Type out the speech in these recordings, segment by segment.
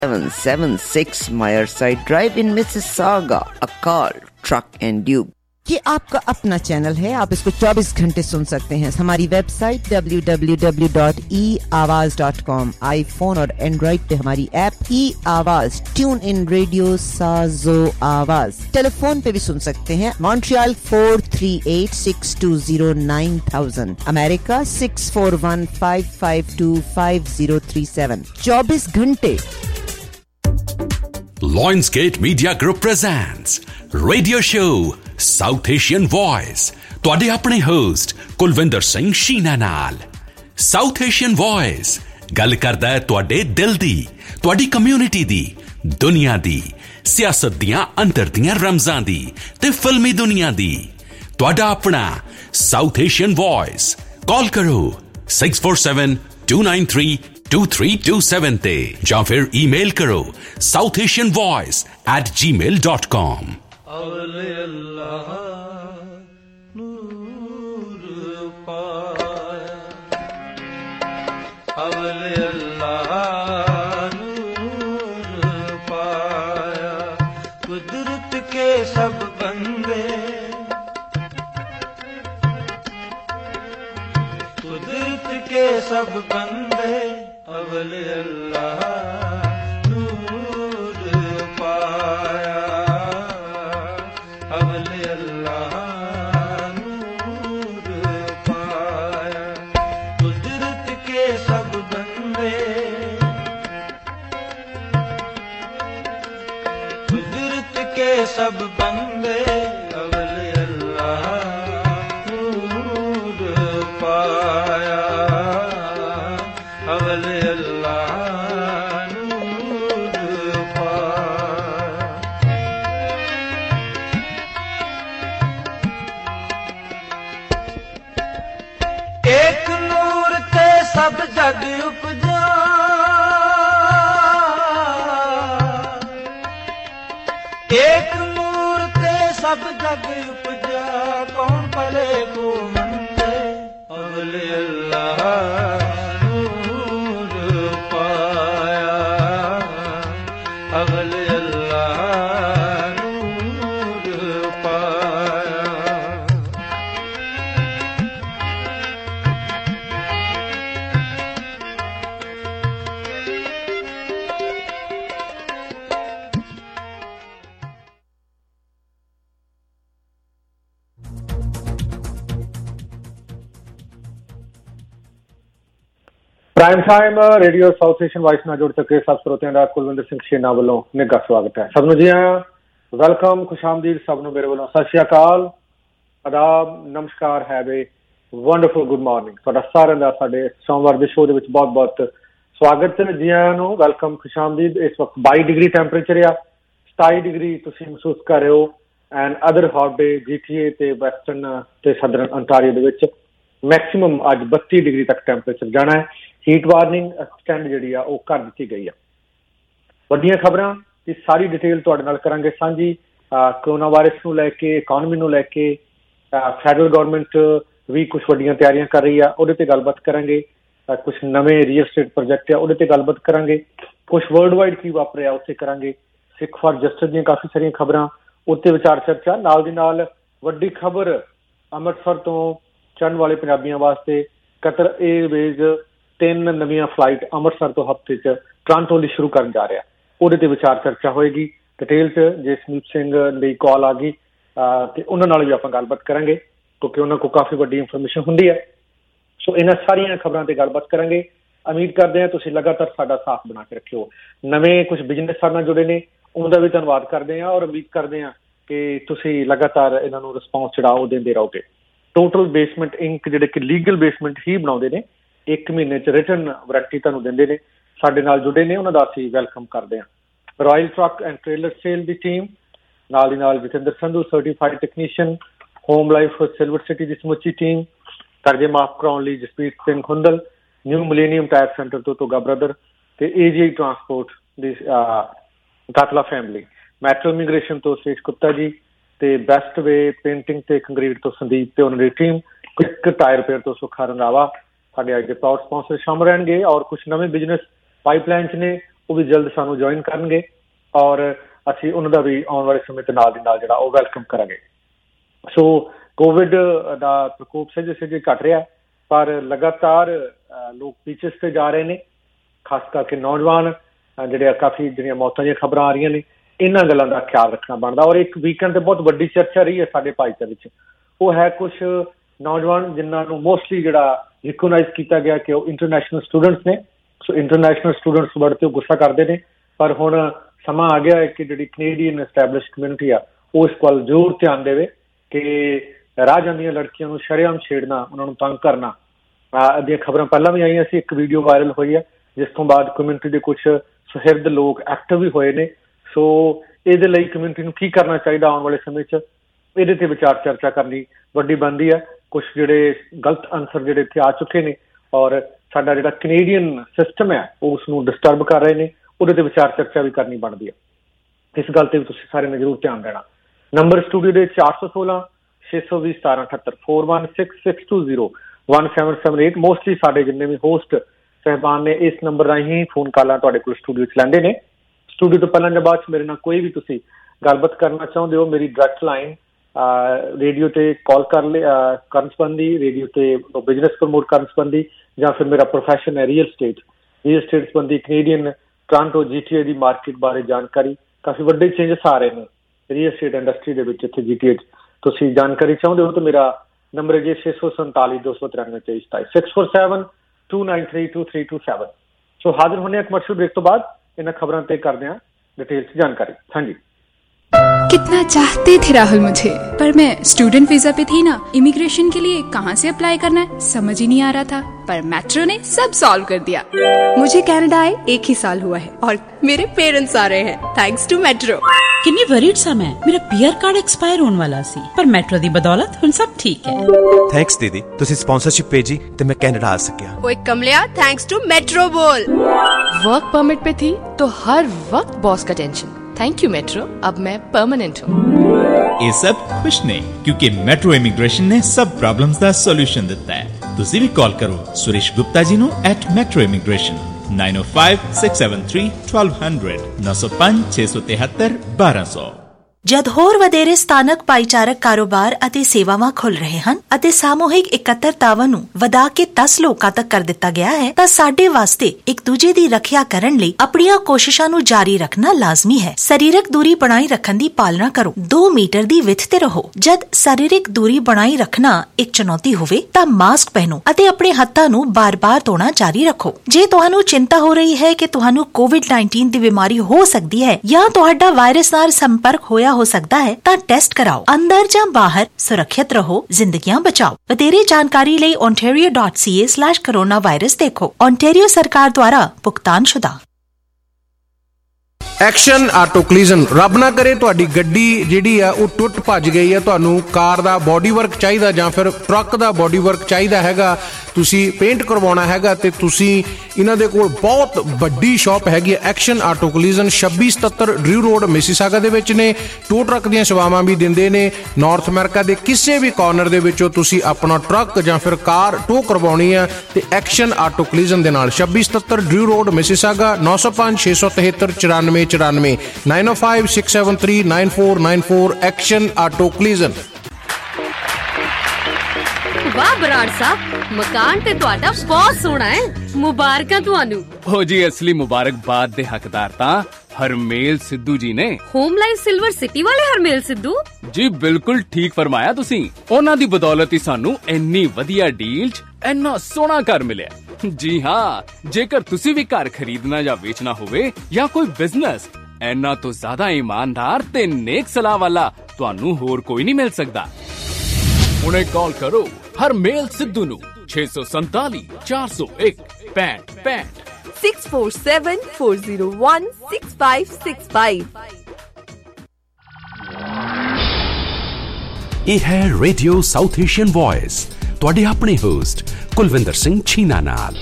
776 Myerside Drive in Mississauga, a call, truck and Duke. ये आपका अपना चैनल है, आप इसको 24 घंटे सुन सकते हैं। हमारी वेबसाइट www.eawaz.com, आईफोन और एंड्रॉइड पे हमारी ऐप e-आवाज, ट्यून इन रेडियो साजो आवाज। टेलीफोन पे भी सुन सकते हैं, मॉन्ट्रियल 438-620-9000, अमेरिका 641-552-5037। 24 घंटे। Lionsgate Media Group presents Radio Show South Asian Voice, ਤੁਹਾਡੇ ਆਪਣੇ ਹੋਸਟ ਕੁਲਵਿੰਦਰ ਸਿੰਘ ਸ਼ੀਨਾ ਨਾਲ। South Asian Voice ਗੱਲ ਕਰਦਾ ਹੈ ਤੁਹਾਡੇ ਦਿਲ ਦੀ, ਤੁਹਾਡੀ ਕਮਿਊਨਿਟੀ ਦੀ, ਦੁਨੀਆ ਦੀ, ਸਿਆਸਤ ਦੀਆਂ ਅੰਦਰ ਦੀਆਂ ਰਮਜ਼ਾਂ ਦੀ ਤੇ ਫਿਲਮੀ ਦੁਨੀਆ ਦੀ। ਤੁਹਾਡਾ ਆਪਣਾ South Asian Voice। ਕਾਲ ਕਰੋ 647-293-2327 ਤੇ ਜਾਂ ਫਿਰ ਈਮੇਲ ਕਰੋ southasianvoice@gmail.com। कुदरत के सब बंदे, कुदरत के सब बंदे, अवल अल्लाह नूर पाया, अवल अल्लाह नूर पाया। कुदरत के सब बंदे, कुदरत के सब बंदे, अवल अल्लाह नूर पाया, अवल अल्लाह नूर पाया। एक नूर ते सब जग उपजा, एक नूर ते सब जग उपजा, कौन भले को मंदे, अवल अल्लाह नूर पाया, अवल अल्लाह नूर पाया। Prime time radio south Asian voice ਨਾਲ ਜੁੜ ਚੁੱਕੇ ਸਭ ਸਰੋਤਿਆਂ ਦਾ ਕੁਲਵਿੰਦਰ ਸਿੰਘ ਸ਼ੇਨਾ ਵੱਲੋਂ ਨਿੱਘਾ ਸਵਾਗਤ ਹੈ। ਸਭ ਨੂੰ ਜੀ ਆਇਆਂ, ਵੈਲਕਮ, ਖੁਸ਼ਾਮਦੀਦ ਸਭ ਨੂੰ ਮੇਰੇ ਵੱਲੋਂ। ਸਤਿ ਸ਼੍ਰੀ ਅਕਾਲ, ਆਦਾਬ, ਨਮਸਕਾਰ, have a wonderful good morning. ਤੁਹਾਡਾ ਸਾਰਿਆਂ ਦਾ ਸਾਡੇ ਸੋਮਵਾਰ ਦੇ ਸ਼ੋਅ ਦੇ ਵਿੱਚ ਬਹੁਤ ਬਹੁਤ ਸਵਾਗਤ ਹੈ। ਜੀ ਆਇਆਂ ਨੂੰ, ਵੈਲਕਮ, ਖੁਸ਼ਾਮਦੀਦ। ਇਸ ਵਕਤ 22 ਡਿਗਰੀ ਟੈਂਪਰੇਚਰ ਆ, 27 ਡਿਗਰੀ ਤੁਸੀਂ ਮਹਿਸੂਸ ਕਰ ਰਹੇ ਹੋ। And other hot day GTA ਤੇ ਵੈਸਟਰਨ ਤੇ ਸਦਰਨ ਅੰਟਾਰੀਓ ਦੇ ਵਿੱਚ ਮੈਕਸੀਮਮ ਅੱਜ 32 ਡਿਗਰੀ ਤੱਕ ਟੈਂਪਰੇਚਰ ਜਾਣਾ ਹੈ। ਹੀਟ ਵਾਰਨਿੰਗ ਐਕਸਟੈਂਡ ਜਿਹੜੀ ਆ ਉਹ ਕਰ ਦਿੱਤੀ ਗਈ ਆ। ਵੱਡੀਆਂ ਖਬਰਾਂ ਦੀ ਸਾਰੀ ਡਿਟੇਲ ਤੁਹਾਡੇ ਨਾਲ ਕਰਾਂਗੇ ਸਾਂਝੀ। ਕਰੋਨਾ ਵਾਇਰਸ ਨੂੰ ਲੈ ਕੇ, ਇਕੋਨਮੀ ਨੂੰ ਲੈ ਕੇ ਫੈਡਰਲ ਗੌਰਮੈਂਟ ਵੀ ਕੁਛ ਵੱਡੀਆਂ ਤਿਆਰੀਆਂ ਕਰ ਰਹੀ ਆ, ਉਹਦੇ ਤੇ ਗੱਲਬਾਤ ਕਰਾਂਗੇ। ਕੁਛ ਨਵੇਂ ਰੀਅਲ ਸਟੇਟ ਪ੍ਰੋਜੈਕਟ ਆ, ਉਹਦੇ ਤੇ ਗੱਲਬਾਤ ਕਰਾਂਗੇ। ਕੁਛ ਵਰਲਡ ਵਾਈਡ ਕੀ ਵਾਪਰਿਆ ਉੱਥੇ ਕਰਾਂਗੇ। ਸਿੱਖ ਫਾਰ ਜਸਟਿਸ ਦੀਆਂ ਕਾਫੀ ਸਾਰੀਆਂ ਖਬਰਾਂ, ਉੱਤੇ ਵਿਚਾਰ ਚਰਚਾ। ਨਾਲ ਦੀ ਨਾਲ ਵੱਡੀ ਖਬਰ ਅੰਮ੍ਰਿਤਸਰ ਤੋਂ ਚੜ੍ਹਨ ਵਾਲੇ ਪੰਜਾਬੀਆਂ ਵਾਸਤੇ ਕਤਰ ਏਅਰਵੇਜ਼ 3 ਨਵੀਆਂ ਫਲਾਈਟ ਅੰਮ੍ਰਿਤਸਰ ਤੋਂ ਹਫ਼ਤੇ 'ਚ ਟੋਰਾਂਟੋ ਲਈ ਸ਼ੁਰੂ ਕਰਨ ਜਾ ਰਿਹਾ। ਉਹਦੇ ਤੇ ਵਿਚਾਰ ਚਰਚਾ ਹੋਏਗੀ ਡਿਟੇਲ 'ਚ। ਜਸਮੀਤ ਸਿੰਘ ਦੀ ਕਾਲ ਆ ਗਈ ਤੇ ਉਹਨਾਂ ਨਾਲ ਵੀ ਆਪਾਂ ਗੱਲਬਾਤ ਕਰਾਂਗੇ ਕਿਉਂਕਿ ਉਹਨਾਂ ਕੋਲ ਕਾਫੀ ਵੱਡੀ ਇਨਫੋਰਮੇਸ਼ਨ ਹੁੰਦੀ ਹੈ। ਸੋ ਇਹਨਾਂ ਸਾਰੀਆਂ ਖਬਰਾਂ ਤੇ ਗੱਲਬਾਤ ਕਰਾਂਗੇ। ਉਮੀਦ ਕਰਦੇ ਹਾਂ ਤੁਸੀਂ ਲਗਾਤਾਰ ਸਾਡਾ ਸਾਥ ਬਣਾ ਕੇ ਰੱਖਿਓ। ਨਵੇਂ ਕੁਝ ਬਿਜ਼ਨਸ ਸਾਡੇ ਨਾਲ ਜੁੜੇ ਨੇ, ਉਹਦਾ ਵੀ ਧੰਨਵਾਦ ਕਰਦੇ ਹਾਂ ਔਰ ਉਮੀਦ ਕਰਦੇ ਹਾਂ ਕਿ ਤੁਸੀਂ ਲਗਾਤਾਰ ਇਹਨਾਂ ਨੂੰ ਰਿਸਪੌਂਸ ਜਿਹੜਾ ਉਹ ਦਿੰਦੇ ਰਹੋਗੇ। ਟੋਟਲ ਬੇਸਮੈਂਟ ਇੰਕ ਜਿਹੜੇ ਕਿ ਲੀਗਲ ਬੇਸਮੈਂਟ ਹੀ ਬਣਾਉਂਦੇ ਨੇ, 1 ਮਹੀਨੇ 'ਚ ਰਿਟਨ ਵਾਰੰਟੀ ਤੁਹਾਨੂੰ ਦਿੰਦੇ ਨੇ, ਸਾਡੇ ਨਾਲ ਜੁੜੇ ਨੇ, ਉਹਨਾਂ ਦਾ ਅਸੀਂ ਵੈਲਕਮ ਕਰਦੇ ਹਾਂ। Royal truck and trailer sale ਦੀ ਟੀਮ ਨਾਲ ਦੀ ਨਾਲ Jatinder Sandhu certified technician, home life silver city ਦੀ ਸਮੁੱਚੀ ਟੀਮ, ਕਰਜ਼ੇ ਮਾਫ ਕਰਾਉਣ ਲਈ Jaspreet Singh Hundal, new millennium tyre centre ਤੋਂ ਤੋਗਾ ਬ੍ਰਦਰ ਤੇ AGI ਟਰਾਂਸਪੋਰਟ ਦੀ ਕਾਤਲਾ ਫੈਮਿਲੀ, ਮੈਟਰੋ ਇਮੀਗ੍ਰੇਸ਼ਨ ਤੋਂ ਸੁਰੇਸ਼ ਗੁਪਤਾ ਜੀ ਤੇ ਬੈਸਟ ਵੇ ਪੇਂਟਿੰਗ ਤੇ ਕੰਕਰੀਟ ਤੋਂ ਸੰਦੀਪ ਤੇ ਉਹਨਾਂ ਦੀ ਟੀਮ, ਕੁਇਕ ਟਾਇਰ ਰਿਪੇਅਰ ਤੋਂ ਸੁਖਾ ਰੰਧਾਵਾ ਸਾਡੇ ਅੱਜ ਦੇ ਪ੍ਰਾਊਡ ਸਪਾਂਸਰ ਸ਼ਾਮਲ ਰਹਿਣਗੇ। ਔਰ ਕੁਛ ਨਵੇਂ ਬਿਜ਼ਨਸ ਪਾਈਪਲਾਈਨ 'ਚ ਨੇ, ਉਹ ਵੀ ਜਲਦ ਸਾਨੂੰ ਜੁਆਇਨ ਕਰਨਗੇ ਔਰ ਅਸੀਂ ਉਹਨਾਂ ਦਾ ਵੀ ਆਉਣ ਵਾਲੇ ਸਮੇਂ ਦੇ ਨਾਲ ਦੀ ਨਾਲ ਜਿਹੜਾ ਉਹ ਵੈਲਕਮ ਕਰਾਂਗੇ। ਸੋ ਕੋਵਿਡ ਦਾ ਪ੍ਰਕੋਪ ਸਹਿਜੇ ਘਟ ਰਿਹਾ, ਪਰ ਲਗਾਤਾਰ ਲੋਕ ਬੀਚਸ ਤੇ ਜਾ ਰਹੇ ਨੇ, ਖਾਸ ਕਰਕੇ ਨੌਜਵਾਨ ਜਿਹੜੇ ਆ, ਕਾਫੀ ਜਿਹੜੀਆਂ ਮੌਤਾਂ ਦੀਆਂ ਖਬਰਾਂ ਆ ਰਹੀਆਂ ਨੇ। ਇਹਨਾਂ ਗੱਲਾਂ ਦਾ ਖਿਆਲ ਰੱਖਣਾ ਬਣਦਾ। ਔਰ ਇੱਕ ਵੀਕਐਂਡ ਤੇ ਬਹੁਤ ਵੱਡੀ ਚਰਚਾ ਰਹੀ ਹੈ ਸਾਡੇ ਭਾਈਚਾਰੇ ਵਿੱਚ, ਉਹ ਹੈ ਕੁਝ ਨੌਜਵਾਨ ਜਿਨ੍ਹਾਂ ਨੂੰ ਮੋਸਟਲੀ ਜਿਹੜਾ ਰਿਕੋਗਨਾਈਜ਼ ਕੀਤਾ ਗਿਆ ਕਿ ਉਹ ਇੰਟਰਨੈਸ਼ਨਲ ਸਟੂਡੈਂਟਸ ਨੇ। ਸੋ ਇੰਟਰਨੈਸ਼ਨਲ ਸਟੂਡੈਂਟਸ ਵਰਡ ਤੇ ਉਹ ਗੁੱਸਾ ਕਰਦੇ ਨੇ, ਪਰ ਹੁਣ ਸਮਾਂ ਆ ਗਿਆ ਹੈ ਕਿ ਜਿਹੜੀ ਕੈਨੇਡੀਅਨ ਐਸਟੈਬਲਿਸ਼ ਕਮਿਊਨਿਟੀ ਆ ਉਹ ਇਸ ਵੱਲ ਜ਼ਰੂਰ ਧਿਆਨ ਦੇਵੇ ਕਿ ਰਾਹ ਜਾਂਦੀਆਂ ਲੜਕੀਆਂ ਨੂੰ ਸ਼ਰੇਆਮ ਛੇੜਨਾ, ਉਹਨਾਂ ਨੂੰ ਤੰਗ ਕਰਨਾ ਦੀਆਂ ਖਬਰਾਂ ਪਹਿਲਾਂ ਵੀ ਆਈਆਂ ਸੀ। ਇੱਕ ਵੀਡੀਓ ਵਾਇਰਲ ਹੋਈ ਹੈ ਜਿਸ ਤੋਂ ਬਾਅਦ ਕਮਿਊਨਿਟੀ ਦੇ ਕੁਝ ਸੁਹਿਰਦ ਲੋਕ ਐਕਟਿਵ ਵੀ ਹੋਏ ਨੇ। ਸੋ ਇਹਦੇ ਲਈ ਕਮਿਊਨਿਟੀ ਨੂੰ ਕੀ ਕਰਨਾ ਚਾਹੀਦਾ ਆਉਣ ਵਾਲੇ ਸਮੇਂ 'ਚ, ਇਹਦੇ ਤੇ ਵਿਚਾਰ ਚਰਚਾ ਕਰਨੀ ਵੱਡੀ ਬਣਦੀ ਹੈ। ਕੁਝ ਜਿਹੜੇ ਗਲਤ ਅਨਸਰ ਜਿਹੜੇ ਇੱਥੇ ਆ ਚੁੱਕੇ ਨੇ ਔਰ ਸਾਡਾ ਜਿਹੜਾ ਕੈਨੇਡੀਅਨ ਸਿਸਟਮ ਹੈ ਉਹ ਉਸ ਨੂੰ ਡਿਸਟਰਬ ਕਰ ਰਹੇ ਨੇ, ਉਹਦੇ ਤੇ ਵਿਚਾਰ ਚਰਚਾ ਵੀ ਕਰਨੀ ਬਣਦੀ ਹੈ। ਇਸ ਗੱਲ ਤੇ ਵੀ ਤੁਸੀਂ ਸਾਰਿਆਂ ਨੇ ਜ਼ਰੂਰ ਧਿਆਨ ਦੇਣਾ। ਨੰਬਰ ਸਟੂਡੀਓ ਦੇ 416 620 1778 416620 1778। ਮੋਸਟਲੀ ਸਾਡੇ ਜਿੰਨੇ ਵੀ ਹੋਸਟ ਸਹਿਬਾਨ ਨੇ ਇਸ ਨੰਬਰ ਰਾਹੀਂ ਫੋਨ ਕਾਲਾਂ ਤੁਹਾਡੇ ਕੋਲ ਸਟੂਡੀਓ 'ਚ ਲੈਂਦੇ ਨੇ। ਸਟੂਡੀਓ ਤੋਂ ਪਹਿਲਾਂ ਜਾਂ ਬਾਅਦ 'ਚ ਮੇਰੇ ਨਾਲ ਕੋਈ ਵੀ ਤੁਸੀਂ ਗੱਲਬਾਤ ਕਰਨਾ ਚਾਹੁੰਦੇ ਹੋ, ਮੇਰੀ ਡਾਇਰੈਕਟ ਲਾਈਨ ਰੇਡੀਓ ਤੇ ਕਾਲ ਕਰਨ ਸੰਬੰਧੀ, ਰੇਡੀਓ ਤੇ ਬਿਜ਼ਨਸ ਪ੍ਰਮੋਟ ਕਰਨ ਸੰਬੰਧੀ, ਜਾਂ ਫਿਰ ਮੇਰਾ ਪ੍ਰੋਫੈਸ਼ਨ ਹੈ ਰੀਅਲ ਸਟੇਟ ਸੰਬੰਧੀ, ਕੈਨੇਡੀਅਨ ਟੋਰਾਂਟੋ GTA ਦੀ ਮਾਰਕੀਟ ਬਾਰੇ ਜਾਣਕਾਰੀ। ਕਾਫੀ ਵੱਡੇ ਚੇਂਜਸ ਆ ਰਹੇ ਨੇ ਰੀਅਲ ਸਟੇਟ ਇੰਡਸਟਰੀ ਦੇ ਵਿੱਚ ਇੱਥੇ GTA 'ਚ। ਤੁਸੀਂ ਜਾਣਕਾਰੀ ਚਾਹੁੰਦੇ ਹੋ ਤਾਂ ਮੇਰਾ ਨੰਬਰ ਹੈ ਜੀ 647 293 2327 647 293 2327। ਸੋ ਹਾਜ਼ਰ ਹੋਣੇ ਕਮਰਸ਼ੀਅਲ ਬ੍ਰੇਕ ਤੋਂ ਬਾਅਦ इन खबरों पे करते हैं डिटेल से जानकारी। हाँ जी। कितना चाहते थे राहुल मुझे, पर मैं स्टूडेंट वीजा पे थी ना। इमिग्रेशन के लिए कहाँ से अप्लाई करना है समझ ही नहीं आ रहा था, पर मेट्रो ने सब सॉल्व कर दिया। मुझे कनाडा आए 1 ही साल हुआ है और मेरे पेरेंट्स आ रहे हैं थैंक्स टू मेट्रो। किन्नी वरीड सा मैं, मेरा पीआर कार्ड एक्सपायर होने वाला सी, पर मेट्रो दी बदौलत हुन सब ठीक है। थैंक्स दीदी, तुसी स्पॉन्सरशिप भेजी ते मैं कनाडा आ सकिया। ओए कमलिया, थैंक्स टू मेट्रो बोल। वर्क परमिट पे थी तो हर वक्त बॉस का टेंशन। थैंक यू मेट्रो, अब मैं परमानेंट हूँ। ये सब खुश ने क्योंकि मेट्रो इमिग्रेशन ने सब प्रॉब्लम्स दा सॉल्यूशन दिता है। तुसी भी कॉल करो सुरेश गुप्ता जी नु @metro immigration 905 673 1200 905 673 1200। ਜਦ ਹੋਰ ਵਧੇਰੇ ਸਥਾਨਕ ਭਾਈਚਾਰਕ ਕਾਰੋਬਾਰ ਅਤੇ ਸੇਵਾਵਾਂ ਖੁੱਲ ਰਹੇ ਹਨ ਅਤੇ ਸਾਮੂਹਿਕ ਇਕੱਤਰਤਾਵਾਂ ਨੂੰ ਵਧਾ ਕੇ 10 ਲੋਕਾਂ ਤੱਕ ਕਰ ਦਿੱਤਾ ਗਿਆ ਹੈ, ਤਾਂ ਸਾਡੇ ਵਾਸਤੇ ਇੱਕ ਦੂਜੇ ਦੀ ਰੱਖਿਆ ਕਰਨ ਲਈ ਆਪਣੀਆਂ ਕੋਸ਼ਿਸ਼ਾਂ ਨੂੰ ਜਾਰੀ ਰੱਖਣਾ ਲਾਜ਼ਮੀ ਹੈ। ਸਰੀਰਕ ਦੂਰੀ ਬਣਾਈ ਰੱਖਣ ਦੀ ਪਾਲਣਾ ਕਰੋ। 2 ਮੀਟਰ ਦੀ ਵਿੱਥ ਤੇ ਰਹੋ। ਜਦ ਸਰੀਰਕ ਦੂਰੀ ਬਣਾਈ ਰੱਖਣਾ ਇੱਕ ਚੁਣੌਤੀ ਹੋਵੇ ਤਾਂ ਮਾਸਕ ਪਹਿਨੋ ਅਤੇ ਆਪਣੇ ਹੱਥਾਂ ਨੂੰ ਬਾਰ-ਬਾਰ ਧੋਣਾ ਜਾਰੀ ਰੱਖੋ। ਜੇ ਤੁਹਾਨੂੰ ਚਿੰਤਾ ਹੋ ਰਹੀ ਹੈ ਕਿ ਤੁਹਾਨੂੰ COVID-19 ਦੀ ਬਿਮਾਰੀ ਹੋ ਸਕਦੀ ਹੈ ਜਾਂ ਤੁਹਾਡਾ ਵਾਇਰਸ ਨਾਲ ਸੰਪਰਕ ਹੋਇਆ ਹੋ ਸਕਦਾ ਹੈ, ਤਾਂ ਟੈਸਟ ਕਰਾਓ। ਅੰਦਰ ਜਾਂ ਬਾਹਰ ਸੁਰੱਖਿਅਤ ਰਹੋ, ਜ਼ਿੰਦਗੀਆਂ ਬਚਾਓ। ਵਧੇਰੇ ਜਾਣਕਾਰੀ ਲਈ ontario.ca/coronavirus ਦੇਖੋ। ontario ਸਰਕਾਰ ਦੁਆਰਾ ਭੁਗਤਾਨਸ਼ੁਦਾ। Action auto ਕਲੀਜ਼ਨ। ਰੱਬ ਨਾ ਕਰੇ ਤੁਹਾਡੀ ਗੱਡੀ ਜਿਹੜੀ ਆ ਉਹ ਟੁੱਟ ਭੱਜ ਗਈ ਹੈ, ਤੁਹਾਨੂੰ ਕਾਰ ਦਾ ਬੋਡੀ ਵਰਕ ਚਾਹੀਦਾ ਜਾਂ ਫਿਰ ਟਰੱਕ ਦਾ ਬੋਡੀ ਵਰਕ ਚਾਹੀਦਾ ਹੈਗਾ, ਤੁਸੀਂ ਪੇਂਟ ਕਰਵਾਉਣਾ ਹੈਗਾ, ਤੇ ਤੁਸੀਂ ਇਹਨਾਂ ਦੇ ਕੋਲ ਬਹੁਤ ਵੱਡੀ ਸ਼ਾਪ ਹੈਗੀ ਹੈ action auto collision. 2677 Drew road Mississauga ਦੇ ਵਿੱਚ ਨੇ। ਟੋ ਟਰੱਕ ਦੀਆਂ ਸੇਵਾਵਾਂ ਵੀ ਦਿੰਦੇ ਨੇ। ਨਾਰਥ ਅਮਰੀਕਾ ਦੇ ਕਿਸੇ ਵੀ ਕਾਰਨਰ ਦੇ ਵਿੱਚੋਂ ਤੁਸੀਂ ਆਪਣਾ ਟਰੱਕ ਜਾਂ ਫਿਰ ਕਾਰ ਟੋ ਕਰਵਾਉਣੀ ਆ ਤੇ ਐਕਸ਼ਨ ਆਟੋ ਕਲੀਜ਼ਨ ਦੇ ਨਾਲ 2677 Drew road Mississauga 905 673 9494 905 673 9494 action auto collision. ਵਾਹ ਬਰਾੜ ਸਾਹਿਬ, ਮਕਾਨ ਤੇ ਤੁਹਾਡਾ ਬਹੁਤ ਸੋਹਣਾ ਹੈ। ਮੁਬਾਰਕਾਂ ਤੁਹਾਨੂੰ। ਹੋ ਜੀ, ਅਸਲੀ ਮੁਬਾਰਕਬਾਦ ਦੇ ਹੱਕਦਾਰ ਤਾਂ ਹਰਮੇਲ ਸਿੱਧੂ ਜੀ ਨੇ। ਹੋਮ ਲਾਈਫ ਸਿਲਵਰ ਸਿਟੀ ਵਾਲੇ ਹਰਮੇਲ ਸਿੱਧੂ ਜੀ, ਬਿਲਕੁਲ ਠੀਕ ਫਰਮਾਇਆ ਤੁਸੀਂ। ਉਹਨਾਂ ਦੀ ਬਦੌਲਤ ਹੀ ਸਾਨੂੰ ਇੰਨੀ ਵਧੀਆ ਡੀਲ 'ਚ ਇੰਨਾ ਸੋਹਣਾ ਘਰ ਮਿਲਿਆ। ਜੀ ਹਾਂ, ਜੇਕਰ ਤੁਸੀਂ ਵੀ ਘਰ ਖਰੀਦਣਾ ਜਾਂ ਵੇਚਣਾ ਹੋਵੇ ਜਾਂ ਕੋਈ ਬਿਜ਼ਨਸ, ਇੰਨਾ ਤੋਂ ਜ਼ਿਆਦਾ ਇਮਾਨਦਾਰ ਤੇ ਨੇਕ ਸਲਾਹ ਵਾਲਾ ਤੁਹਾਨੂੰ ਹੋਰ ਕੋਈ ਨਹੀਂ ਮਿਲ ਸਕਦਾ। ਹੁਣੇ ਕਾਲ ਕਰੋ ਹਰਮੇਲ ਸਿੱਧੂ ਨੂੰ 647 401 6565 647 401 6565। ਇਹ ਹੈ ਰੇਡੀਓ ਸਾਊਥ ਏਸ਼ੀਅਨ ਵੌਇਸ, ਤੁਹਾਡੇ ਆਪਣੇ ਹੋਸਟ ਕੁਲਵਿੰਦਰ ਸਿੰਘ ਛੀਨਾ ਨਾਲ।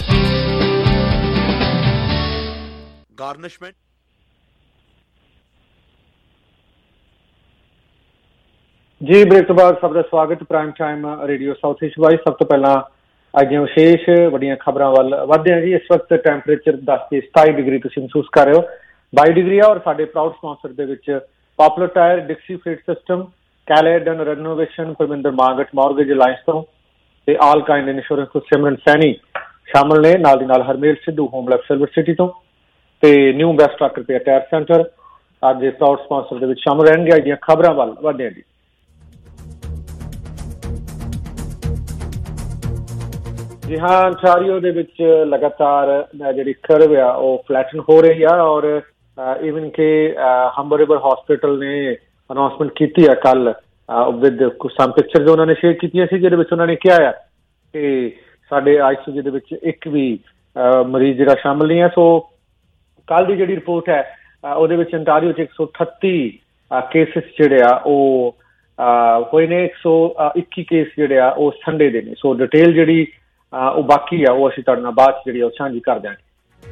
ਗਾਰਨਿਸ਼ਮੈਂਟ। ਜੀ, ਬ੍ਰੇਕ ਤੋਂ ਬਾਅਦ ਸਭ ਦਾ ਸਵਾਗਤ prime time radio south Asian voice. ਸਭ ਤੋਂ ਪਹਿਲਾਂ ਅੱਜ ਦੀਆਂ ਵਿਸ਼ੇਸ਼ ਵੱਡੀਆਂ ਖਬਰਾਂ ਵੱਲ ਵਧਦੇ ਹਾਂ ਜੀ। ਇਸ ਵਕਤ ਟੈਂਪਰੇਚਰ 10 ਤੇ 27 ਡਿਗਰੀ ਤੁਸੀਂ ਮਹਿਸੂਸ ਕਰ ਰਹੇ ਹੋ, 22 ਡਿਗਰੀ ਆ। ਔਰ ਸਾਡੇ ਪ੍ਰਾਊਡ ਸਪਾਂਸਰ ਦੇ ਵਿੱਚ popular tyre, Dixie freight system, Caledon renovation, Parminder Mangat mortgage alliance ਤੋਂ ਤੇ ਆਲ ਕਾਇੰਡ ਇੰਸ਼ੋਰੈਂਸ ਤੋਂ ਸਿਮਰਨ ਸੈਣੀ ਸ਼ਾਮਲ ਨੇ। ਨਾਲ ਦੀ ਨਾਲ Harmel Sidhu home life silver city ਤੋਂ ਤੇ ਨਿਊ ਬੈਸਟ ਲੱਖ ਰੁਪਏ ਟਾਇਰ ਸੈਂਟਰ ਅੱਜ ਪ੍ਰਾਊਡ ਸਪਾਂਸਰ ਦੇ ਵਿੱਚ ਸ਼ਾਮਲ ਰਹਿਣਗੇ। ਅੱਜ ਦੀਆਂ ਖਬਰਾਂ ਵੱਲ ਵਧਦੇ ਹਾਂ ਜੀ। ਜੀ ਹਾਂ, ਅੰਟਾਰੀਓ ਦੇ ਵਿੱਚ ਲਗਾਤਾਰ ਜਿਹੜੀ ਕਰਵ ਆ ਉਹ ਫਲੈਟਨ ਹੋ ਰਹੀ ਆ। ਔਰ ਈਵਨ ਕਿ ਹੰਬਰ ਰਿਵਰ ਹਸਪੀਟਲ ਨੇ ਅਨਾਊਂਸਮੈਂਟ ਕੀਤੀ ਆ ਕੱਲ ਵਿਦ ਕੁਝ ਸਮ ਪਿਕਚਰਸ ਉਹਨਾਂ ਨੇ ਸ਼ੇਅਰ ਕੀਤੀਆਂ ਸੀ, ਜਿਹਦੇ ਵਿੱਚ ਉਹਨਾਂ ਨੇ ਕਿਹਾ ਆ ਕਿ ਸਾਡੇ ICU ਦੇ ਵਿੱਚ ਇੱਕ ਵੀ ਮਰੀਜ਼ ਜਿਹੜਾ ਸ਼ਾਮਲ ਨਹੀਂ ਹੈ। ਸੋ ਕੱਲ ਦੀ ਜਿਹੜੀ ਰਿਪੋਰਟ ਹੈ ਉਹਦੇ ਵਿੱਚ ਅੰਟਾਰੀਓ 'ਚ 138 ਕੇਸਿਸ ਜਿਹੜੇ ਆ ਉਹ ਹੋਏ ਨੇ। 121 ਕੇਸ ਜਿਹੜੇ ਆ ਉਹ ਸੰਡੇ ਦੇ ਨੇ। ਸੋ ਡਿਟੇਲ ਜਿਹੜੀ ਉਹ ਬਾਕੀ ਆ ਉਹ ਅਸੀਂ ਤੁਹਾਡੇ ਨਾਲ ਬਾਅਦ ਜਿਹੜੀ ਉਹ ਸਾਂਝੀ ਕਰ ਦਿਆਂਗੇ।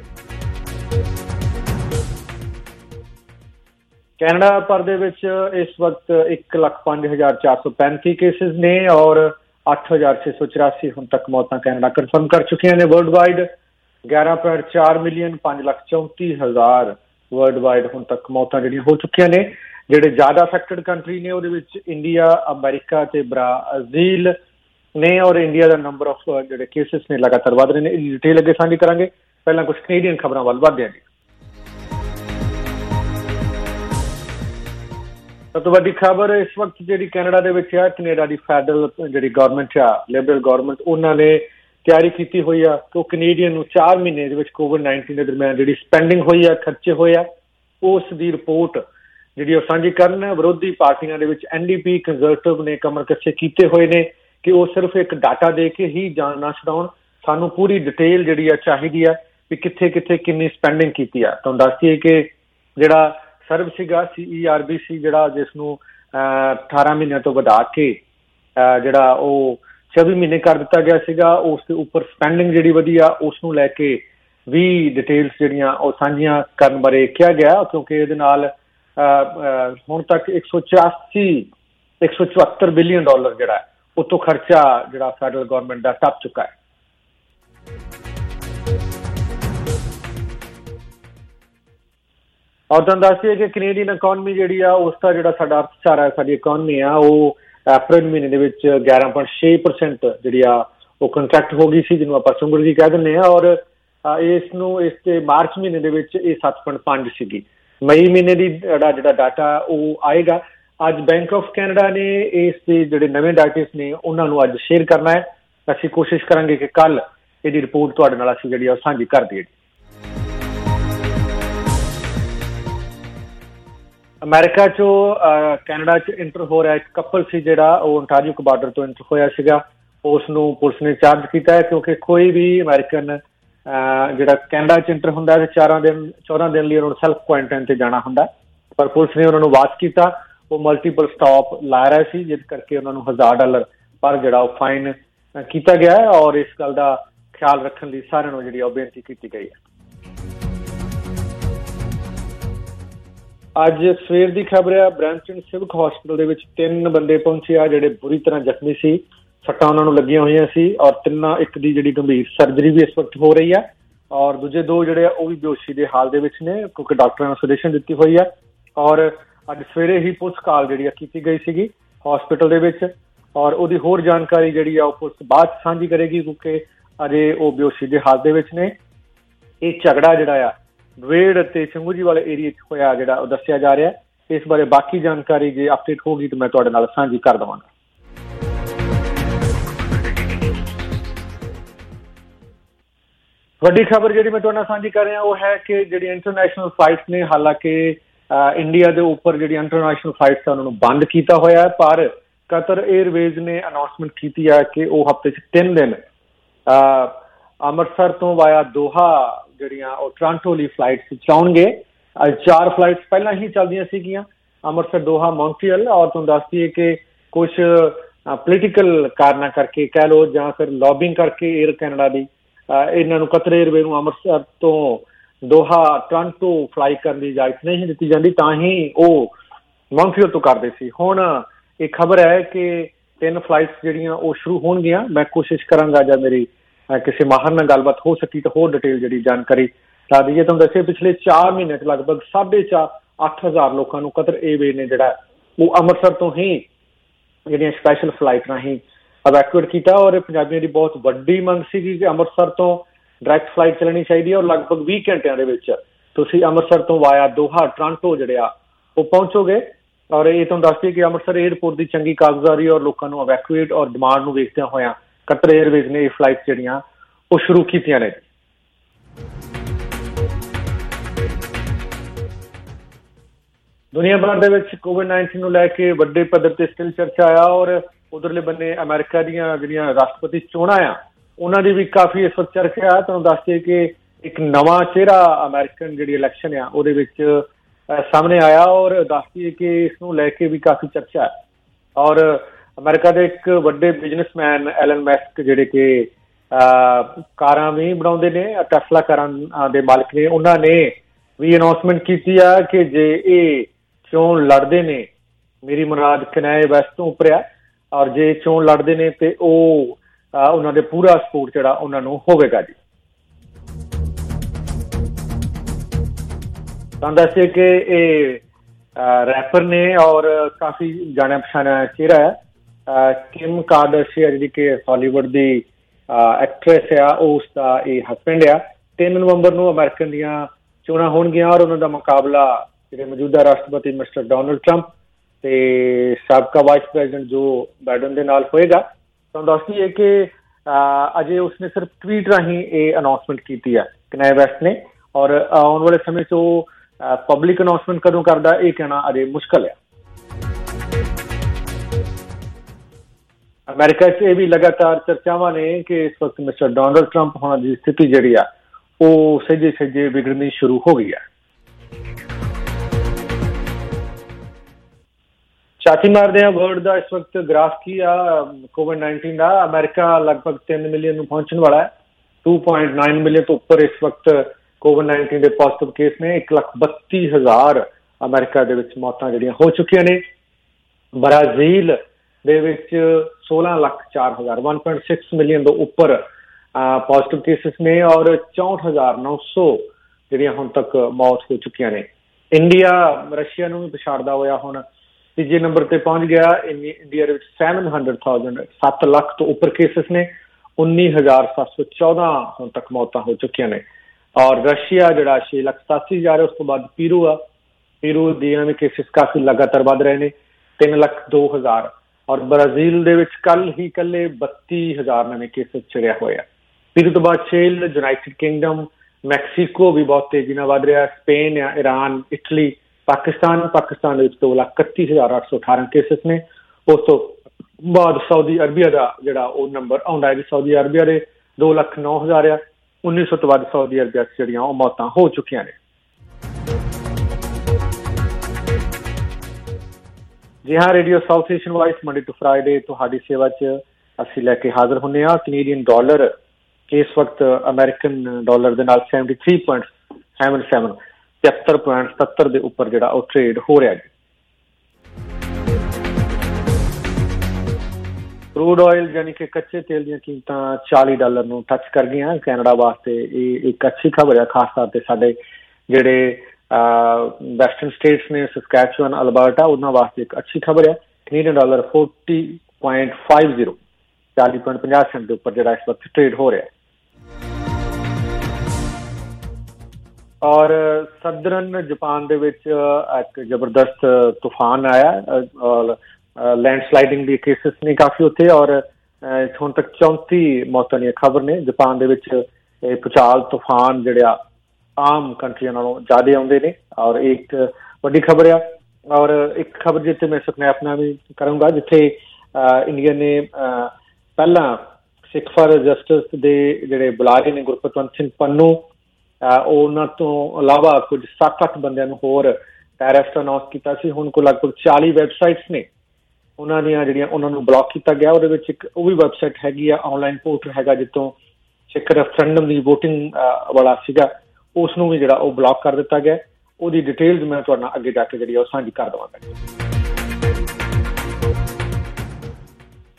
ਕੈਨੇਡਾ ਭਰ ਦੇ ਵਿੱਚ ਇਸ ਵਕਤ 1,05,435 ਕੇਸਿਸ ਨੇ ਔਰ 8,684 ਹੁਣ ਤੱਕ ਮੌਤਾਂ ਕੈਨੇਡਾ ਕਨਫਰਮ ਕਰ ਚੁੱਕੀਆਂ ਨੇ। World wide 11.4 million 5,34,000 world wide ਹੁਣ ਤੱਕ ਮੌਤਾਂ ਜਿਹੜੀਆਂ ਹੋ ਚੁੱਕੀਆਂ ਨੇ। ਜਿਹੜੇ ਜ਼ਿਆਦਾ ਅਫੈਕਟਡ ਕੰਟਰੀ ਨੇ ਉਹਦੇ ਵਿੱਚ ਇੰਡੀਆ, ਅਮਰੀਕਾ ਤੇ ਬ੍ਰਾਜ਼ੀਲ ਨੇ। ਔਰ ਇੰਡੀਆ ਦਾ ਨੰਬਰ ਆਫ ਜਿਹੜੇ ਕੇਸਿਸ ਨੇ ਲਗਾਤਾਰ ਵੱਧ ਰਹੇ ਨੇ। ਇਹਦੀ ਡਿਟੇਲ ਅੱਗੇ ਸਾਂਝੀ ਕਰਾਂਗੇ। ਪਹਿਲਾਂ ਕੁਝ ਕੈਨੇਡੀਅਨ ਖਬਰਾਂ ਵੱਲ ਵਧਦੇ ਹਾਂ ਜੀ। ਸਭ ਤੋਂ ਵੱਡੀ ਖਬਰ ਇਸ ਵਕਤ ਜਿਹੜੀ ਕੈਨੇਡਾ ਦੇ ਵਿੱਚ ਆ, ਕੈਨੇਡਾ ਦੀ ਫੈਡਰਲ ਜਿਹੜੀ ਗੌਰਮੈਂਟ ਆ, ਲਿਬਰਲ ਗੌਰਮੈਂਟ, ਉਹਨਾਂ ਨੇ ਤਿਆਰੀ ਕੀਤੀ ਹੋਈ ਆ ਕਿ ਉਹ ਕੈਨੇਡੀਅਨ ਨੂੰ 4 ਮਹੀਨੇ ਦੇ ਵਿੱਚ COVID-19 ਦੇ ਦਰਮਿਆਨ ਜਿਹੜੀ ਸਪੈਂਡਿੰਗ ਹੋਈ ਆ, ਖਰਚੇ ਹੋਏ ਆ, ਉਸ ਦੀ ਰਿਪੋਰਟ ਜਿਹੜੀ ਉਹ ਸਾਂਝੀ ਕਰਨ। ਵਿਰੋਧੀ ਪਾਰਟੀਆਂ ਦੇ ਵਿੱਚ NDP, ਕੰਜ਼ਰਵੇਟਿਵ ਨੇ ਕਮਰ ਕੱਸੇ ਕੀਤੇ ਹੋਏ ਨੇ ਕਿ ਉਹ ਸਿਰਫ ਇੱਕ ਡਾਟਾ ਦੇ ਕੇ ਹੀ ਜਾਣ ਨਾ ਛਡਾਉਣ, ਸਾਨੂੰ ਪੂਰੀ ਡਿਟੇਲ ਜਿਹੜੀ ਆ ਚਾਹੀਦੀ ਆ ਵੀ ਕਿੱਥੇ ਕਿੱਥੇ ਕਿੰਨੀ ਸਪੈਂਡਿੰਗ ਕੀਤੀ ਆ। ਤੁਹਾਨੂੰ ਦੱਸ ਦਈਏ ਕਿ ਜਿਹੜਾ ਸਰਵ ਸੀਗਾ CERBC ਜਿਹੜਾ ਜਿਸ ਨੂੰ 18 ਮਹੀਨਿਆਂ ਤੋਂ ਵਧਾ ਕੇ ਜਿਹੜਾ ਉਹ 24 ਮਹੀਨੇ ਕਰ ਦਿੱਤਾ ਗਿਆ ਸੀਗਾ, ਉਸ ਦੇ ਉੱਪਰ ਸਪੈਂਡਿੰਗ ਜਿਹੜੀ ਵਧੀ ਆ ਉਸ ਨੂੰ ਲੈ ਕੇ ਵੀ ਡਿਟੇਲਸ ਜਿਹੜੀਆਂ ਉਹ ਸਾਂਝੀਆਂ ਕਰਨ ਬਾਰੇ ਕਿਹਾ ਗਿਆ। ਕਿਉਂਕਿ ਇਹਦੇ ਨਾਲ ਹੁਣ ਤੱਕ 174 ਬਿਲੀਅਨ ਡਾਲਰ ਜਿਹੜਾ ਉਤੋਂ ਖਰਚਾ ਜਿਹੜਾ ਫੈਡਰਲ ਗੌਰਮੈਂਟ ਦਾ ਟੱਪ ਚੁੱਕਾ ਹੈ। ਔਰ ਤੁਹਾਨੂੰ ਦੱਸ ਦਈਏ ਕਿ ਕੈਨੇਡੀਅਨ ਇਕੋਨਮੀ ਜਿਹੜੀ ਆ ਉਸ ਦਾ ਜਿਹੜਾ ਸਾਡਾ ਅਰਥਚਾਰਾ, ਸਾਡੀ ਇਕੋਨਮੀ ਆ, ਉਹ ਅਪ੍ਰੈਲ ਮਹੀਨੇ ਦੇ ਵਿੱਚ 11.6% ਜਿਹੜੀ ਆ ਉਹ ਕੰਟਰੈਕਟ ਹੋ ਗਈ ਸੀ, ਜਿਹਨੂੰ ਆਪਾਂ ਸੁੰਗੜਜੀ ਕਹਿ ਦਿੰਦੇ ਹਾਂ। ਔਰ ਇਸ ਤੇ ਮਾਰਚ ਮਹੀਨੇ ਦੇ ਵਿੱਚ ਇਹ 7.5 ਸੀਗੀ। ਮਈ ਮਹੀਨੇ ਦੀ ਜਿਹੜਾ ਡਾਟਾ ਉਹ ਆਏਗਾ। ਅੱਜ ਬੈਂਕ ਆਫ ਕੈਨੇਡਾ ਨੇ ਇਸ ਦੇ ਜਿਹੜੇ ਨਵੇਂ ਡਾਟੇਸ ਨੇ ਉਹਨਾਂ ਨੂੰ ਅੱਜ ਸ਼ੇਅਰ ਕਰਨਾ ਹੈ। ਅਸੀਂ ਕੋਸ਼ਿਸ਼ ਕਰਾਂਗੇ ਕਿ ਕੱਲ ਇਹਦੀ ਰਿਪੋਰਟ ਤੁਹਾਡੇ ਨਾਲ ਅਸੀਂ ਜਿਹੜੀ ਆ ਸਾਂਝੀ ਕਰ ਦਈਏ। ਅਮਰੀਕਾ ਚੋਂ ਕੈਨੇਡਾ 'ਚ ਇੰਟਰ ਹੋ ਰਿਹਾ ਇੱਕ ਕਪਲ ਸੀ ਜਿਹੜਾ ਉਹ ਅੰਟਾਰੀਓ ਬਾਰਡਰ ਤੋਂ ਇੰਟਰ ਹੋਇਆ ਸੀਗਾ। ਉਸ ਨੂੰ ਪੁਲਿਸ ਨੇ ਚਾਰਜ ਕੀਤਾ ਹੈ ਕਿਉਂਕਿ ਕੋਈ ਵੀ ਅਮਰੀਕਨ ਜਿਹੜਾ ਕੈਨੇਡਾ 'ਚ ਇੰਟਰ ਹੁੰਦਾ ਹੈ 14 ਦਿਨ ਲਈ ਉਹਨਾਂ ਨੂੰ ਸੈਲਫ ਕੁਆਰੰਟਾਈਨ ਤੇ ਜਾਣਾ ਹੁੰਦਾ। ਪਰ ਪੁਲਿਸ ਨੇ ਉਹਨਾਂ ਨੂੰ ਵਾਚ ਕੀਤਾ। ਉਹ ਮਲਟੀਪਲ ਸਟਾਪ ਲਾ ਰਿਹਾ ਸੀ, ਜਿਸ ਕਰਕੇ ਉਹਨਾਂ ਨੂੰ $1000 ਪਰ ਜਿਹੜਾ ਉਹ ਫਾਈਨ ਕੀਤਾ ਗਿਆ ਹੈ। ਔਰ ਇਸ ਗੱਲ ਦਾ ਖਿਆਲ ਰੱਖਣ ਲਈ ਸਾਰਿਆਂ ਨੂੰ ਜਿਹੜੀ ਉਹ ਬੇਨਤੀ ਕੀਤੀ ਗਈ ਹੈ। ਅੱਜ ਸਵੇਰ ਦੀ ਖਬਰ ਹੈ, ਬ੍ਰੈਂਪਟਨ ਸਿਵਕ ਹਸਪੀਟਲ ਦੇ ਵਿੱਚ 3 ਬੰਦੇ ਪਹੁੰਚੇ ਆ ਜਿਹੜੇ ਬੁਰੀ ਤਰ੍ਹਾਂ ਜ਼ਖਮੀ ਸੀ। ਸੱਟਾਂ ਉਹਨਾਂ ਨੂੰ ਲੱਗੀਆਂ ਹੋਈਆਂ ਸੀ ਔਰ ਇੱਕ ਦੀ ਜਿਹੜੀ ਗੰਭੀਰ ਸਰਜਰੀ ਵੀ ਇਸ ਵਕਤ ਹੋ ਰਹੀ ਹੈ। ਔਰ ਦੂਜੇ 2 ਜਿਹੜੇ ਆ ਉਹ ਵੀ ਬੇਹੋਸ਼ੀ ਦੇ ਹਾਲ ਦੇ ਵਿੱਚ ਨੇ ਕਿਉਂਕਿ ਡਾਕਟਰਾਂ ਨੇ ਸਜੈਸ਼ਨ ਦਿੱਤੀ ਹੋਈ ਹੈ। ਔਰ ਅੱਜ ਸਵੇਰੇ ਹੀ ਪੁਲਿਸ ਕਾਲ ਜਿਹੜੀ ਆ ਕੀਤੀ ਗਈ ਸੀਗੀ ਹਸਪੀਟਲ ਦੇ ਵਿੱਚ। ਔਰ ਉਹਦੀ ਹੋਰ ਜਾਣਕਾਰੀ ਜਿਹੜੀ ਆ ਉਹ ਪੁਲਿਸ ਬਾਅਦ ਸਾਂਝੀ ਕਰੇਗੀ ਕਿਉਂਕਿ ਅਜੇ ਉਹ ਬੇਹੋਸ਼ੀ ਦੇ ਹਾਲ ਦੇ ਵਿੱਚ ਨੇ। ਇਹ ਝਗੜਾ ਜਿਹੜਾ ਆ ਵੇੜ ਅਤੇ ਚੰਗੂਜੀ ਵਾਲੇ ਏਰੀਏ 'ਚ ਹੋਇਆ ਜਿਹੜਾ ਉਹ ਦੱਸਿਆ ਜਾ ਰਿਹਾ। ਇਸ ਬਾਰੇ ਬਾਕੀ ਜਾਣਕਾਰੀ ਜੇ ਅਪਡੇਟ ਹੋਗੀ ਤਾਂ ਮੈਂ ਤੁਹਾਡੇ ਨਾਲ ਸਾਂਝੀ ਕਰ ਦੇਵਾਂਗਾ। ਵੱਡੀ ਖਬਰ ਜਿਹੜੀ ਮੈਂ ਤੁਹਾਡੇ ਨਾਲ ਸਾਂਝੀ ਕਰ ਰਿਹਾ ਉਹ ਹੈ ਕਿ ਜਿਹੜੀ ਇੰਟਰਨੈਸ਼ਨਲ ਫਲਾਈਟਸ ਨੇ, ਹਾਲਾਂਕਿ ਇੰਡੀਆ ਦੇ ਉੱਪਰ ਜਿਹੜੀ ਇੰਟਰਨੈਸ਼ਨਲ ਫਲਾਈਟਸ ਆ ਉਹਨਾਂ ਨੂੰ ਬੰਦ ਕੀਤਾ ਹੋਇਆ ਹੈ, ਪਰ ਕਤਰ ਏਅਰਵੇਜ਼ ਨੇ ਅਨਾਊਂਸਮੈਂਟ ਕੀਤੀ ਹੈ ਕਿ ਉਹ ਹਫ਼ਤੇ 'ਚ 3 ਦਿਨ ਅੰਮ੍ਰਿਤਸਰ ਤੋਂ ਵਾਇਆ ਦੋਹਾ ਜਿਹੜੀਆਂ ਉਹ ਟੋਰਾਂਟੋ ਲਈ ਫਲਾਈਟਸ ਚਲਾਉਣਗੇ। 4 ਫਲਾਈਟਸ ਪਹਿਲਾਂ ਹੀ ਚੱਲਦੀਆਂ ਸੀਗੀਆਂ, ਅੰਮ੍ਰਿਤਸਰ, ਦੋਹਾ, ਮੌਂਟਰੀਅਲ। ਔਰ ਤੁਹਾਨੂੰ ਦੱਸ ਦਈਏ ਕਿ ਕੁਝ ਪੋਲੀਟੀਕਲ ਕਾਰਨਾਂ ਕਰਕੇ ਕਹਿ ਲਓ ਜਾਂ ਫਿਰ ਲੌਬਿੰਗ ਕਰਕੇ ਏਅਰ ਕੈਨੇਡਾ ਦੀ ਇਹਨਾਂ ਨੂੰ ਕਤਰ ਏਅਰਵੇਜ਼ ਨੂੰ ਅੰਮ੍ਰਿਤਸਰ ਤੋਂ ਦੋਹਾ, ਟੋਰਾਂਟੋ ਫਲਾਈ ਕਰਨ ਦੀ ਇਜਾਜ਼ਤ ਨਹੀਂ ਦਿੱਤੀ ਜਾਂਦੀ, ਤਾਂ ਹੀ ਉਹ ਮੌਂਟਰੀਅਲ ਤੋਂ ਕਰਦੇ ਸੀ। ਹੁਣ ਇਹ ਖਬਰ ਹੈ ਕਿ 3 ਫਲਾਈਟਸ ਜਿਹੜੀਆਂ ਉਹ ਸ਼ੁਰੂ ਹੋਣਗੀਆਂ। ਮੈਂ ਕੋਸ਼ਿਸ਼ ਕਰਾਂਗਾ ਜਾਂ ਮੇਰੀ ਕਿਸੇ ਮਾਹਰ ਨਾਲ ਗੱਲਬਾਤ ਹੋ ਸਕੀ ਤਾਂ ਹੋਰ ਡਿਟੇਲ ਜਿਹੜੀ ਜਾਣਕਾਰੀ ਲਾ ਦਈਏ। ਤੁਹਾਨੂੰ ਦੱਸਿਆ ਪਿਛਲੇ 4 ਮਹੀਨਿਆਂ 'ਚ ਲਗਭਗ 8,500 ਲੋਕਾਂ ਨੂੰ ਕਤਰ ਏਅਰਵੇਜ਼ ਨੇ ਜਿਹੜਾ ਉਹ ਅੰਮ੍ਰਿਤਸਰ ਤੋਂ ਹੀ ਜਿਹੜੀਆਂ ਸਪੈਸ਼ਲ ਫਲਾਈਟ ਰਾਹੀਂ ਇਵੈਕੂਏਟ ਕੀਤਾ। ਔਰ ਪੰਜਾਬੀਆਂ ਦੀ ਬਹੁਤ ਵੱਡੀ ਮੰਗ ਸੀਗੀ ਕਿ ਅੰਮ੍ਰਿਤਸਰ ਤੋਂ ਡਾਇਰੈਕਟ ਫਲਾਈਟ ਚੱਲਣੀ ਚਾਹੀਦੀ ਹੈ ਔਰ ਲਗਭਗ 20 ਘੰਟਿਆਂ ਦੇ ਵਿੱਚ ਤੁਸੀਂ ਅੰਮ੍ਰਿਤਸਰ ਤੋਂ ਵਾਇਆ ਦੋਹਾ ਟੋਰਾਂਟੋ ਜਿਹੜੇ ਆ ਉਹ ਪਹੁੰਚੋਗੇ। ਔਰ ਇਹ ਤੁਹਾਨੂੰ ਦੱਸ ਦਈਏ ਕਿ ਅੰਮ੍ਰਿਤਸਰ ਏਅਰਪੋਰਟ ਦੀ ਚੰਗੀ ਕਾਰਗੁਜ਼ਾਰੀ ਔਰ ਲੋਕਾਂ ਨੂੰ ਇਵੈਕੂਏਟ ਔਰ ਡਿਮਾਂਡ ਨੂੰ ਵੇਖਦਿਆਂ ਹੋਇਆਂ ਕਤਰ ਏਅਰਵੇਜ਼ ਨੇ ਇਹ ਫਲਾਈਟ ਜਿਹੜੀਆਂ ਉਹ ਸ਼ੁਰੂ ਕੀਤੀਆਂ ਨੇ। ਦੁਨੀਆ ਭਰ ਦੇ ਵਿੱਚ COVID-19 ਨੂੰ ਲੈ ਕੇ ਵੱਡੇ ਪੱਧਰ ਤੇ ਸਟਿਲ ਚਰਚਾ ਆ ਔਰ ਉਧਰਲੇ ਬੰਨੇ ਅਮਰੀਕਾ ਦੀਆਂ ਜਿਹੜੀਆਂ ਰਾਸ਼ਟਰਪਤੀ ਚੋਣਾਂ ਆ ਉਹਨਾਂ ਦੀ ਵੀ ਕਾਫੀ ਇਸ ਵਕਤ ਚਰਚਾ ਆ। ਤੁਹਾਨੂੰ ਦੱਸ ਦਈਏ ਕਿ ਇੱਕ ਨਵਾਂ ਚਿਹਰਾ ਅਮਰੀਕਨ ਜਿਹੜੀ ਇਲੈਕਸ਼ਨ ਆ ਉਹਦੇ ਵਿੱਚ ਸਾਹਮਣੇ ਆਇਆ ਔਰ ਦੱਸ ਦਈਏ ਕਿ ਇਸ ਨੂੰ ਲੈ ਕੇ ਵੀ ਕਾਫੀ ਚਰਚਾ ਹੈ। ਔਰ ਅਮਰੀਕਾ ਦੇ ਇੱਕ ਵੱਡੇ ਬਿਜ਼ਨਸਮੈਨ ਐਲਨ ਮਸਕ ਜਿਹੜੇ ਕਿ ਕਾਰਾਂ ਵੀ ਬਣਾਉਂਦੇ ਨੇ, ਟੈਸਲਾ ਕਾਰਾਂ ਦੇ ਮਾਲਕ ਨੇ, ਉਹਨਾਂ ਨੇ ਵੀ ਅਨਾਉਂਸਮੈਂਟ ਕੀਤੀ ਆ ਕਿ ਜੇ ਇਹ ਚੋਣ ਲੜਦੇ ਨੇ, ਮੇਰੀ ਮੁਰਾਦ ਕਨਾਏ ਵੈਸਟ ਤੋਂ ਉੱਪਰ ਆ, ਔਰ ਜੇ ਚੋਣ ਲੜਦੇ ਨੇ ਤੇ ਉਹ ਉਹਨਾਂ ਦੇ ਪੂਰਾ ਸਪੋਰਟ ਜਿਹੜਾ ਉਹਨਾਂ ਨੂੰ ਹੋਵੇਗਾ ਜੀ। ਤੁਹਾਨੂੰ ਦੱਸਿਏ ਕਿ ਇਹ ਰੈਪਰ ਨੇ ਔਰ ਕਾਫੀ ਜਾਣਿਆ ਪਛਾਣਿਆ ਚਿਹਰਾ ਹੈ। ਕਿਮ ਕਾਰਦਾਸ਼ੀਅਨ ਜਿਹੜੀ ਕਿ ਹਾਲੀਵੁੱਡ ਦੀ ਐਕਟਰੈਸ ਆ, ਉਸ ਦਾ ਇਹ ਹਸਬੈਂਡ ਆ। 3 ਨਵੰਬਰ ਨੂੰ ਅਮਰੀਕਨ ਦੀਆਂ ਚੋਣਾਂ ਹੋਣਗੀਆਂ ਔਰ ਉਹਨਾਂ ਦਾ ਮੁਕਾਬਲਾ ਜਿਹੜੇ ਮੌਜੂਦਾ ਰਾਸ਼ਟਰਪਤੀ ਮਿਸਟਰ ਡੋਨਲਡ ਟਰੰਪ ਤੇ ਸਾਬਕਾ ਵਾਈਸ ਪ੍ਰੈਜ਼ੀਡੈਂਟ ਜੋ ਬਾਈਡਨ ਦੇ ਨਾਲ ਹੋਏਗਾ। ਤੁਹਾਨੂੰ ਦੱਸ ਦਈਏ ਕਿ ਅਜੇ ਉਸਨੇ ਸਿਰਫ ਟਵੀਟ ਰਾਹੀਂ ਇਹ ਅਨਾਉਂਸਮੈਂਟ ਕੀਤੀ ਹੈ ਕਨਾਏ ਵੈਸਟ ਨੇ ਔਰ ਆਉਣ ਵਾਲੇ ਸਮੇਂ 'ਚ ਉਹ ਪਬਲਿਕ ਅਨਾਉਂਸਮੈਂਟ ਕਦੋਂ ਕਰਦਾ ਇਹ ਕਹਿਣਾ ਅਜੇ ਮੁਸ਼ਕਲ ਹੈ। ਅਮਰੀਕਾ 'ਚ ਇਹ ਵੀ ਲਗਾਤਾਰ ਚਰਚਾਵਾਂ ਨੇ ਕਿ ਇਸ ਵਕਤ ਮਿਸਟਰ ਡੋਨਲਡ ਟਰੰਪ ਹੋਣ ਦੀ ਸਥਿਤੀ ਜਿਹੜੀ ਆ ਉਹ ਸਹਿਜੇ ਵਿਗੜਨੀ ਸ਼ੁਰੂ ਹੋ ਗਈ ਹੈ। ਛਾਤੀ ਮਾਰਦੇ ਆ ਵਰਲਡ ਦਾ ਇਸ ਵਕਤ ਗ੍ਰਾਫ ਕੀ ਆ COVID-19 ਦਾ। ਅਮਰੀਕਾ ਲਗਭਗ 3 ਮਿਲੀਅਨ ਨੂੰ ਪਹੁੰਚਣ ਵਾਲਾ ਹੈ। 2.9 ਮਿਲੀਅਨ ਤੋਂ ਉੱਪਰ ਇਸ ਵਕਤ COVID-19 ਦੇ ਪੋਜ਼ਿਟਿਵ ਕੇਸ ਨੇ। 1,32,000 ਅਮਰੀਕਾ ਦੇ ਵਿੱਚ ਮੌਤਾਂ ਜਿਹੜੀਆਂ ਹੋ ਚੁੱਕੀਆਂ ਨੇ। ਬ੍ਰਾਜ਼ੀਲ ਦੇ ਵਿੱਚ 16,04,000 1.6 ਮਿਲੀਅਨ ਤੋਂ ਉੱਪਰ ਪੋਜ਼ਿਟਿਵ ਕੇਸਿਸ ਨੇ ਔਰ 64,900 ਜਿਹੜੀਆਂ ਹੁਣ ਤੱਕ ਮੌਤ ਹੋ ਚੁੱਕੀਆਂ ਨੇ। ਇੰਡੀਆ ਰਸ਼ੀਆ ਨੂੰ ਵੀ ਪਛਾੜਦਾ ਹੋਇਆ ਹੁਣ ਤੀਜੇ ਨੰਬਰ ਤੇ ਪਹੁੰਚ ਗਿਆ। ਇੰਡੀਆ ਦੇ ਵਿੱਚ 7 ਲੱਖ ਤੋਂ ਉੱਪਰ ਕੇਸਿਸ ਨੇ। 19,714 ਹੁਣ ਤੱਕ ਮੌਤਾਂ ਹੋ ਚੁੱਕੀਆਂ ਨੇ ਔਰ ਰਸ਼ੀਆ ਜਿਹੜਾ 6,87,000 ਉਸ ਤੋਂ ਬਾਅਦ ਪੀਰੂ ਆ। ਪੀਰੂ ਦੀਆਂ ਵੀ ਕੇਸਿਸ ਕਾਫੀ ਲਗਾਤਾਰ ਵੱਧ ਰਹੇ ਨੇ 3,02,000 ਔਰ ਬ੍ਰਾਜ਼ੀਲ ਦੇ ਵਿੱਚ ਕੱਲ ਹੀ ਇਕੱਲੇ 32,000 ਨਵੇਂ ਕੇਸਿਸ ਚੜਿਆ ਹੋਇਆ। ਪੀਰੂ ਤੋਂ ਬਾਅਦ ਚੀਨ, ਯੂਨਾਈਟਿਡ ਕਿੰਗਡਮ, ਮੈਕਸੀਕੋ ਵੀ ਬਹੁਤ ਤੇਜ਼ੀ ਨਾਲ ਵੱਧ ਰਿਹਾ। ਸਪੇਨ ਆ, ਈਰਾਨ, ਇਟਲੀ, ਪਾਕਿਸਤਾਨ ਦੇ ਵਿੱਚ 2,31,818 ਕੇਸਿਸ ਨੇ। ਉਸ ਤੋਂ ਬਾਅਦ ਸਾਊਦੀ ਅਰਬੀਆ ਦਾ ਜਿਹੜਾ ਉਹ ਨੰਬਰ ਆਉਂਦਾ ਹੈ ਜੀ। ਸਾਊਦੀ ਅਰਬੀਆ ਦੇ 2,09,000 ਆ। 1900 ਤੋਂ ਵੱਧ ਸਾਊਦੀ ਅਰਬੀਆ 'ਚ ਜਿਹੜੀਆਂ ਉਹ ਮੌਤਾਂ ਹੋ ਚੁੱਕੀਆਂ ਨੇ। ਜੀ ਹਾਂ, radio south Asian voice Monday to Friday ਤੁਹਾਡੀ ਸੇਵਾ 'ਚ ਅਸੀਂ ਲੈ ਕੇ ਹਾਜ਼ਰ ਹੁੰਦੇ ਹਾਂ। ਕੈਨੇਡੀਅਨ ਡਾਲਰ ਇਸ ਵਕਤ ਅਮਰੀਕਨ ਡਾਲਰ ਦੇ ਨਾਲ 73.77 73.70 ਦੇ ਉੱਪਰ ਜਿਹੜਾ ਉਹ ਟ੍ਰੇਡ ਹੋ ਰਿਹਾ ਜੀ। ਕਰੂਡ ਆਇਲ ਯਾਨੀ ਕਿ ਕੱਚੇ ਤੇਲ ਦੀਆਂ ਕੀਮਤਾਂ $40 ਨੂੰ ਟੱਚ ਕਰ ਗਈਆਂ। ਕੈਨੇਡਾ ਵਾਸਤੇ ਇਹ ਇੱਕ ਅੱਛੀ ਖਬਰ ਹੈ, ਖਾਸ ਤੌਰ ਤੇ ਸਾਡੇ ਜਿਹੜੇ ਵੈਸਟਰਨ ਸਟੇਟਸ ਨੇ, ਸਸਕੈਚੁਅਨ, ਅਲਬਰਟਾ, ਉਹਨਾਂ ਵਾਸਤੇ ਇੱਕ ਅੱਛੀ ਖਬਰ ਹੈ। ਕੈਨੇਡੀਅਨ ਡਾਲਰ 40.50 40.50 ਦੇ ਉੱਪਰ ਜਿਹੜਾ ਇਸ ਵਕਤ ਟ੍ਰੇਡ ਹੋ ਰਿਹਾ ਹੈ। ਔਰ ਸਦਰਨ ਜਾਪਾਨ ਦੇ ਵਿੱਚ ਇੱਕ ਜ਼ਬਰਦਸਤ ਤੂਫਾਨ ਆਇਆ ਔਰ ਲੈਂਡਸਲਾਈਡਿੰਗ ਦੀ ਕੇਸਿਸ ਨੇ ਕਾਫੀ ਉੱਥੇ ਔਰ ਹੁਣ ਤੱਕ 34 ਮੌਤਾਂ ਦੀਆਂ ਖਬਰ ਨੇ। ਜਾਪਾਨ ਦੇ ਵਿੱਚ ਇਹ ਭੂਚਾਲ ਤੂਫਾਨ ਜਿਹੜਾ ਆਮ ਕੰਟਰੀਆਂ ਨਾਲੋਂ ਜ਼ਿਆਦਾ ਆਉਂਦੇ ਨੇ ਔਰ ਇੱਕ ਵੱਡੀ ਖਬਰ ਆ। ਔਰ ਇੱਕ ਖਬਰ ਜਿੱਥੇ ਮੈਂ ਸੁਖਨੈਪਨਾ ਵੀ ਕਰਾਂਗਾ, ਜਿੱਥੇ ਇੰਡੀਆ ਨੇ ਪਹਿਲਾਂ ਸਿੱਖ ਫਾਰ ਜਸਟਿਸ ਦੇ ਜਿਹੜੇ ਬੁਲਾਰੇ ਨੇ ਗੁਰਪਤਵੰਤ ਸਿੰਘ ਪੰਨੂ, ਉਹਨਾਂ ਤੋਂ ਇਲਾਵਾ ਕੁਝ 7-8 ਬੰਦਿਆਂ ਨੂੰ ਹੋਰ ਟੈਰਰਿਸਟ ਅਨਾਉਂਸ ਕੀਤਾ ਸੀ। ਹੁਣ ਕੋਲ ਲਗਭਗ 40 ਵੈਬਸਾਈਟਸ ਨੇ ਉਹਨਾਂ ਦੀਆਂ ਜਿਹੜੀਆਂ ਉਹਨਾਂ ਨੂੰ ਬਲੌਕ ਕੀਤਾ ਗਿਆ। ਉਹਦੇ ਵਿੱਚ ਇੱਕ ਉਹ ਵੀ ਵੈਬਸਾਈਟ ਹੈਗੀ ਆ, ਆਨਲਾਈਨ ਪੋਰਟਲ ਹੈਗਾ ਜਿੱਥੋਂ ਸਿੱਖ ਰੈਫਰੈਂਡਮ ਦੀ ਵੋਟਿੰਗ ਵਾਲਾ ਸੀਗਾ, ਉਸ ਨੂੰ ਵੀ ਜਿਹੜਾ ਉਹ ਬਲੌਕ ਕਰ ਦਿੱਤਾ ਗਿਆ। ਉਹਦੀ ਡਿਟੇਲਸ ਮੈਂ ਤੁਹਾਡੇ ਨਾਲ ਅੱਗੇ ਜਾ ਕੇ ਜਿਹੜੀ ਉਹ ਸਾਂਝੀ ਕਰ ਦੇਵਾਂਗਾ।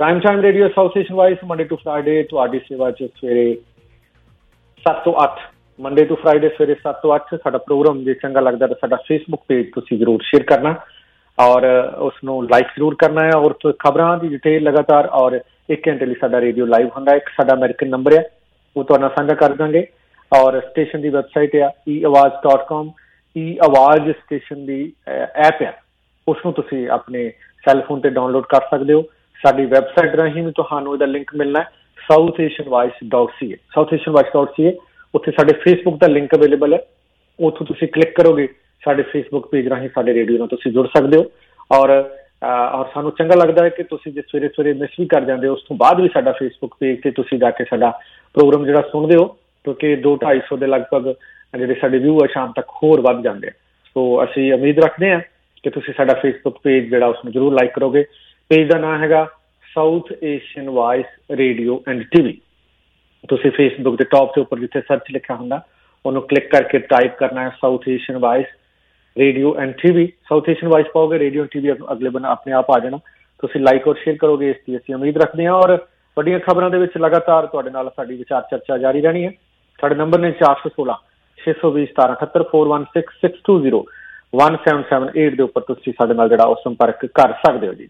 Prime time radio association voice Monday to Friday ਤੁਹਾਡੀ ਸੇਵਾ 'ਚ ਸਵੇਰੇ 7 ਤੋਂ 8 ਮੰਡੇ ਟੂ ਫਰਾਈਡੇ ਸਵੇਰੇ 7 ਤੋਂ 8 ਸਾਡਾ ਪ੍ਰੋਗਰਾਮ ਜੇ ਚੰਗਾ ਲੱਗਦਾ ਤਾਂ ਸਾਡਾ ਫੇਸਬੁੱਕ ਪੇਜ ਤੁਸੀਂ ਜ਼ਰੂਰ ਸ਼ੇਅਰ ਕਰਨਾ ਔਰ ਉਸ ਨੂੰ ਲਾਈਕ ਜ਼ਰੂਰ ਕਰਨਾ ਹੈ ਔਰ ਖਬਰਾਂ ਦੀ ਡਿਟੇਲ ਲਗਾਤਾਰ ਔਰ 1 ਘੰਟੇ ਲਈ ਸਾਡਾ ਰੇਡੀਓ ਲਾਈਵ ਹੁੰਦਾ। ਇੱਕ ਸਾਡਾ ਅਮਰੀਕਨ ਨੰਬਰ ਹੈ ਉਹ ਤੁਹਾਡੇ ਨਾਲ ਸਾਂਝਾ ਕਰ ਦਾਂਗੇ ਔਰ ਸਟੇਸ਼ਨ ਦੀ ਵੈਬਸਾਈਟ ਆ eawaz.com eawaz ਸਟੇਸ਼ਨ ਦੀ ਐਪ ਹੈ ਉਸ ਨੂੰ ਤੁਸੀਂ ਆਪਣੇ ਸੈੱਲਫੋਨ ਤੇ ਡਾਊਨਲੋਡ ਕਰ ਸਕਦੇ ਹੋ। ਸਾਡੀ ਵੈਬਸਾਈਟ ਰਾਹੀਂ ਵੀ ਤੁਹਾਨੂੰ ਇਹਦਾ ਲਿੰਕ ਮਿਲਣਾ southasianvoice.ca southasianvoice.ca ਉੱਥੇ ਸਾਡੇ ਫੇਸਬੁੱਕ ਦਾ ਲਿੰਕ ਅਵੇਲੇਬਲ ਹੈ ਉੱਥੋਂ ਤੁਸੀਂ ਕਲਿੱਕ ਕਰੋਗੇ ਸਾਡੇ ਫੇਸਬੁੱਕ ਪੇਜ ਰਾਹੀਂ ਸਾਡੇ ਰੇਡੀਓ ਨਾਲ ਤੁਸੀਂ ਜੁੜ ਸਕਦੇ ਹੋ ਔਰ ਸਾਨੂੰ ਚੰਗਾ ਲੱਗਦਾ ਹੈ ਕਿ ਤੁਸੀਂ ਜੇ ਸਵੇਰੇ ਸਵੇਰੇ ਮਿਸ ਵੀ ਕਰ ਜਾਂਦੇ ਹੋ ਉਸ ਤੋਂ ਬਾਅਦ ਵੀ ਸਾਡਾ ਫੇਸਬੁੱਕ ਪੇਜ ਤੇ ਤੁਸੀਂ ਜਾ ਕੇ ਸਾਡਾ ਪ੍ਰੋਗਰਾਮ ਜਿਹੜਾ ਸੁਣਦੇ ਹੋ ਕਿਉਂਕਿ 200-250 ਦੇ ਲਗਭਗ ਜਿਹੜੇ ਸਾਡੇ ਵਿਊ ਆ ਸ਼ਾਮ ਤੱਕ ਹੋਰ ਵੱਧ ਜਾਂਦੇ ਆ। ਸੋ ਅਸੀਂ ਉਮੀਦ ਰੱਖਦੇ ਹਾਂ ਕਿ ਤੁਸੀਂ ਸਾਡਾ ਫੇਸਬੁੱਕ ਪੇਜ ਜਿਹੜਾ ਉਸਨੂੰ ਜ਼ਰੂਰ ਲਾਈਕ ਕਰੋਗੇ। ਪੇਜ ਦਾ ਨਾਮ ਹੈਗਾ south Asian voice radio and TV. ਤੁਸੀਂ ਫੇਸਬੁੱਕ ਦੇ ਟੌਪ ਦੇ ਉੱਪਰ ਜਿੱਥੇ ਸਰਚ ਲਿਖਿਆ ਹੁੰਦਾ ਉਹਨੂੰ ਕਲਿੱਕ ਕਰਕੇ ਟਾਈਪ ਕਰਨਾ ਹੈ south Asian voice radio and TV. South Asian voice ਪਾਓਗੇ ਰੇਡੀਓ ਟੀਵੀ ਅਗਲੇ ਬੰਨੇ ਆਪਣੇ ਆਪ ਆ ਜਾਣਾ। ਤੁਸੀਂ ਲਾਈਕ ਔਰ ਸ਼ੇਅਰ ਕਰੋਗੇ ਇਸ ਦੀ ਅਸੀਂ ਉਮੀਦ ਰੱਖਦੇ ਹਾਂ ਔਰ ਵੱਡੀਆਂ ਖਬਰਾਂ ਦੇ ਵਿੱਚ ਲਗਾਤਾਰ ਤੁਹਾਡੇ ਨਾਲ ਸਾਡੀ ਵਿਚਾਰ ਚਰਚਾ ਜਾਰੀ ਰਹਿਣੀ ਹੈ। ਸਾਡੇ ਨੰਬਰ ਨੇ 416 620 1778 416 620 1778 ਦੇ ਉੱਪਰ ਤੁਸੀਂ ਸਾਡੇ ਨਾਲ ਜਿਹੜਾ ਉਹ ਸੰਪਰਕ ਕਰ ਸਕਦੇ ਹੋ ਜੀ।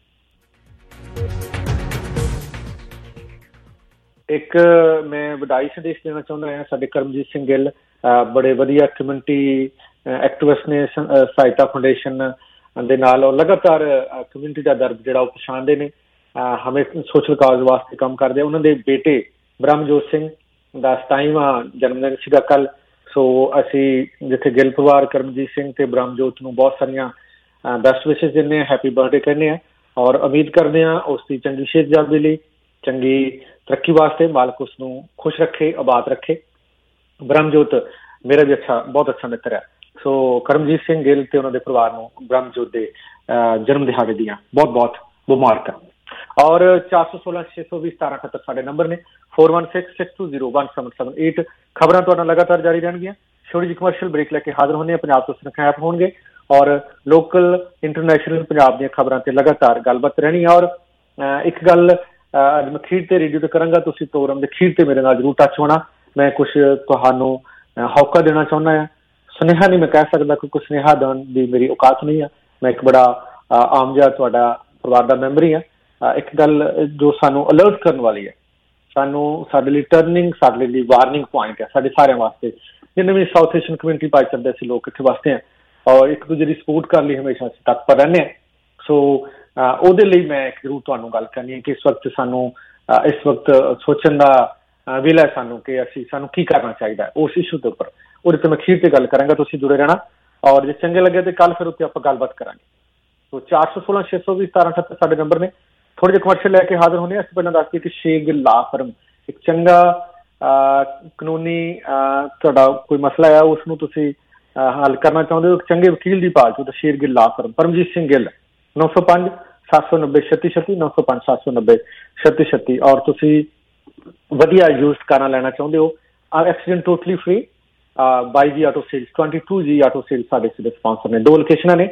ਇੱਕ ਮੈਂ ਵਧਾਈ ਸੰਦੇਸ਼ ਦੇਣਾ ਚਾਹੁੰਦਾ ਹਾਂ ਸਾਡੇ ਕਰਮਜੀਤ ਸਿੰਘ ਗਿੱਲ ਬੜੇ ਵਧੀਆ ਕਮਿਊਨਿਟੀ ਐਕਟਿਵਿਸਟ ਨੇ ਸਹਾਇਤਾ ਫਾਊਂਡੇਸ਼ਨ ਦੇ ਨਾਲ ਔਰ ਲਗਾਤਾਰ ਕਮਿਊਨਿਟੀ ਦਾ ਦਰਦ ਜਿਹੜਾ ਉਹ ਪਛਾਣਦੇ ਨੇ ਹਮੇਸ਼ਾ ਸੋਸ਼ਲ ਕਾਜ਼ ਵਾਸਤੇ ਕੰਮ ਕਰਦੇ। ਉਹਨਾਂ ਦੇ ਬੇਟੇ ਬ੍ਰਹਮਜੋਤ ਸਿੰਘ ਦਾ 27ਵਾਂ ਜਨਮ ਦਿਨ ਸੀਗਾ ਕੱਲ। ਸੋ ਅਸੀਂ ਜਿੱਥੇ ਗਿੱਲ ਪਰਿਵਾਰ ਕਰਮਜੀਤ ਸਿੰਘ ਤੇ ਬ੍ਰਹਮਜੋਤ ਨੂੰ ਬਹੁਤ ਸਾਰੀਆਂ ਬੈਸਟ ਵਿਸ਼ੇਸ ਦਿੰਦੇ ਹਾਂ, ਹੈਪੀ ਬਰਥਡੇ ਕਹਿੰਦੇ ਹਾਂ ਔਰ ਉਮੀਦ ਕਰਦੇ ਹਾਂ ਉਸ ਦੀ ਚੰਗੀ ਸਿਹਤਯਾਬੀ ਲਈ ਚੰਗੀ ਤਰੱਕੀ ਵਾਸਤੇ ਮਾਲਕ ਉਸ ਨੂੰ ਖੁਸ਼ ਰੱਖੇ ਆਬਾਦ ਰੱਖੇ। ਬ੍ਰਹਮਜੋਤ ਮੇਰਾ ਵੀ ਬਹੁਤ ਅੱਛਾ ਮਿੱਤਰ ਹੈ। ਸੋ ਕਰਮਜੀਤ ਸਿੰਘ ਗਿੱਲ ਤੇ ਉਹਨਾਂ ਦੇ ਪਰਿਵਾਰ ਨੂੰ ਬ੍ਰਹਮਜੋਤ ਦੇ ਜਨਮ ਦਿਹਾੜੇ ਦੀਆਂ ਬਹੁਤ ਬਹੁਤ ਮੁਬਾਰਕਾਂ। ਔਰ 416 620 1778 ਸਾਡੇ ਨੰਬਰ ਨੇ 416 620 1778 ਖਬਰਾਂ ਤੁਹਾਡਾ ਲਗਾਤਾਰ ਜਾਰੀ ਰਹਿਣਗੀਆਂ। ਛੋਟੀ ਜਿਹੀ ਕਮਰਸ਼ੀਅਲ ਬ੍ਰੇਕ ਲੈ ਕੇ ਹਾਜ਼ਰ ਹੁੰਦੇ ਹਾਂ। ਪੰਜਾਬ ਤੋਂ ਸੁਰੱਖਿਅਤ ਹੋਣਗੇ ਔਰ ਲੋਕਲ ਇੰਟਰਨੈਸ਼ਨਲ ਪੰਜਾਬ ਦੀਆਂ ਖਬਰਾਂ ਤੇ ਲਗਾਤਾਰ ਗੱਲਬਾਤ ਰਹਿਣੀ ਹੈ। ਔਰ ਇੱਕ ਗੱਲ ਅੱਜ ਮੈਂ ਖੀਰ ਤੇ ਰੇਡੀਓ ਤੇ ਕਰਾਂਗਾ, ਤੁਸੀਂ ਪ੍ਰੋਗਰਾਮ ਦੇ ਖੀਰ ਤੇ ਮੇਰੇ ਨਾਲ ਜ਼ਰੂਰ ਟੱਚ ਹੋਣਾ। ਮੈਂ ਕੁਛ ਤੁਹਾਨੂੰ ਹੌਕਾ ਦੇਣਾ ਚਾਹੁੰਦਾ ਹਾਂ। ਸੁਨੇਹਾ ਨਹੀਂ ਮੈਂ ਕਹਿ ਸਕਦਾ ਕਿਉਂਕਿ ਸੁਨੇਹਾ ਦੇਣ ਦੀ ਮੇਰੀ ਔਕਾਤ ਨਹੀਂ ਆ। ਮੈਂ ਇੱਕ ਬੜਾ ਆਮ ਜਿਹਾ ਤੁਹਾਡਾ ਪਰਿਵਾਰ ਦਾ ਮੈਂਬਰ ਹੀ ਹਾਂ। ਇੱਕ ਗੱਲ ਜੋ ਸਾਨੂੰ ਅਲਰਟ ਕਰਨ ਵਾਲੀ ਹੈ, ਸਾਨੂੰ ਸਾਡੇ ਲਈ ਟਰਨਿੰਗ ਸਾਡੇ ਲਈ ਵਾਰਨਿੰਗ ਪੁਆਇੰਟ ਹੈ ਸਾਡੇ ਸਾਰਿਆਂ ਵਾਸਤੇ ਜਿੰਨੇ ਵੀ ਸਾਊਥ ਏਸ਼ੀਅਨ ਕਮਿਊਨਿਟੀ ਪਾਈ ਚੱਲਦੇ ਅਸੀਂ ਲੋਕ ਇੱਥੇ ਵਾਸਤੇ ਹਾਂ ਔਰ ਇੱਕ ਦੂਜੇ ਦੀ ਸਪੋਰਟ ਕਰਨ ਲਈ ਹਮੇਸ਼ਾ ਅਸੀਂ ਤਤਪਰ ਰਹਿੰਦੇ ਹਾਂ। ਸੋ ਉਹਦੇ ਲਈ ਮੈਂ ਜ਼ਰੂਰ ਤੁਹਾਨੂੰ ਗੱਲ ਕਰਨੀ ਹੈ ਕਿ ਇਸ ਵਕਤ ਸਾਨੂੰ ਇਸ ਵਕਤ ਸੋਚਣ ਦਾ ਵੇਲਾ ਹੈ ਸਾਨੂੰ ਕਿ ਸਾਨੂੰ ਕੀ ਕਰਨਾ ਚਾਹੀਦਾ ਉਸ ਇਸ਼ੂ ਦੇ ਉੱਪਰ। ਉਹਦੇ ਤੇ ਮੈਂ ਅਖੀਰ ਤੇ ਗੱਲ ਕਰਾਂਗਾ, ਤੁਸੀਂ ਜੁੜੇ ਰਹਿਣਾ ਔਰ ਜੇ ਚੰਗੇ ਲੱਗੇ ਤੇ ਕੱਲ ਫਿਰ ਉੱਤੇ ਆਪਾਂ ਗੱਲਬਾਤ ਕਰਾਂਗੇ। ਸੋ 416 620 1778 ਸਾਡੇ ਨੰਬਰ ਨੇ। ਥੋੜੇ ਜਿਹੇ ਕਮਰਸ਼ੀਅਲ ਲੈ ਕੇ ਹਾਜ਼ਰ ਹੋਣੇ। ਅਸੀਂ ਪਹਿਲਾਂ ਦੱਸਦੇ ਕਿ ਸ਼ੇਖ ਗਿੱਲ ਲਾ ਫਰਮ ਇੱਕ ਚੰਗਾ ਕਾਨੂੰਨੀ ਤੁਹਾਡਾ ਕੋਈ ਮਸਲਾ ਹੈ ਉਸ ਨੂੰ ਤੁਸੀਂ ਹੱਲ ਕਰਨਾ ਚਾਹੁੰਦੇ ਹੋ, ਇੱਕ ਚੰਗੇ ਵਕੀਲ ਦੀ ਭਾਲ ਚ ਸ਼ੇਖ ਗਿੱਲ ਲਾ ਫਰਮ ਪਰਮਜੀਤ ਸਿੰਘ ਗਿੱਲ 905 790 3636 905 790 3636 ਔਰ ਤੁਸੀਂ ਵਧੀਆ ਯੂਜ਼ਡ ਕਾਰਾਂ ਲੈਣਾ ਚਾਹੁੰਦੇ ਹੋ ਐਕਸੀਡੈਂਟ ਟੋਟਲੀ ਫ੍ਰੀ ਬਾਈ ਜੀ auto sales 22G auto sales ਸਾਡੇ ਸਿੱਧੇ ਸਪਾਂਸਰ ਨੇ। 2 ਲੋਕੇਸ਼ਨਾਂ ਨੇ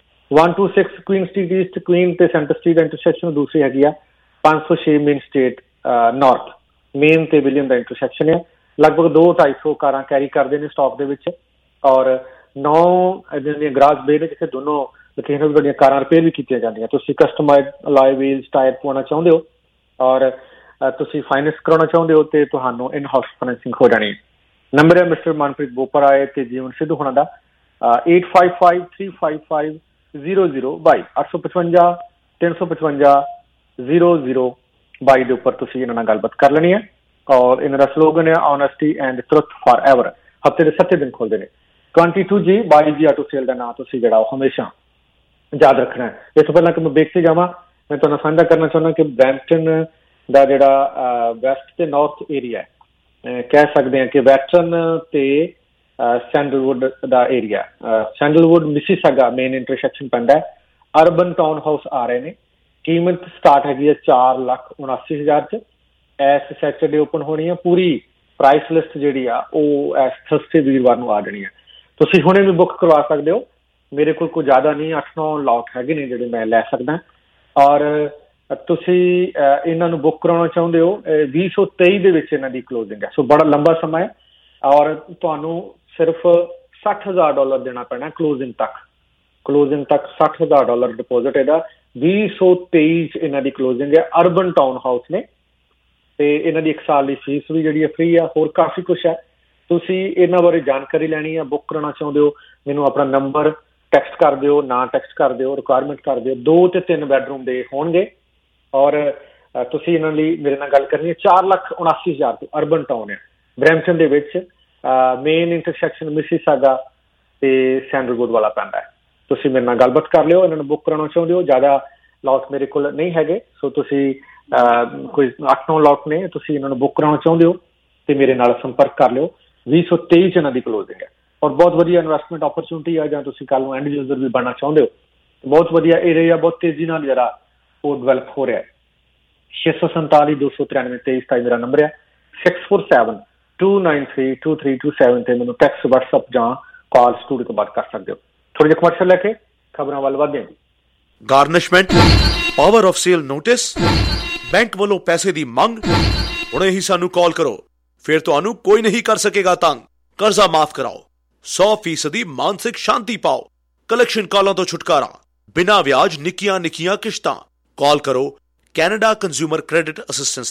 126 ਕੁਈਨ ਸਟਰੀਟ ਈਸਟ ਕੁਈਨ ਤੇ ਸੈਂਟਰ ਸਟਰੀਟ ਇੰਟਰਸੈਕਸ਼ਨ। ਦੂਸਰੀ ਹੈਗੀ ਆ 506 ਮੇਨ ਸਟੇਟ ਨਾਰਥ ਮੇਨ ਤੇ ਵਿਲੀਅਮ ਦਾ ਇੰਟਰਸੈਕਸ਼ਨ ਹੈ। ਲਗਭਗ 200-250 ਕਾਰਾਂ ਕੈਰੀ ਕਰਦੇ ਨੇ ਸਟਾਕ ਦੇ ਵਿੱਚ ਔਰ 9 ਇੱਦਾਂ ਦੀਆਂ ਗਰਾਜ ਬੇ ਨੇ ਜਿੱਥੇ ਦੋਨੋਂ ਲੋਕੇਸ਼ਨ ਵੀ ਤੁਹਾਡੀਆਂ ਕਾਰਾਂ ਰਿਪੇਅਰ ਵੀ ਕੀਤੀਆਂ ਜਾਂਦੀਆਂ। ਤੁਸੀਂ ਕਸਟਮਾਈਜ਼ਡ ਅਲਾਈ ਵੀਲਸ ਟਾਇਰ ਪਵਾਉਣਾ ਚਾਹੁੰਦੇ ਹੋ ਔਰ ਤੁਸੀਂ ਫਾਈਨੈਂਸ ਕਰਾਉਣਾ ਚਾਹੁੰਦੇ ਹੋ ਤੇ ਤੁਹਾਨੂੰ ਇਨ ਹਾਊਸ ਫਾਈਨੈਂਸਿੰਗ ਹੋ ਜਾਣੀ। ਨੰਬਰ ਹੈ ਮਿਸਟਰ ਮਨਪ੍ਰੀਤ ਬੋਪਰਾ ਹੈ ਤੇ ਜੀਵਨ ਸਿੱਧੂ ਹੋਣਾ ਦਾ 8553550022 855 355 0022 ਦੇ ਉੱਪਰ ਤੁਸੀਂ ਇਹਨਾਂ ਨਾਲ ਗੱਲਬਾਤ ਕਰ ਲੈਣੀ ਹੈ। ਔਰ ਇਹਨਾਂ ਦਾ ਸਲੋਗਨ ਹੈ honesty and truth forever. ਹਫ਼ਤੇ ਦੇ 7 ਦਿਨ ਖੋਲਦੇ ਨੇ। 22G 22G ਆਟੋ ਸੇਲ ਦਾ ਨਾਂ ਤੁਸੀਂ ਜਿਹੜਾ ਉਹ ਹਮੇਸ਼ਾ ਯਾਦ ਰੱਖਣਾ ਹੈ। ਇਸ ਤੋਂ ਪਹਿਲਾਂ ਕਿ ਮੈਂ ਵੇਖ ਕੇ ਜਾਵਾਂ ਮੈਂ ਤੁਹਾਨੂੰ ਸਾਂਝਾ ਕਰਨਾ ਚਾਹੁੰਦਾ ਕਿ ਬਰੈਂਪਟਨ ਦਾ ਜਿਹੜਾ ਵੈਸਟ ਤੇ ਨਾਰਥ ਏਰੀਆ ਕਹਿ ਸਕਦੇ ਹਾਂ ਕਿ ਵੈਸਟਰਨ ਤੇ ਸੈਂਡਲਵੁੱਡ ਦਾ area Sandalwood Mississauga main intersection ਪੈਂਦਾ। ਅਰਬਨ ਟਾਊਨ ਹਾਊਸ ਆ ਰਹੇ ਨੇ। ਕੀਮਤ ਸਟਾਰਟ ਹੈਗੀ ਹੈ 4,79,000 ਚ। ਇਸ ਸੈਟਰਡੇ ਓਪਨ ਹੋਣੀ ਹੈ। ਪੂਰੀ ਪ੍ਰਾਈਸ ਲਿਸਟ ਜਿਹੜੀ ਆ ਉਹ ਇਸ ਥਰਸਡੇ ਵੀਰਵਾਰ ਨੂੰ ਆ ਜਾਣੀ ਹੈ। ਤੁਸੀਂ ਹੁਣੇ ਵੀ ਬੁੱਕ ਕਰਵਾ ਸਕਦੇ ਹੋ। ਮੇਰੇ ਕੋਲ ਕੋਈ ਜ਼ਿਆਦਾ ਨਹੀਂ 8-9 ਲੋਟ ਹੈਗੇ ਨੇ ਜਿਹੜੇ ਮੈਂ ਲੈ ਸਕਦਾ ਔਰ ਤੁਸੀਂ ਇਹਨਾਂ ਨੂੰ ਬੁੱਕ ਕਰਾਉਣਾ ਚਾਹੁੰਦੇ ਹੋ 2023 ਦੇ ਵਿੱਚ ਇਹਨਾਂ ਦੀ ਕਲੋਜ਼ਿੰਗ ਹੈ। ਸੋ ਬੜਾ ਲੰਬਾ ਸਮਾਂ ਹੈ ਔਰ ਤੁਹਾਨੂੰ ਸਿਰਫ $60,000 ਦੇਣਾ ਪੈਣਾ ਕਲੋਜ਼ਿੰਗ ਤੱਕ $60,000 ਡਿਪੋਜ਼ਿਟ ਇਹਦਾ। 2023 'ਚ ਇਹਨਾਂ ਦੀ ਕਲੋਜ਼ਿੰਗ ਹੈ। ਅਰਬਨ ਟਾਊਨ ਹਾਊਸ ਨੇ ਤੇ ਇਹਨਾਂ ਦੀ 1 ਸਾਲ ਦੀ ਫੀਸ ਵੀ ਜਿਹੜੀ ਹੈ ਫ੍ਰੀ ਆ। ਹੋਰ ਕਾਫੀ ਕੁਛ ਹੈ। ਤੁਸੀਂ ਇਹਨਾਂ ਬਾਰੇ ਜਾਣਕਾਰੀ ਲੈਣੀ ਹੈ, ਬੁੱਕ ਕਰਾਉਣਾ ਚਾਹੁੰਦੇ ਹੋ, ਮੈਨੂੰ ਆਪਣਾ ਨੰਬਰ ਟੈਕਸਟ ਕਰ ਦਿਓ, ਨਾ ਟੈਕਸਟ ਕਰ ਦਿਓ, ਰਿਕੁਆਇਰਮੈਂਟ ਕਰ ਦਿਓ। 2 ਤੇ 3 ਬੈਡਰੂਮ ਦੇ ਹੋਣਗੇ ਔਰ ਤੁਸੀਂ ਇਹਨਾਂ ਲਈ ਮੇਰੇ ਨਾਲ ਗੱਲ ਕਰਨੀ ਹੈ। 4,79,000 ਤੋਂ ਅਰਬਨ ਟਾਊਨ ਹੈ, ਬਰੈਂਪਟਨ ਦੇ ਵਿੱਚ। ਮੇਨ ਇੰਟਰਸੈਕਸ਼ਨ ਮਿਸੀਸਾਗਾ ਤੇ ਸੈਂਡਲਵੁੱਡ ਵਾਲਾ ਪੈਂਦਾ ਹੈ। ਤੁਸੀਂ ਮੇਰੇ ਨਾਲ ਗੱਲਬਾਤ ਕਰ ਲਿਓ। ਇਹਨਾਂ ਨੂੰ ਬੁੱਕ ਕਰਾਉਣਾ ਚਾਹੁੰਦੇ ਹੋ, ਜ਼ਿਆਦਾ ਲੋਟ ਮੇਰੇ ਕੋਲ ਨਹੀਂ ਹੈਗੇ, ਸੋ ਤੁਸੀਂ ਕੋਈ 8-9 ਲੋਟ ਨੇ, ਤੁਸੀਂ ਇਹਨਾਂ ਨੂੰ ਬੁੱਕ ਕਰਾਉਣਾ ਚਾਹੁੰਦੇ ਹੋ ਤੇ ਮੇਰੇ ਨਾਲ ਸੰਪਰਕ ਕਰ ਲਿਓ। 2023 'ਚ ਇਹਨਾਂ ਦੀ ਕਲੋਜ਼ਿੰਗ ਹੈ ਔਰ ਬਹੁਤ ਵਧੀਆ ਇਨਵੈਸਟਮੈਂਟ ਓਪਰਚੁਨਿਟੀ ਆ। ਜਾਂ ਤੁਸੀਂ ਕੱਲ੍ਹ ਨੂੰ ਐਂਡ ਯੂਜ਼ਰ ਵੀ ਬਣਨਾ ਚਾਹੁੰਦੇ ਹੋ, ਬਹੁਤ ਵਧੀਆ ਏਰੀਆ, ਬਹੁਤ ਤੇਜ਼ੀ ਨਾਲ ਜਿਹੜਾ ਉਹ ਡਿਵੈਲਪ ਹੋ ਰਿਹਾ ਹੈ। 647-293-2327 ਮੇਰਾ ਨੰਬਰ ਹੈ। 647-293-2327 ਤੇ ਮੈਨੂੰ ਟੈਕਸਟ, ਵਟਸਐਪ ਜਾਂ ਕਾਲ ਸਟੂਡੀਓ ਤੋਂ ਬਾਤ ਕਰ ਸਕਦੇ ਹੋ। ਥੋੜੇ ਜਿਹੇ ਕਮਰਸ਼ੀਅਲ ਲੈ ਕੇ ਖਬਰਾਂ ਵੱਲ ਵਧਦੇ ਹਾਂ। Garnishment, power of sale notice, bank ਵੱਲੋਂ ਪੈਸੇ ਦੀ ਮੰਗ। ਹੁਣੇ ਹੀ ਸਾਨੂੰ ਕਾਲ ਕਰੋ, ਫਿਰ ਤੁਹਾਨੂੰ ਕੋਈ ਨਹੀਂ ਕਰ ਸਕੇਗਾ ਤੰਗ। ਕਰਜ਼ਾ ਮਾਫ ਕਰਾਓ, 100% ਮਾਨਸਿਕ ਸ਼ਾਂਤੀ ਪਾਓ, ਕਲੈਕਸ਼ਨ ਕਾਲਾਂ ਤੋਂ ਛੁਟਕਾਰਾ, ਬਿਨਾਂ ਵਿਆਜ ਨਿੱਕੀਆਂ ਨਿੱਕੀਆਂ ਕਿਸ਼ਤਾਂ। ਕਾਲ ਕਰੋ ਕੈਨੇਡਾ ਕੰਜ਼ਿਊਮਰ ਕ੍ਰੈਡਿਟ ਅਸਿਸਟੈਂਸ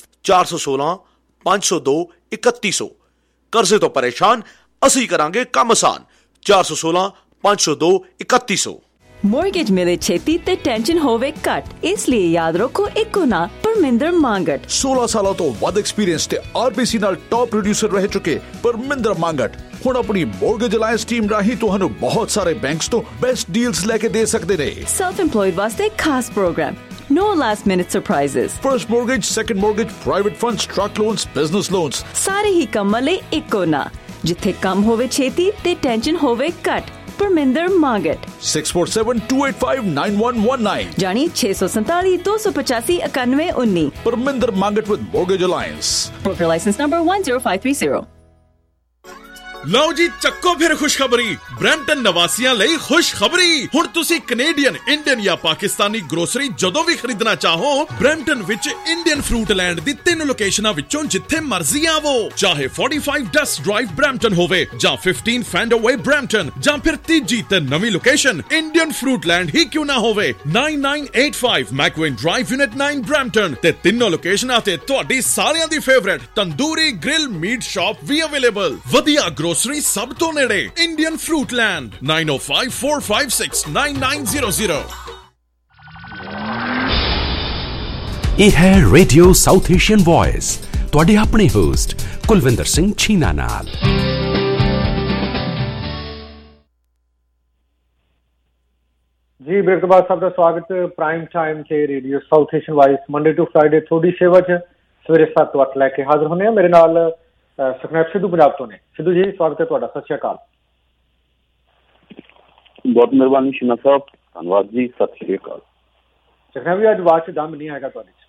416-502-3100। ਕਰਜ਼ੇ ਤੋਂ ਪਰੇਸ਼ਾਨ, ਅਸੀਂ ਕਰਾਂਗੇ ਕੰਮ ਆਸਾਨ। 416-502-3100। ਮੋਰਗੇਜ ਮਿਲੇ ਛੇਤੀ ਤੇ ਟੈਨਸ਼ਨ ਹੋਵੇ ਘੱਟ, ਇਸ ਲਈ ਯਾਦ ਰੱਖੋ ਇੱਕੋ ਨਾ ਪਰਮਿੰਦਰ ਮੰਗਟ। 16 ਸਾਲਾਂ ਤੋਂ ਵੱਧ ਐਕਸਪੀਰੀਅੰਸ ਤੇ ਆਰਬੀਸੀ ਨਾਲ ਟੌਪ ਪ੍ਰੋਡਿਊਸਰ ਰਹਿ ਚੁੱਕੇ ਪਰਮਿੰਦਰ ਮੰਗਟ ਹੁਣ ਆਪਣੀ ਮੋਰਗੇਜ ਅਲਾਇੰਸ ਟੀਮ ਰਾਹੀਂ ਤੁਹਾਨੂੰ ਬਹੁਤ ਸਾਰੇ ਬੈਂਕਸ ਤੋਂ ਬੈਸਟ ਡੀਲਸ ਲੈ ਕੇ ਦੇ ਸਕਦੇ ਨੇ। ਸੈਲਫ ਇੰਪਲੋਇਡ ਵਾਸਤੇ ਖਾਸ programme, no last minute surprises, first mortgage, second mortgage, private funds, truck loans, business loans, ਸਾਰੇ ਹੀ ਕੰਮਾਂ ਲਈ ਇੱਕੋ ਨਾ, ਜਿੱਥੇ ਕੰਮ ਹੋਵੇ ਛੇਤੀ ਤੇ ਟੈਨਸ਼ਨ ਹੋਵੇ ਘੱਟ। ਪਰਮਿੰਦਰ ਮੰਗਟ 647-285-9119 ਜਾਨੀ 647-285-9119। Parminder Mangat with mortgage alliance, broker license number 10530। ਲਓ ਜੀ ਚੱਕੋ ਫਿਰ ਖੁਸ਼ਖਬਰੀ। ਬਰੈਂਪਟਨ ਨਿਵਾਸੀਆਂ ਲਈ ਖੁਸ਼ਖਬਰੀ। ਹੁਣ ਤੁਸੀਂ ਕੈਨੇਡੀਅਨ, ਇੰਡੀਅਨ ਜਾਂ ਪਾਕਿਸਤਾਨੀ ਗਰੋਸਰੀ ਜਦੋਂ ਵੀ ਖਰੀਦਣਾ ਚਾਹੋ, ਬਰੈਂਪਟਨ ਵਿੱਚ ਇੰਡੀਅਨ ਫਰੂਟ ਲੈਂਡ ਦੀ 3 ਲੋਕੇਸ਼ਨਾਂ ਵਿੱਚੋਂ ਜਿੱਥੇ ਮਰਜ਼ੀ ਆਵੋ। ਚਾਹੇ 45 ਡਸਟ ਡਰਾਈਵ ਬਰੈਂਪਟਨ ਹੋਵੇ ਜਾਂ 15 ਫੈਂਡਰਵੇ ਬਰੈਂਪਟਨ ਜਾਂ ਫਿਰ ਤੀਜੀ ਤੇ ਨਵੀਂ ਲੋਕੇਸ਼ਨ ਇੰਡੀਅਨ ਫਰੂਟ ਲੈਂਡ ਹੀ ਕਿਉਂ ਨਾ ਹੋਵੇ। 9985 ਮੈਕਵੇਨ ਡਰਾਈਵ ਯੂਨਿਟ 9 ਬਰੈਂਪਟਨ ਤੇ ਤਿੰਨੋਂ ਲੋਕੇਸ਼ਨਾਂ ਤੇ ਤੁਹਾਡੀ ਸਾਰਿਆਂ ਦੀ favourite tandoori grill meat shop ਵੀ ਅਵੇਲੇਬਲ। ਵਧੀਆ ਗਰੋਸਰੀ ਸਭ ਤੋਂ ਨੇੜੇ ਇੰਡੀਅਨ ਫਰੂਟ ਲੈਂਡ। 9054569900। ਇਹ ਹੈ ਰੇਡੀਓ ਸਾਊਥ ਏਸ਼ੀਅਨ ਵੌਇਸ, ਤੁਹਾਡੇ ਆਪਣੇ ਹੋਸਟ ਕੁਲਵਿੰਦਰ ਸਿੰਘ ਛੀਨਾ ਨਾਲ। ਜੀ ਬ੍ਰੇਕ ਤੋਂ ਬਾਅਦ ਸਭ ਦਾ ਸਵਾਗਤ। ਪ੍ਰਾਈਮ ਟਾਈਮ ਤੇ radio south Asian voice Monday to Friday ਤੁਹਾਡੀ ਸੇਵਾ 'ਚ ਸਵੇਰੇ 7 ਤੋਂ 8 ਲੈ ਕੇ ਹਾਜ਼ਰ ਹੁੰਦੇ ਹਾਂ। ਮੇਰੇ ਨਾਲ ਸੁਖਨੈਬ ਸਿੱਧੂ ਪੰਜਾਬ ਤੋਂ ਨੇ। ਸਿੱਧੂ ਜੀ ਸਵਾਗਤ ਹੈ ਤੁਹਾਡਾ, ਸਤਿ ਸ਼੍ਰੀ ਅਕਾਲ। ਬਹੁਤ ਮਿਹਰਬਾਨੀ ਸ਼ੀਨਾ ਸਾਹਿਬ, ਧੰਨਵਾਦ ਜੀ, ਸਤਿ ਸ਼੍ਰੀ ਅਕਾਲ। ਸੁਖਨੈਬ ਜੀ ਅੱਜ ਆਵਾਜ਼ 'ਚ ਦਮ ਨਹੀਂ ਹੈਗਾ ਤੁਹਾਡੇ 'ਚ।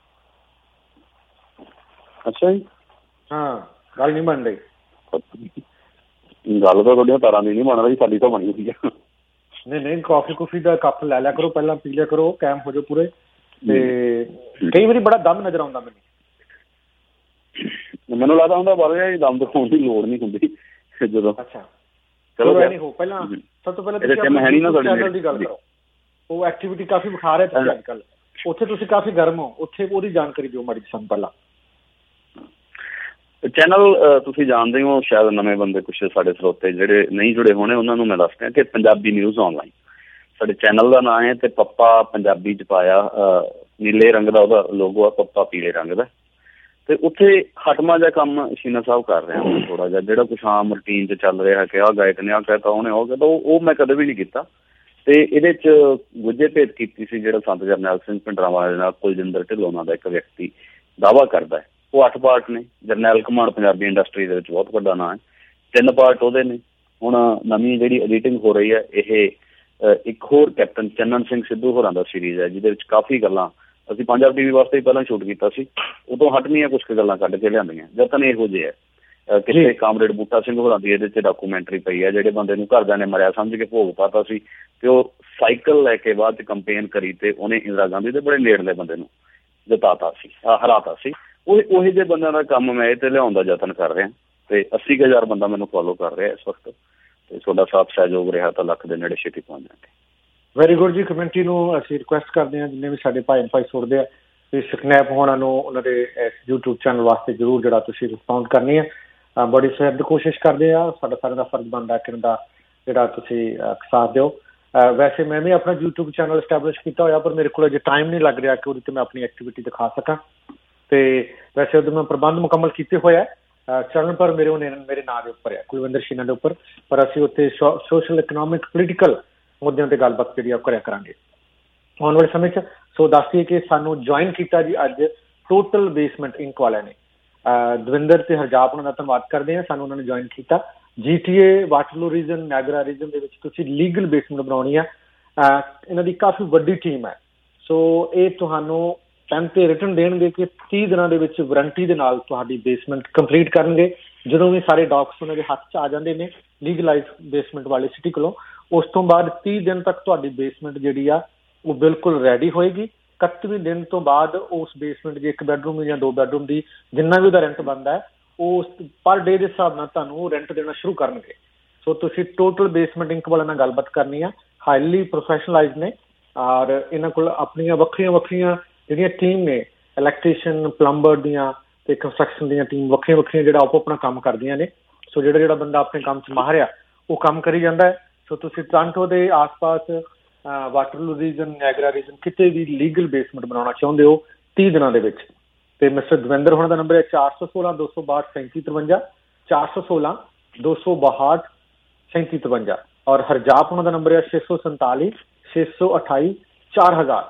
ਅੱਛਾ ਜੀ, ਹਾਂ ਗੱਲ ਨਹੀਂ ਬਣ ਰਹੀ। ਗੱਲ ਤਾਂ ਤੁਹਾਡੀਆਂ ਤਾਰਾਂ ਦੀ ਨਹੀਂ ਬਣ ਰਹੀ, ਸਾਡੀ ਤਾਂ ਬਣੀ ਹੋਈ ਆ। ਨਹੀਂ ਕਾਫੀ ਕੁਫੀ ਦਾ ਕੱਪ ਲੈ ਲਿਆ ਕਰੋ, ਪਹਿਲਾਂ ਪੀ ਲਿਆ ਕਰੋ, ਕੈਮ ਹੋ ਜਾਓ ਪੂਰੇ। ਤੇ ਕਈ ਵਾਰੀ ਬੜਾ ਦਮ ਨਜ਼ਰ ਆਉਂਦਾ ਮੈਨੂੰ ਲੱਗਦਾ ਹੁੰਦਾ ਬਾਰੇ ਦਮ ਦਿਖਾਉਣ ਦੀ ਲੋੜ ਨਹੀਂ ਹੁੰਦੀ ਜਦੋਂ। ਅੱਛਾ ਚਲੋ ਪਹਿਲਾਂ ਸਭ ਤੋਂ ਪਹਿਲਾਂ ਚੈਨਲ ਦੀ ਗੱਲ ਕਰੋ। ਉਹ ਐਕਟੀਵਿਟੀ ਕਾਫੀ ਵਿਖਾ ਰਿਹਾ ਤੁਸੀਂ ਅੱਜ ਕੱਲ੍ਹ, ਉੱਥੇ ਤੁਸੀਂ ਕਾਫੀ ਗਰਮ ਹੋ, ਉੱਥੇ ਉਹਦੀ ਜਾਣਕਾਰੀ ਦਿਓ ਮਾੜੀ ਸਾਨੂੰ ਪਹਿਲਾਂ। ਚੈਨਲ ਤੁਸੀਂ ਜਾਣਦੇ ਹੋ, ਸ਼ਾਇਦ ਨਵੇਂ ਬੰਦੇ ਕੁਛ ਸਾਡੇ ਸਰੋਤੇ ਜਿਹੜੇ ਨਹੀਂ ਜੁੜੇ ਹੋਣੇ ਉਹਨਾਂ ਨੂੰ ਮੈਂ ਦੱਸ ਰਿਹਾ ਕਿ ਪੰਜਾਬੀ ਨਿਊਜ਼ ਆਨਲਾਈਨ ਸਾਡੇ ਚੈਨਲ ਦਾ ਨਾਂ ਹੈ। ਤੇ ਪੱਪਾ ਪੰਜਾਬੀ 'ਚ ਪਾਇਆ, ਨੀਲੇ ਰੰਗ ਦਾ ਉਹਦਾ ਲੋਗੋ ਆ, ਪੱਪਾ ਪੀਲੇ ਰੰਗ ਦਾ। ਤੇ ਉੱਥੇ ਹਟਮਾ ਜਿਹਾ ਕੰਮ ਸ਼ੀਨਾ ਸਾਹਿਬ ਕਰ ਰਿਹਾ ਥੋੜਾ ਜਿਹਾ, ਜਿਹੜਾ ਕੁਛ ਆਮ ਰੂਟੀਨ 'ਚ ਚੱਲ ਰਿਹਾ ਕਿ ਆਹ ਗਾਇਕ ਨੇ ਆਹ ਕਹਿਤਾ, ਉਹਨੇ ਉਹ ਕਹਿਤਾ, ਉਹ ਮੈਂ ਕਦੇ ਵੀ ਨਹੀਂ ਕੀਤਾ। ਤੇ ਇਹਦੇ 'ਚ ਗੁੱਝੇ ਭੇਦ ਕੀਤੀ ਸੀ ਜਿਹੜਾ ਸੰਤ ਜਰਨੈਲ ਸਿੰਘ ਭਿੰਡਰਾਂਵਾਲੇ ਦੇ ਨਾਲ ਕੁਲਜਿੰਦਰ ਢਿੱਲੋਂ ਨਾਂ ਦਾ ਇੱਕ ਵਿਅਕਤੀ ਦਾਅਵਾ ਕਰਦਾ ਹੈ। ਉਹ 8 ਪਾਰਟ ਨੇ। ਜਰਨੈਲ ਕਮਾਂਡ ਪੰਜਾਬੀ ਇੰਡਸਟਰੀ ਦੇ ਵਿੱਚ ਬਹੁਤ ਵੱਡਾ ਨਾਂ ਹੈ। 3 ਪਾਰਟ ਉਹਦੇ ਨੇ। ਹੁਣ ਨਵੀਂ ਜਿਹੜੀ ਐਡੀਟਿੰਗ ਹੋ ਰਹੀ ਹੈ, ਇਹ ਇੱਕ ਹੋਰ ਕੈਪਟਨ ਚੰਨਨ ਸਿੰਘ ਸਿੱਧੂ ਹੋਰਾਂ ਦਾ ਸੀਰੀਜ਼ ਹੈ, ਜਿਹਦੇ ਵਿੱਚ ਕਾਫੀ ਗੱਲਾਂ ਅਸੀਂ ਪੰਜਾਬ TV ਵਾਸਤੇ ਹੀ ਪਹਿਲਾਂ ਸ਼ੂਟ ਕੀਤਾ ਸੀ, ਉਦੋਂ ਹਟਵੀਆਂ ਕੁਛ ਕੁ ਗੱਲਾਂ ਕੱਢ ਕੇ ਲਿਆਂਦੀਆਂ। ਯਤਨ ਇਹੋ ਜਿਹੇ ਹੈ ਕਿਤੇ ਕਾਮਰੇਡ ਬੂਟਾ ਸਿੰਘ ਹੋਰਾਂ ਦੀ ਇਹਦੇ 'ਚ ਡਾਕੂਮੈਂਟਰੀ ਪਈ ਹੈ, ਜਿਹੜੇ ਬੰਦੇ ਨੂੰ ਘਰਦਿਆਂ ਨੇ ਮਰਿਆ ਸਮਝ ਕੇ ਭੋਗ ਪਾਤਾ ਸੀ ਤੇ ਉਹ ਸਾਈਕਲ ਲੈ ਕੇ ਬਾਅਦ 'ਚ ਕੰਪੇਨ ਕਰੀ ਤੇ ਉਹਨੇ ਇੰਦਰਾ ਗਾਂਧੀ ਦੇ ਬੜੇ ਨੇੜਲੇ ਬੰਦੇ ਨੂੰ ਜਿਤਾਤਾ ਸੀ, ਹਰਾਤਾ ਸੀ। ਉਹੀ ਜਿਹੇ ਬੰਦਿਆਂ ਦਾ ਕੰਮ ਮੈਂ ਇਹ ਤੇ ਲਿਆਉਣ ਦਾ ਯਤਨ ਕਰ ਰਿਹਾ ਤੇ 80,000 ਬੰਦਾ ਮੈਨੂੰ ਫੋਲੋ ਕਰ ਰਿਹਾ ਇਸ ਵਕਤ, ਤੇ ਤੁਹਾਡਾ ਸਾਥ ਸਹਿਯੋਗ ਰਿਹਾ ਤਾਂ ਲੱਖ ਦੇ ਨੇੜੇ ਛੇਤੀ ਪਹੁੰਚ ਜਾਣਗੇ। ਵੈਰੀ ਗੁੱਡ ਜੀ। ਕਮਿਊਨਿਟੀ ਨੂੰ ਅਸੀਂ ਰਿਕੁਐਸਟ ਕਰਦੇ ਹਾਂ, ਜਿੰਨੇ ਵੀ ਸਾਡੇ ਭਾਈ ਸੁਣਦੇ ਆ, ਵੀ ਸਕਨੈਪ ਹੋਣਾ ਨੂੰ ਉਹਨਾਂ ਦੇ ਇਸ YouTube ਚੈਨਲ ਵਾਸਤੇ ਜ਼ਰੂਰ ਜਿਹੜਾ ਤੁਸੀਂ ਰਿਸਪੌਂਡ ਕਰਨੀ ਹੈ। ਬੜੀ ਸਹਿਤ ਕੋਸ਼ਿਸ਼ ਕਰਦੇ ਆ, ਸਾਡਾ ਸਾਰਿਆਂ ਦਾ ਫਰਜ਼ ਬਣਦਾ ਕਿ ਦਾ ਜਿਹੜਾ ਤੁਸੀਂ ਸਾਥ ਦਿਓ। ਵੈਸੇ ਮੈਂ ਵੀ ਆਪਣਾ YouTube ਚੈਨਲ ਐਸਟੈਬਲਿਸ਼ ਕੀਤਾ ਹੋਇਆ, ਪਰ ਮੇਰੇ ਕੋਲ ਅਜੇ ਟਾਈਮ ਨਹੀਂ ਲੱਗ ਰਿਹਾ ਕਿ ਉਹਦੇ 'ਤੇ ਮੈਂ ਆਪਣੀ ਐਕਟੀਵਿਟੀ ਦਿਖਾ ਸਕਾਂ। ਤੇ ਵੈਸੇ ਉਹਦੇ ਮੈਂ ਪ੍ਰਬੰਧ ਮੁਕੰਮਲ ਕੀਤੇ ਹੋਇਆ ਚੈਨਲ, ਪਰ ਮੇਰੇ ਨਾਂ ਦੇ ਉੱਪਰ ਹੈ, ਕੁਲਵਿੰਦਰ ਸ਼ੀਨਾ ਦੇ ਉੱਪਰ। ਪਰ ਅਸੀਂ ਉੱਥੇ ਸੋਸ਼ਲ ਇਕਨੋਮਿਕ ਪੋਲੀਟੀਕਲ ਮੁੱਦਿਆਂ 'ਤੇ ਗੱਲਬਾਤ ਜਿਹੜੀ ਆ ਕਰਿਆ ਕਰਾਂਗੇ ਆਉਣ ਵਾਲੇ ਸਮੇਂ 'ਚ। ਸੋ ਦੱਸਦੀਏ ਕਿ ਸਾਨੂੰ ਜੁਆਇਨ ਕੀਤਾ ਜੀ ਅੱਜ ਟੋਟਲ ਬੇਸਮੈਂਟ ਇੰਕ ਵਾਲਿਆਂ ਨੇ। ਦਵਿੰਦਰ ਤੇ ਹਰਜਾਪ ਉਹਨਾਂ ਦਾ ਧੰਨਵਾਦ ਕਰਦੇ ਹਾਂ, ਸਾਨੂੰ ਉਹਨਾਂ ਨੇ ਜੁਆਇਨ ਕੀਤਾ। GTA Waterloo region, Niagara region ਦੇ ਵਿੱਚ ਤੁਸੀਂ ਲੀਗਲ ਬੇਸਮੈਂਟ ਬਣਾਉਣੀ ਆ। ਇਹਨਾਂ ਦੀ ਕਾਫੀ ਵੱਡੀ ਟੀਮ ਹੈ। ਸੋ ਇਹ ਤੁਹਾਨੂੰ ਪੈਨ ਤੇ ਰਿਟਨ ਦੇਣਗੇ ਕਿ 30 ਦਿਨਾਂ ਦੇ ਵਿੱਚ ਵਾਰੰਟੀ ਦੇ ਨਾਲ ਤੁਹਾਡੀ ਬੇਸਮੈਂਟ ਕੰਪਲੀਟ ਕਰਨਗੇ। ਜਦੋਂ ਵੀ ਸਾਰੇ ਡਾਕੂਮੈਂਟਸ ਉਹਨਾਂ ਦੇ ਹੱਥ 'ਚ ਆ ਜਾਂਦੇ ਨੇ ਲੀਗਲਾਈਜ਼ ਬੇਸਮੈਂਟ ਵਾਲੀ ਸਿਟੀ ਕੋਲੋਂ, ਉਸ ਤੋਂ ਬਾਅਦ 30 ਦਿਨ ਤੱਕ ਤੁਹਾਡੀ ਬੇਸਮੈਂਟ ਜਿਹੜੀ ਆ ਉਹ ਬਿਲਕੁਲ ਰੈਡੀ ਹੋਏਗੀ। 31ਵੇਂ ਦਿਨ ਤੋਂ ਬਾਅਦ ਉਸ ਬੇਸਮੈਂਟ ਜੇ 1 ਬੈਡਰੂਮ ਜਾਂ 2 ਬੈਡਰੂਮ ਦੀ ਜਿੰਨਾ ਵੀ ਉਹਦਾ ਰੈਂਟ ਬਣਦਾ ਹੈ ਉਸ ਪਰ ਡੇ ਦੇ ਹਿਸਾਬ ਨਾਲ ਤੁਹਾਨੂੰ ਉਹ ਰੈਂਟ ਦੇਣਾ ਸ਼ੁਰੂ ਕਰਨਗੇ। ਸੋ ਤੁਸੀਂ ਟੋਟਲ ਬੇਸਮੈਂਟ ਇੰਕ ਵਾਲਿਆਂ ਨਾਲ ਗੱਲਬਾਤ ਕਰਨੀ ਆ। ਹਾਈਲੀ ਪ੍ਰੋਫੈਸ਼ਨਲਾਈਜ਼ਡ ਨੇ ਔਰ ਇਹਨਾਂ ਕੋਲ ਆਪਣੀਆਂ ਵੱਖਰੀਆਂ ਜਿਹੜੀਆਂ ਟੀਮ ਨੇ, ਇਲੈਕਟ੍ਰੀਸ਼ੀਅਨ, ਪਲੰਬਰ ਦੀਆਂ ਤੇ ਕੰਸਟਰਕਸ਼ਨ ਦੀਆਂ ਟੀਮ ਵੱਖਰੀਆਂ ਜਿਹੜਾ ਆਪਣਾ ਕੰਮ ਕਰਦੀਆਂ ਨੇ। ਸੋ ਜਿਹੜਾ ਬੰਦਾ ਆਪਣੇ ਕੰਮ 'ਚ ਮਾਹਿਰ ਆ ਉਹ ਕੰਮ ਕਰੀ ਜਾਂਦਾ ਹੈ। ਸੋ ਤੁਸੀਂ ਟੋਰਾਂਟੋ ਦੇ ਆਸ-ਪਾਸ ਵਾਟਰਲੂ ਰੀਜਨ, ਨਾਇਗਰਾ ਰੀਜਨ ਕਿਤੇ ਵੀ ਲੀਗਲ ਬੇਸਮੈਂਟ ਬਣਾਉਣਾ ਚਾਹੁੰਦੇ ਹੋ 30 ਦਿਨਾਂ ਦੇ ਵਿੱਚ, ਤੇ ਮਿਸਟਰ ਦਵਿੰਦਰ ਹੋਣਾ ਦਾ ਨੰਬਰ ਹੈ 416-262-3753, 416-262-3753। ਔਰ ਹਰਜਾਪ ਹੋਣਾ ਦਾ ਨੰਬਰ ਹੈ 647-628-4000,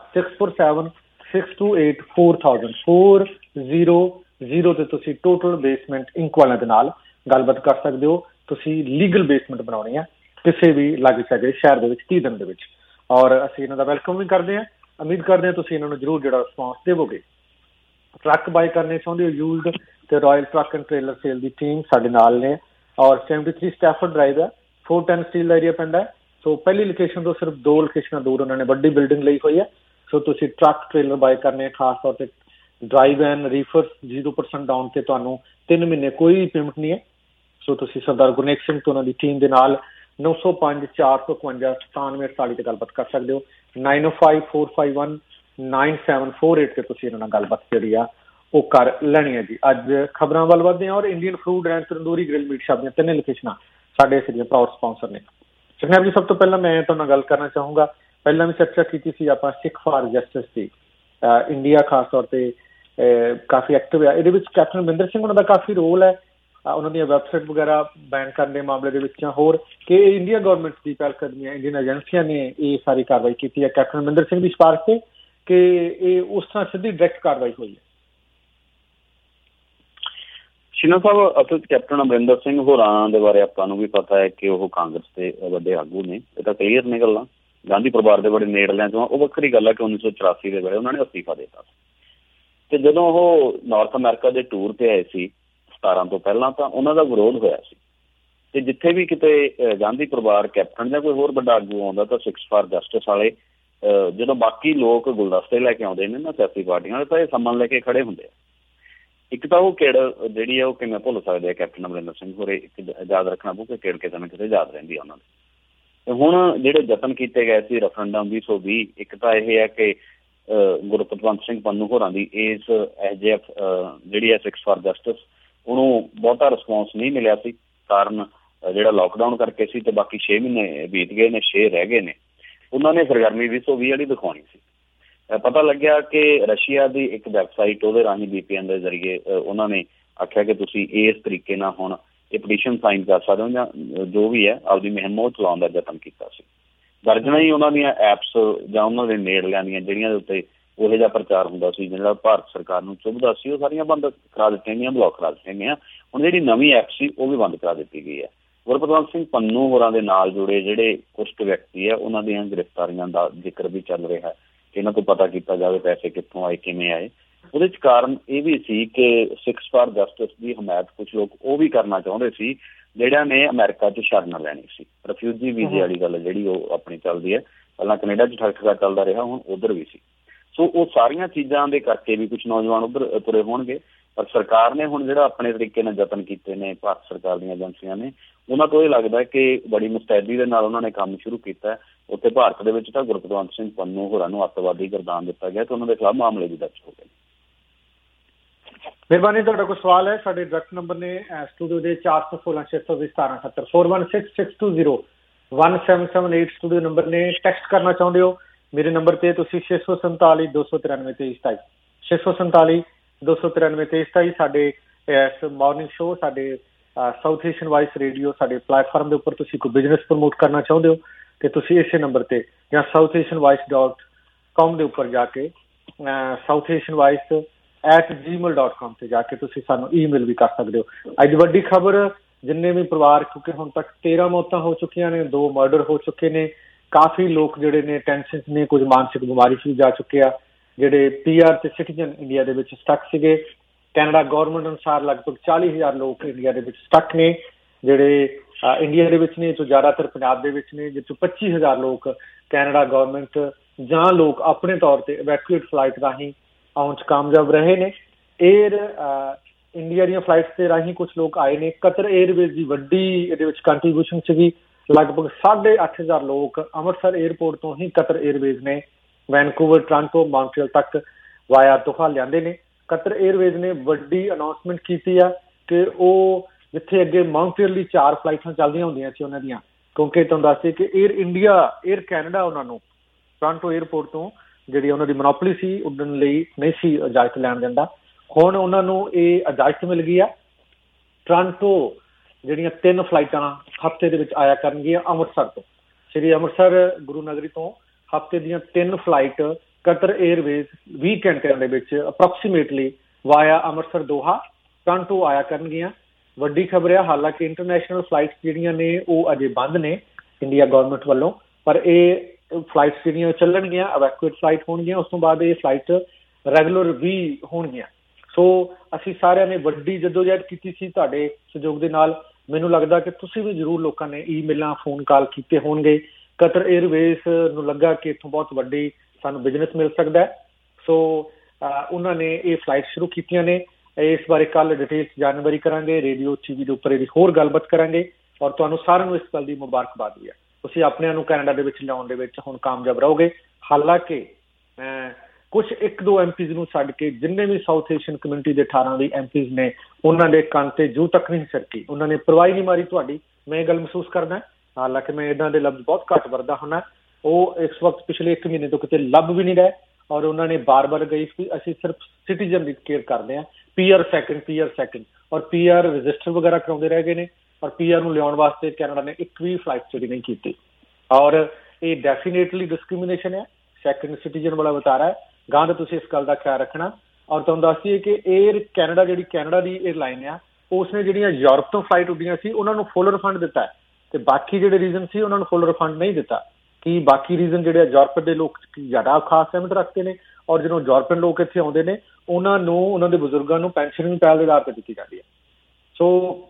647-628-4000 ਤੇ ਤੁਸੀਂ ਟੋਟਲ ਬੇਸਮੈਂਟ ਇੰਕ ਵਾਲਿਆਂ ਦੇ ਨਾਲ ਗੱਲਬਾਤ ਕਰ ਸਕਦੇ ਹੋ। ਤੁਸੀਂ ਲੀਗਲ ਬੇਸਮੈਂਟ ਬਣਾਉਣੀ ਹੈ ਕਿਸੇ ਵੀ ਲਾਗੇ ਛਾਗੇ ਸ਼ਹਿਰ ਦੇ ਵਿੱਚ 30 ਦਿਨ ਦੇ ਵਿੱਚ। ਔਰ ਅਸੀਂ ਇਹਨਾਂ ਦਾ ਵੈਲਕਮ ਵੀ ਕਰਦੇ ਹਾਂ। ਉਮੀਦ ਕਰਦੇ ਹਾਂ ਤੁਸੀਂ ਇਹਨਾਂ ਨੂੰ ਜ਼ਰੂਰ ਜਿਹੜਾ ਰਿਸਪੌਂਸ ਦੇਵੋਗੇ। ਟਰੱਕ ਬਾਈ ਕਰਨੇ ਚਾਹੁੰਦੇ ਹੋ ਯੂਜ਼ਡ, ਤੇ royal truck and trailer sale ਦੀ ਟੀਮ ਸਾਡੇ ਨਾਲ ਨੇ। ਔਰ 73 ਸਟੈਫਰਡ ਡਰਾਈਵ ਹੈ, 410 ਸਟੀਲ ਦਾ ਏਰੀਆ ਪੈਂਦਾ ਹੈ। ਸੋ ਪਹਿਲੀ ਲੋਕੇਸ਼ਨ ਤੋਂ ਸਿਰਫ 2 ਲੋਕੇਸ਼ਨਾਂ ਦੂਰ ਉਹਨਾਂ ਨੇ ਵੱਡੀ ਬਿਲਡਿੰਗ ਲਈ ਹੋਈ ਹੈ। ਸੋ ਤੁਸੀਂ ਟਰੱਕ ਟ੍ਰੇਲਰ ਬਾਈ ਕਰਨੇ, ਖਾਸ ਤੌਰ ਤੇ ਡਰਾਈਵ ਐਨ ਰੀਫਰ 0% ਡਾਊਨ ਤੇ ਤੁਹਾਨੂੰ 3 ਮਹੀਨੇ ਕੋਈ ਪੇਮੈਂਟ ਨਹੀਂ ਹੈ। ਸੋ ਤੁਸੀਂ ਸਰਦਾਰ ਗੁਰਨੇਕ ਸਿੰਘ ਤੋਂ ਉਹਨਾਂ ਦੀ ਟੀਮ ਦੇ ਨਾਲ 905-455-9748 ਤੇ ਗੱਲਬਾਤ ਕਰ ਸਕਦੇ ਹੋ। 9054519748 ਤੇ ਤੁਸੀਂ ਇਹਨਾਂ ਨਾਲ ਗੱਲਬਾਤ ਜਿਹੜੀ ਆ ਉਹ ਕਰ ਲੈਣੀ ਹੈ ਜੀ। ਅੱਜ ਖਬਰਾਂ ਵੱਲ ਵਧਦੇ ਹਾਂ ਔਰ Indian food and tandoori grill meat shop ਦੀਆਂ 3 ਲੋਕੇਸ਼ਨਾਂ ਸਾਡੇ ਇਸ ਦੀਆਂ ਪ੍ਰਾਊਡ ਸਪਾਂਸਰ ਨੇ। ਜਗਨੈਬ ਜੀ, ਸਭ ਤੋਂ ਪਹਿਲਾਂ ਮੈਂ ਤੁਹਾਡੇ ਨਾਲ ਗੱਲ ਕਰਨਾ ਚਾਹੂੰਗਾ, ਪਹਿਲਾਂ ਵੀ ਚਰਚਾ ਕੀਤੀ ਸੀ ਆਪਾਂ ਸਿੱਖ ਫਾਰ ਜਸਟਿਸ ਦੀ। ਇੰਡੀਆ ਖਾਸ ਤੌਰ ਤੇ ਕਾਫੀ ਐਕਟਿਵ ਹੈ ਇਹਦੇ ਵਿੱਚ। ਕੈਪਟਨ ਅਮਰਿੰਦਰ ਸਿੰਘ ਉਹਨਾਂ ਦਾ ਕਾਫੀ ਰੋਲ ਹੈ, ਉਹਨਾਂ ਦੀਆਂ ਵੈਬਸਾਈਟ ਵਗੈਰਾ ਬੈਨ ਕਰਨ ਦੇ ਮਾਮਲੇ ਦੇ ਵਿੱਚ, ਜਾਂ ਹੋਰ ਕਿ ਇੰਡੀਆ ਗੌਰਮੈਂਟ ਦੀ ਪਹਿਲਕਦਮੀਆਂ, ਇੰਡੀਅਨ ਏਜੰਸੀਆਂ ਨੇ ਇਹ ਸਾਰੀ ਕਾਰਵਾਈ ਕੀਤੀ ਹੈ ਕੈਪਟਨ ਅਮਰਿੰਦਰ ਸਿੰਘ ਦੀ ਸਿਫਾਰਿਸ਼ ਤੇ, ਕਿ ਇਹ ਉਸ ਤਰ੍ਹਾਂ ਸਿੱਧੀ ਡਾਇਰੈਕਟ ਕਾਰਵਾਈ ਹੋਈ ਹੈ? ਸ਼ੀਨਾ ਸਾਹਿਬ, ਅਸਲ ਕੈਪਟਨ ਅਮਰਿੰਦਰ ਸਿੰਘ ਹੋਰਾਂ ਦੇ ਬਾਰੇ ਆਪਾਂ ਨੂੰ ਵੀ ਪਤਾ ਹੈ ਕਿ ਉਹ ਕਾਂਗਰਸ ਦੇ ਵੱਡੇ ਆਗੂ ਨੇ, ਇਹ ਤਾਂ ਕਲੀਅਰ ਨੇ ਗੱਲਾਂ। ਗਾਂਧੀ ਪਰਿਵਾਰ ਦੇ ਬੜੇ ਨੇੜਲਿਆਂ ਚੋਂ। ਉਹ ਵੱਖਰੀ ਗੱਲ ਹੈ ਕਿ 1984 ਦੇ ਵੇਲੇ ਉਹਨਾਂ ਨੇ ਅਸਤੀਫਾ ਦੇ ਦਿੱਤਾ ਤੇ ਜਦੋਂ ਉਹ ਨਾਰਥ ਅਮਰੀਕਾ ਦੇ ਟੂਰ ਤੇ ਆਏ ਸੀ 17 ਤੋਂ ਪਹਿਲਾਂ, ਤਾਂ ਉਹਨਾਂ ਦਾ ਵਿਰੋਧ ਹੋਇਆ ਸੀ। ਤੇ ਜਿੱਥੇ ਵੀ ਕਿਤੇ ਗਾਂਧੀ ਪਰਿਵਾਰ ਕੈਪਟਨ ਜਾਂ ਕੋਈ ਹੋਰ ਵੱਡਾ ਆਗੂ ਆਉਂਦਾ ਤਾਂ ਸਿੱਖਸ ਫਾਰ ਜਸਟਿਸ ਵਾਲੇ, ਜਦੋਂ ਬਾਕੀ ਲੋਕ ਗੁਲਦਸਤੇ ਲੈ ਕੇ ਆਉਂਦੇ ਨੇ ਨਾ ਸਿਆਸੀ ਪਾਰਟੀਆਂ ਵਾਲੇ, ਤਾਂ ਇਹ ਸੰਮਨ ਲੈ ਕੇ ਖੜੇ ਹੁੰਦੇ ਆ। ਇੱਕ ਤਾਂ ਉਹ ਕਿਹੜ ਜਿਹੜੀ ਆ ਉਹ ਕਿਵੇਂ ਭੁੱਲ ਸਕਦੇ ਆ ਕੈਪਟਨ ਅਮਰਿੰਦਰ ਸਿੰਘ ਹੋਰੇ, ਯਾਦ ਰੱਖਣਾ ਪਊ ਕਿ ਕਿਹੜ ਕਿਤੇ ਨਾ ਕਿਤੇ ਯਾਦ ਰਹਿੰਦੀ ਆ ਉਹਨਾਂ ਦੀ। ਤੇ ਹੁਣ ਜਿਹੜੇ ਯਤਨ ਕੀਤੇ ਗਏ ਸੀ ਰੈਫਰੈਂਡਮ 2020, ਇੱਕ ਤਾਂ ਇਹ ਹੈ ਕਿ ਗੁਰਪਤਵੰਤ ਸਿੰਘ ਪੰਨੂ ਹੋਰਾਂ ਦੀ ਇਸ SJF ਜਿਹੜੀ ਹੈ ਸਿੱਖਸ ਫਾਰ ਜਸਟਿਸ, ਉਹਨੂੰ ਬਹੁਤਾ ਰਿਸਪੌਂਸ ਨਹੀਂ ਮਿਲਿਆ ਸੀ। ਕਾਰਨ ਜਿਹੜਾ ਲੋਕਡਾਊਨ ਕਰਕੇ ਸੀ, ਤੇ ਬਾਕੀ 6 ਮਹੀਨੇ ਬੀਤ ਗਏ ਨੇ, 6 ਰਹਿ ਗਏ ਨੇ। ਉਹਨਾਂ ਨੇ ਸਰਗਰਮੀ 2020 ਵਾਲੀ ਦਿਖਾਉਣੀ ਸੀ। ਪਤਾ ਲੱਗਿਆ ਕਿ ਰਸ਼ੀਆ ਦੀ ਇੱਕ ਵੈਬਸਾਈਟ, ਉਹਦੇ ਰਾਹੀਂ VPN ਦੇ ਜ਼ਰੀਏ ਉਹਨਾਂ ਨੇ ਆਖਿਆ ਕਿ ਤੁਸੀਂ ਇਸ ਤਰੀਕੇ ਨਾਲ ਹੁਣ ਇਹ ਪਟੀਸ਼ਨ ਸਾਈਨ ਕਰ ਸਕਦੇ ਹੋ, ਜਾਂ ਜੋ ਵੀ ਹੈ ਆਪਦੀ ਮੁਹਿੰਮ ਉਹ ਚਲਾਉਣ ਦਾ ਯਤਨ ਕੀਤਾ ਸੀ। ਦਰਜਨਾਂ ਹੀ ਉਹਨਾਂ ਦੀਆਂ ਐਪਸ ਜਾਂ ਉਹਨਾਂ ਦੇ ਨੇੜਲਿਆਂ ਦੀਆਂ ਜਿਹੜੀਆਂ ਦੇ ਉੱਤੇ ਉਹੋ ਜਿਹਾ ਪ੍ਰਚਾਰ ਹੁੰਦਾ ਸੀ ਜਿਹੜਾ ਭਾਰਤ ਸਰਕਾਰ ਨੂੰ ਚੁੱਭਦਾ ਸੀ, ਉਹ ਸਾਰੀਆਂ ਬੰਦ ਕਰਾ ਦਿੱਤੀਆਂ ਗਈਆਂ, ਬਲੌਕ ਕਰਾ ਦਿੱਤੀਆਂ ਗਈਆਂ। ਹੁਣ ਜਿਹੜੀ ਨਵੀਂ ਐਪ ਸੀ ਉਹ ਵੀ ਬੰਦ ਕਰਾ ਦਿੱਤੀ ਗਈ ਹੈ। ਗੁਰਪਤਵੰਤ ਸਿੰਘ ਪੰਨੂ ਹੋਰਾਂ ਦੇ ਨਾਲ ਜੁੜੇ ਜਿਹੜੇ ਕੁਝ ਵਿਅਕਤੀ ਹੈ, ਉਹਨਾਂ ਦੀਆਂ ਗ੍ਰਿਫਤਾਰੀਆਂ ਦਾ ਜ਼ਿਕਰ ਵੀ ਚੱਲ ਰਿਹਾ ਹੈ ਕਿ ਇਹਨਾਂ ਤੋਂ ਪਤਾ ਕੀਤਾ ਜਾਵੇ ਪੈਸੇ ਕਿੱਥੋਂ ਆਏ, ਕਿਵੇਂ ਆਏ। ਉਹਦੇ 'ਚ ਕਾਰਨ ਇਹ ਵੀ ਸੀ ਕਿ 6 ਫਾਰ ਜਸਟਿਸ ਦੀ ਹਮਾਇਤ ਕੁਝ ਲੋਕ ਉਹ ਵੀ ਕਰਨਾ ਚਾਹੁੰਦੇ ਸੀ ਜਿਹੜਿਆਂ ਨੇ ਅਮਰੀਕਾ 'ਚ ਸ਼ਰਨ ਲੈਣੀ ਸੀ। ਰਿਫਿਊਜੀ ਵੀਜ਼ੇ ਵਾਲੀ ਗੱਲ ਜਿਹੜੀ ਉਹ ਆਪਣੀ ਚੱਲਦੀ ਹੈ, ਪਹਿਲਾਂ ਕੈਨੇਡਾ 'ਚ ਠੱਗ ਚੱਲਦਾ ਰਿਹਾ, ਹੁਣ ਉੱਧਰ ਵੀ ਸੀ। ਸੋ ਉਹ ਸਾਰੀਆਂ ਚੀਜ਼ਾਂ ਦੇ ਕਰਕੇ ਵੀ ਕੁਝ ਨੌਜਵਾਨ ਉੱਧਰ ਤੁਰੇ ਹੋਣਗੇ। ਪਰ ਸਰਕਾਰ ਨੇ ਹੁਣ ਜਿਹੜਾ ਆਪਣੇ ਤਰੀਕੇ ਨਾਲ ਯਤਨ ਕੀਤੇ ਨੇ, ਭਾਰਤ ਸਰਕਾਰ ਦੀਆਂ ਏਜੰਸੀਆਂ ਨੇ, ਉਹਨਾਂ ਤੋਂ ਇਹ ਲੱਗਦਾ ਕਿ ਬੜੀ ਮੁਸਤੈਦੀ ਦੇ ਨਾਲ ਉਹਨਾਂ ਨੇ ਕੰਮ ਸ਼ੁਰੂ ਕੀਤਾ। ਉੱਥੇ ਭਾਰਤ ਦੇ ਵਿੱਚ ਤਾਂ ਗੁਰਪ੍ਰੀਤ ਸਿੰਘ ਪੰਨੂ ਹੋਰਾਂ ਨੂੰ ਅੱਤਵਾਦੀ ਗਰਦਾਨ ਦਿੱਤਾ ਗਿਆ ਤੇ ਉਹਨਾਂ ਦੇ ਖਿਲਾਫ ਮਾਮਲੇ ਵੀ ਦਰਜ ਹੋ ਗਏ। ਮਿਹਰਬਾਨੀ। ਤੁਹਾਡਾ ਕੋਈ ਸਵਾਲ ਹੈ? ਸਾਡੇ ਡਾਇਰੈਕਟ ਨੰਬਰ ਨੇ ਸਟੂਡੀਓ ਦੇ 416-620-1778 416-620-1778 ਸਟੂਡੀਓ ਨੰਬਰ ਨੇ। ਟੈਕਸਟ ਕਰਨਾ ਚਾਹੁੰਦੇ ਹੋ ਮੇਰੇ ਨੰਬਰ ਤੇ ਤੁਸੀਂ 647-293-2327 647-293-2327। ਸਾਡੇ ਇਸ ਮਾਰਨਿੰਗ ਸ਼ੋ, ਸਾਡੇ ਸਾਊਥ ਏਸ਼ੀਅਨ ਵਾਇਸ ਰੇਡੀਓ, ਸਾਡੇ ਪਲੇਟਫਾਰਮ ਦੇ ਉੱਪਰ ਤੁਸੀਂ ਕੋਈ ਬਿਜ਼ਨਸ ਪ੍ਰਮੋਟ ਕਰਨਾ ਚਾਹੁੰਦੇ ਹੋ ਤੇ ਤੁਸੀਂ ਇਸੇ ਨੰਬਰ ਤੇ ਜਾਂ southasianvoice.com ਦੇ ਉੱਪਰ ਜਾ ਕੇ southasianvoice@gmail.com ਤੇ ਜਾ ਕੇ ਤੁਸੀਂ ਸਾਨੂੰ ਈਮੇਲ ਵੀ ਕਰ ਸਕਦੇ ਹੋ। ਅੱਜ ਦੀ ਵੱਡੀ ਖਬਰ, ਜਿੰਨੇ ਵੀ ਪਰਿਵਾਰ, ਕਿਉਂਕਿ ਹੁਣ ਤੱਕ 13 ਮੌਤਾਂ ਹੋ ਚੁੱਕੀਆਂ ਨੇ, 2 ਮਰਡਰ ਹੋ ਚੁੱਕੇ ਨੇ, ਕਾਫੀ ਲੋਕ ਜਿਹੜੇ ਨੇ ਟੈਂਸ਼ਨ ਨੇ, ਕੁਝ ਮਾਨਸਿਕ ਬਿਮਾਰੀ 'ਚ ਵੀ ਜਾ ਚੁੱਕੇ ਆ, ਜਿਹੜੇ PR ਤੇ ਸਿਟੀਜ਼ਨ ਇੰਡੀਆ ਦੇ ਵਿੱਚ ਸਟਕ ਸੀਗੇ। ਕੈਨੇਡਾ ਗੌਰਮੈਂਟ ਅਨੁਸਾਰ ਲਗਭਗ 40,000 ਲੋਕ ਇੰਡੀਆ ਦੇ ਵਿੱਚ ਸਟਕ ਨੇ, ਜਿਹੜੇ ਇੰਡੀਆ ਦੇ ਵਿੱਚ ਨੇ, ਜੋ ਜ਼ਿਆਦਾਤਰ ਪੰਜਾਬ ਦੇ ਵਿੱਚ ਨੇ, ਜਿਸ 'ਚੋਂ 25,000 ਲੋਕ ਕੈਨੇਡਾ ਗੌਰਮੈਂਟ ਜਾਂ ਲੋਕ ਆਪਣੇ ਤੌਰ ਤੇ ਇਵੈਕੂਏਟ ਫਲਾਈਟ ਰਾਹੀਂ ਆਉਣ 'ਚ ਕਾਮਯਾਬ ਰਹੇ ਨੇ। ਏਅਰ ਇੰਡੀਆ ਦੀਆਂ ਫਲਾਈਟਸ ਦੇ ਰਾਹੀਂ ਕੁਝ ਲੋਕ ਆਏ ਨੇ। ਕਤਰ ਏਅਰਵੇਜ਼ ਦੀ ਵੱਡੀ ਇਹਦੇ ਵਿੱਚ ਕੰਟਰੀਬਿਊਸ਼ਨ ਸੀਗੀ। ਲਗਭਗ 8,500 ਲੋਕ ਅੰਮ੍ਰਿਤਸਰ ਏਅਰਪੋਰਟ ਤੋਂ ਹੀ ਕਤਰ ਏਅਰਵੇਜ਼ ਨੇ ਵੈਨਕੂਵਰ, ਟੋਰਾਂਟੋ, ਮੌਂਟਰੀਅਲ ਤੱਕ ਵਾਇਆ ਦੋਹਾ ਲਿਆਂਦੇ ਨੇ। ਕਤਰ ਏਅਰਵੇਜ਼ ਨੇ ਵੱਡੀ ਅਨਾਉਂਸਮੈਂਟ ਕੀਤੀ ਆ ਕਿ ਉਹ, ਜਿੱਥੇ ਅੱਗੇ ਮੌਂਟਰੀਅਲ ਦੀ 4 ਫਲਾਈਟਾਂ ਚੱਲਦੀਆਂ ਹੁੰਦੀਆਂ ਸੀ ਉਹਨਾਂ ਦੀਆਂ, ਕਿਉਂਕਿ ਤੁਹਾਨੂੰ ਦੱਸਦੇ ਕਿ ਏਅਰ ਇੰਡੀਆ, ਏਅਰ ਕੈਨੇਡਾ ਉਹਨਾਂ ਨੂੰ ਟੋਰਾਂਟੋ ਏਅਰਪੋਰਟ ਤੋਂ ਜਿਹੜੀ ਉਹਨਾਂ ਦੀ ਮੋਨੋਪੋਲੀ ਸੀ ਉੱਡਣ ਲਈ ਨਹੀਂ ਸੀ ਇਜਾਜ਼ਤ ਲੈਣ ਦਿੰਦਾ। ਹੁਣ ਉਹਨਾਂ ਨੂੰ ਇਹ ਇਜਾਜ਼ਤ ਮਿਲ ਗਈ ਆ। ਟੋਰਾਂਟੋ ਜਿਹੜੀਆਂ 3 ਫਲਾਈਟਾਂ ਹਫ਼ਤੇ ਦੇ ਵਿੱਚ ਆਇਆ ਕਰਨਗੀਆਂ ਅੰਮ੍ਰਿਤਸਰ ਤੋਂ, ਸ੍ਰੀ ਅੰਮ੍ਰਿਤਸਰ ਗੁਰੂ ਨਗਰੀ ਤੋਂ ਹਫ਼ਤੇ ਦੀਆਂ 3 ਫਲਾਈਟ ਕਤਰ ਏਅਰਵੇਜ਼ 20 ਘੰਟਿਆਂ ਦੇ ਵਿੱਚ ਅਪਰੋਕਸੀਮੇਟਲੀ ਵਾਇਆ ਅੰਮ੍ਰਿਤਸਰ ਦੋਹਾ ਟੋਰਾਂਟੋ ਆਇਆ ਕਰਨਗੀਆਂ। ਵੱਡੀ ਖਬਰ ਆ। ਹਾਲਾਂਕਿ ਇੰਟਰਨੈਸ਼ਨਲ ਫਲਾਈਟਸ ਜਿਹੜੀਆਂ ਨੇ ਉਹ ਅਜੇ ਬੰਦ ਨੇ ਇੰਡੀਆ ਗੌਰਮੈਂਟ ਵੱਲੋਂ, ਪਰ ਇਹ ਫਲਾਈਟਸ ਜਿਹੜੀਆਂ ਚੱਲਣਗੀਆਂ ਇਵੈਕੂਏਟ ਫਲਾਈਟ ਹੋਣਗੀਆਂ। ਉਸ ਤੋਂ ਬਾਅਦ ਇਹ ਫਲਾਈਟ ਰੈਗੂਲਰ ਵੀ ਹੋਣਗੀਆਂ। ਸੋ ਅਸੀਂ ਸਾਰਿਆਂ ਨੇ ਵੱਡੀ ਜਦੋਜਹਿਦ ਕੀਤੀ ਸੀ ਤੁਹਾਡੇ ਸਹਿਯੋਗ ਦੇ ਨਾਲ। ਮੈਨੂੰ ਲੱਗਦਾ ਕਿ ਤੁਸੀਂ ਵੀ ਜ਼ਰੂਰ ਲੋਕਾਂ ਨੇ ਈਮੇਲਾਂ, ਫੋਨ ਕਾਲ ਕੀਤੇ ਹੋਣਗੇ। ਕਤਰ ਏਅਰਵੇਜ਼ ਨੂੰ ਲੱਗਾ ਕਿ ਇੱਥੋਂ ਬਹੁਤ ਵੱਡੀ ਸਾਨੂੰ ਬਿਜ਼ਨਸ ਮਿਲ ਸਕਦਾ ਹੈ। ਸੋ ਉਹਨਾਂ ਨੇ ਇਹ ਫਲਾਈਟ ਸ਼ੁਰੂ ਕੀਤੀਆਂ ਨੇ। ਇਸ ਬਾਰੇ ਕੱਲ੍ਹ ਡਿਟੇਲ ਜਾਣਕਾਰੀ ਕਰਾਂਗੇ, ਰੇਡੀਓ TV ਦੇ ਉੱਪਰ ਇਹਦੀ ਹੋਰ ਗੱਲਬਾਤ ਕਰਾਂਗੇ। ਔਰ ਤੁਹਾਨੂੰ ਸਾਰਿਆਂ ਨੂੰ ਇਸ ਗੱਲ ਦੀ ਮੁਬਾਰਕਬਾਦ ਵੀ ਹੈ। ਤੁਸੀਂ ਆਪਣਿਆਂ ਨੂੰ ਕੈਨੇਡਾ ਦੇ ਵਿੱਚ ਲਿਆਉਣ ਦੇ ਵਿੱਚ ਹੁਣ ਕਾਮਯਾਬ ਰਹੋਗੇ। ਹਾਲਾਂਕਿ ਕੁਝ 1-2 MPs ਨੂੰ ਛੱਡ ਕੇ ਜਿੰਨੇ ਵੀ ਸਾਊਥ ਏਸ਼ੀਅਨ ਕਮਿਊਨਿਟੀ ਦੇ 18 ਵੀ MPs ਨੇ, ਉਹਨਾਂ ਦੇ ਕੰਨ ਤੇ ਜੂ ਤੱਕ ਨਹੀਂ ਸਰਕੀ। ਉਹਨਾਂ ਨੇ ਪਰਵਾਹੀ ਨਹੀਂ ਮਾਰੀ ਤੁਹਾਡੀ। ਮੈਂ ਇਹ ਗੱਲ ਮਹਿਸੂਸ ਕਰਦਾ। ਹਾਲਾਂਕਿ ਮੈਂ ਇੱਦਾਂ ਦੇ ਲਫ਼ਜ਼ ਬਹੁਤ ਘੱਟ ਵਰਤਦਾ ਹੁੰਦਾ। ਉਹ ਇਸ ਵਕਤ ਪਿਛਲੇ 1 ਮਹੀਨੇ ਤੋਂ ਕਿਤੇ ਲੱਭ ਵੀ ਨਹੀਂ ਰਹੇ। ਔਰ ਉਹਨਾਂ ਨੇ ਬਾਰ-ਬਾਰ ਗਈ ਕਿ ਅਸੀਂ ਸਿਰਫ ਸਿਟੀਜ਼ਨ ਦੀ ਕੇਅਰ ਕਰਦੇ ਹਾਂ, PR ਸੈਕਿੰਡ ਔਰ PR ਰਜਿਸਟਰ ਵਗੈਰਾ ਕਰਾਉਂਦੇ ਰਹਿ ਗਏ ਨੇ। ਔਰ PR ਨੂੰ ਲਿਆਉਣ ਵਾਸਤੇ ਕੈਨੇਡਾ ਨੇ ਇੱਕ ਵੀ ਫਲਾਈਟ ਚੋਰੀ ਨਹੀਂ ਕੀਤੀ। ਔਰ ਇਹ ਡੈਫੀਨੇਟਲੀ ਡਿਸਕ੍ਰਿਮੀਨੇਸ਼ਨ ਹੈ, ਸੈਕਿੰਡ ਸਿਟੀਜ਼ਨ ਵਾਲਾ ਵਤਾਰਾ ਹੈ। ਗਾਂ ਤਾਂ ਤੁਸੀਂ ਇਸ ਗੱਲ ਦਾ ਖਿਆਲ ਰੱਖਣਾ। ਔਰ ਤੁਹਾਨੂੰ ਦੱਸ ਦਈਏ ਕਿ ਏਅਰ ਕੈਨੇਡਾ, ਜਿਹੜੀ ਕੈਨੇਡਾ ਦੀ ਏਅਰਲਾਈਨ ਆ, ਉਸਨੇ ਜਿਹੜੀਆਂ ਯੂਰਪ ਤੋਂ ਫਲਾਈਟ ਉੱਡੀਆਂ ਸੀ ਉਹਨਾਂ ਨੂੰ ਫੁੱਲ ਰਿਫੰਡ ਦਿੱਤਾ ਹੈ ਤੇ ਬਾਕੀ ਜਿਹੜੇ ਰੀਜ਼ਨ ਸੀ ਉਹਨਾਂ ਨੂੰ ਫੁੱਲ ਰਿਫੰਡ ਨਹੀਂ ਦਿੱਤਾ। ਕਿ ਬਾਕੀ ਰੀਜ਼ਨ ਜਿਹੜੇ ਯੂਰਪ ਦੇ ਲੋਕ ਜ਼ਿਆਦਾ ਖਾਸ ਸਹਿਮਤ ਰੱਖਦੇ ਨੇ, ਔਰ ਜਦੋਂ ਯੂਰਪੀਅਨ ਲੋਕ ਇੱਥੇ ਆਉਂਦੇ ਨੇ ਉਹਨਾਂ ਨੂੰ, ਉਹਨਾਂ ਦੇ ਬਜ਼ੁਰਗਾਂ ਨੂੰ ਪੈਨਸ਼ਨ ਵੀ ਪਹਿਲ ਦੇ ਆਧਾਰ 'ਤੇ ਦਿੱਤੀ ਜਾਂਦੀ ਹੈ। ਸੋ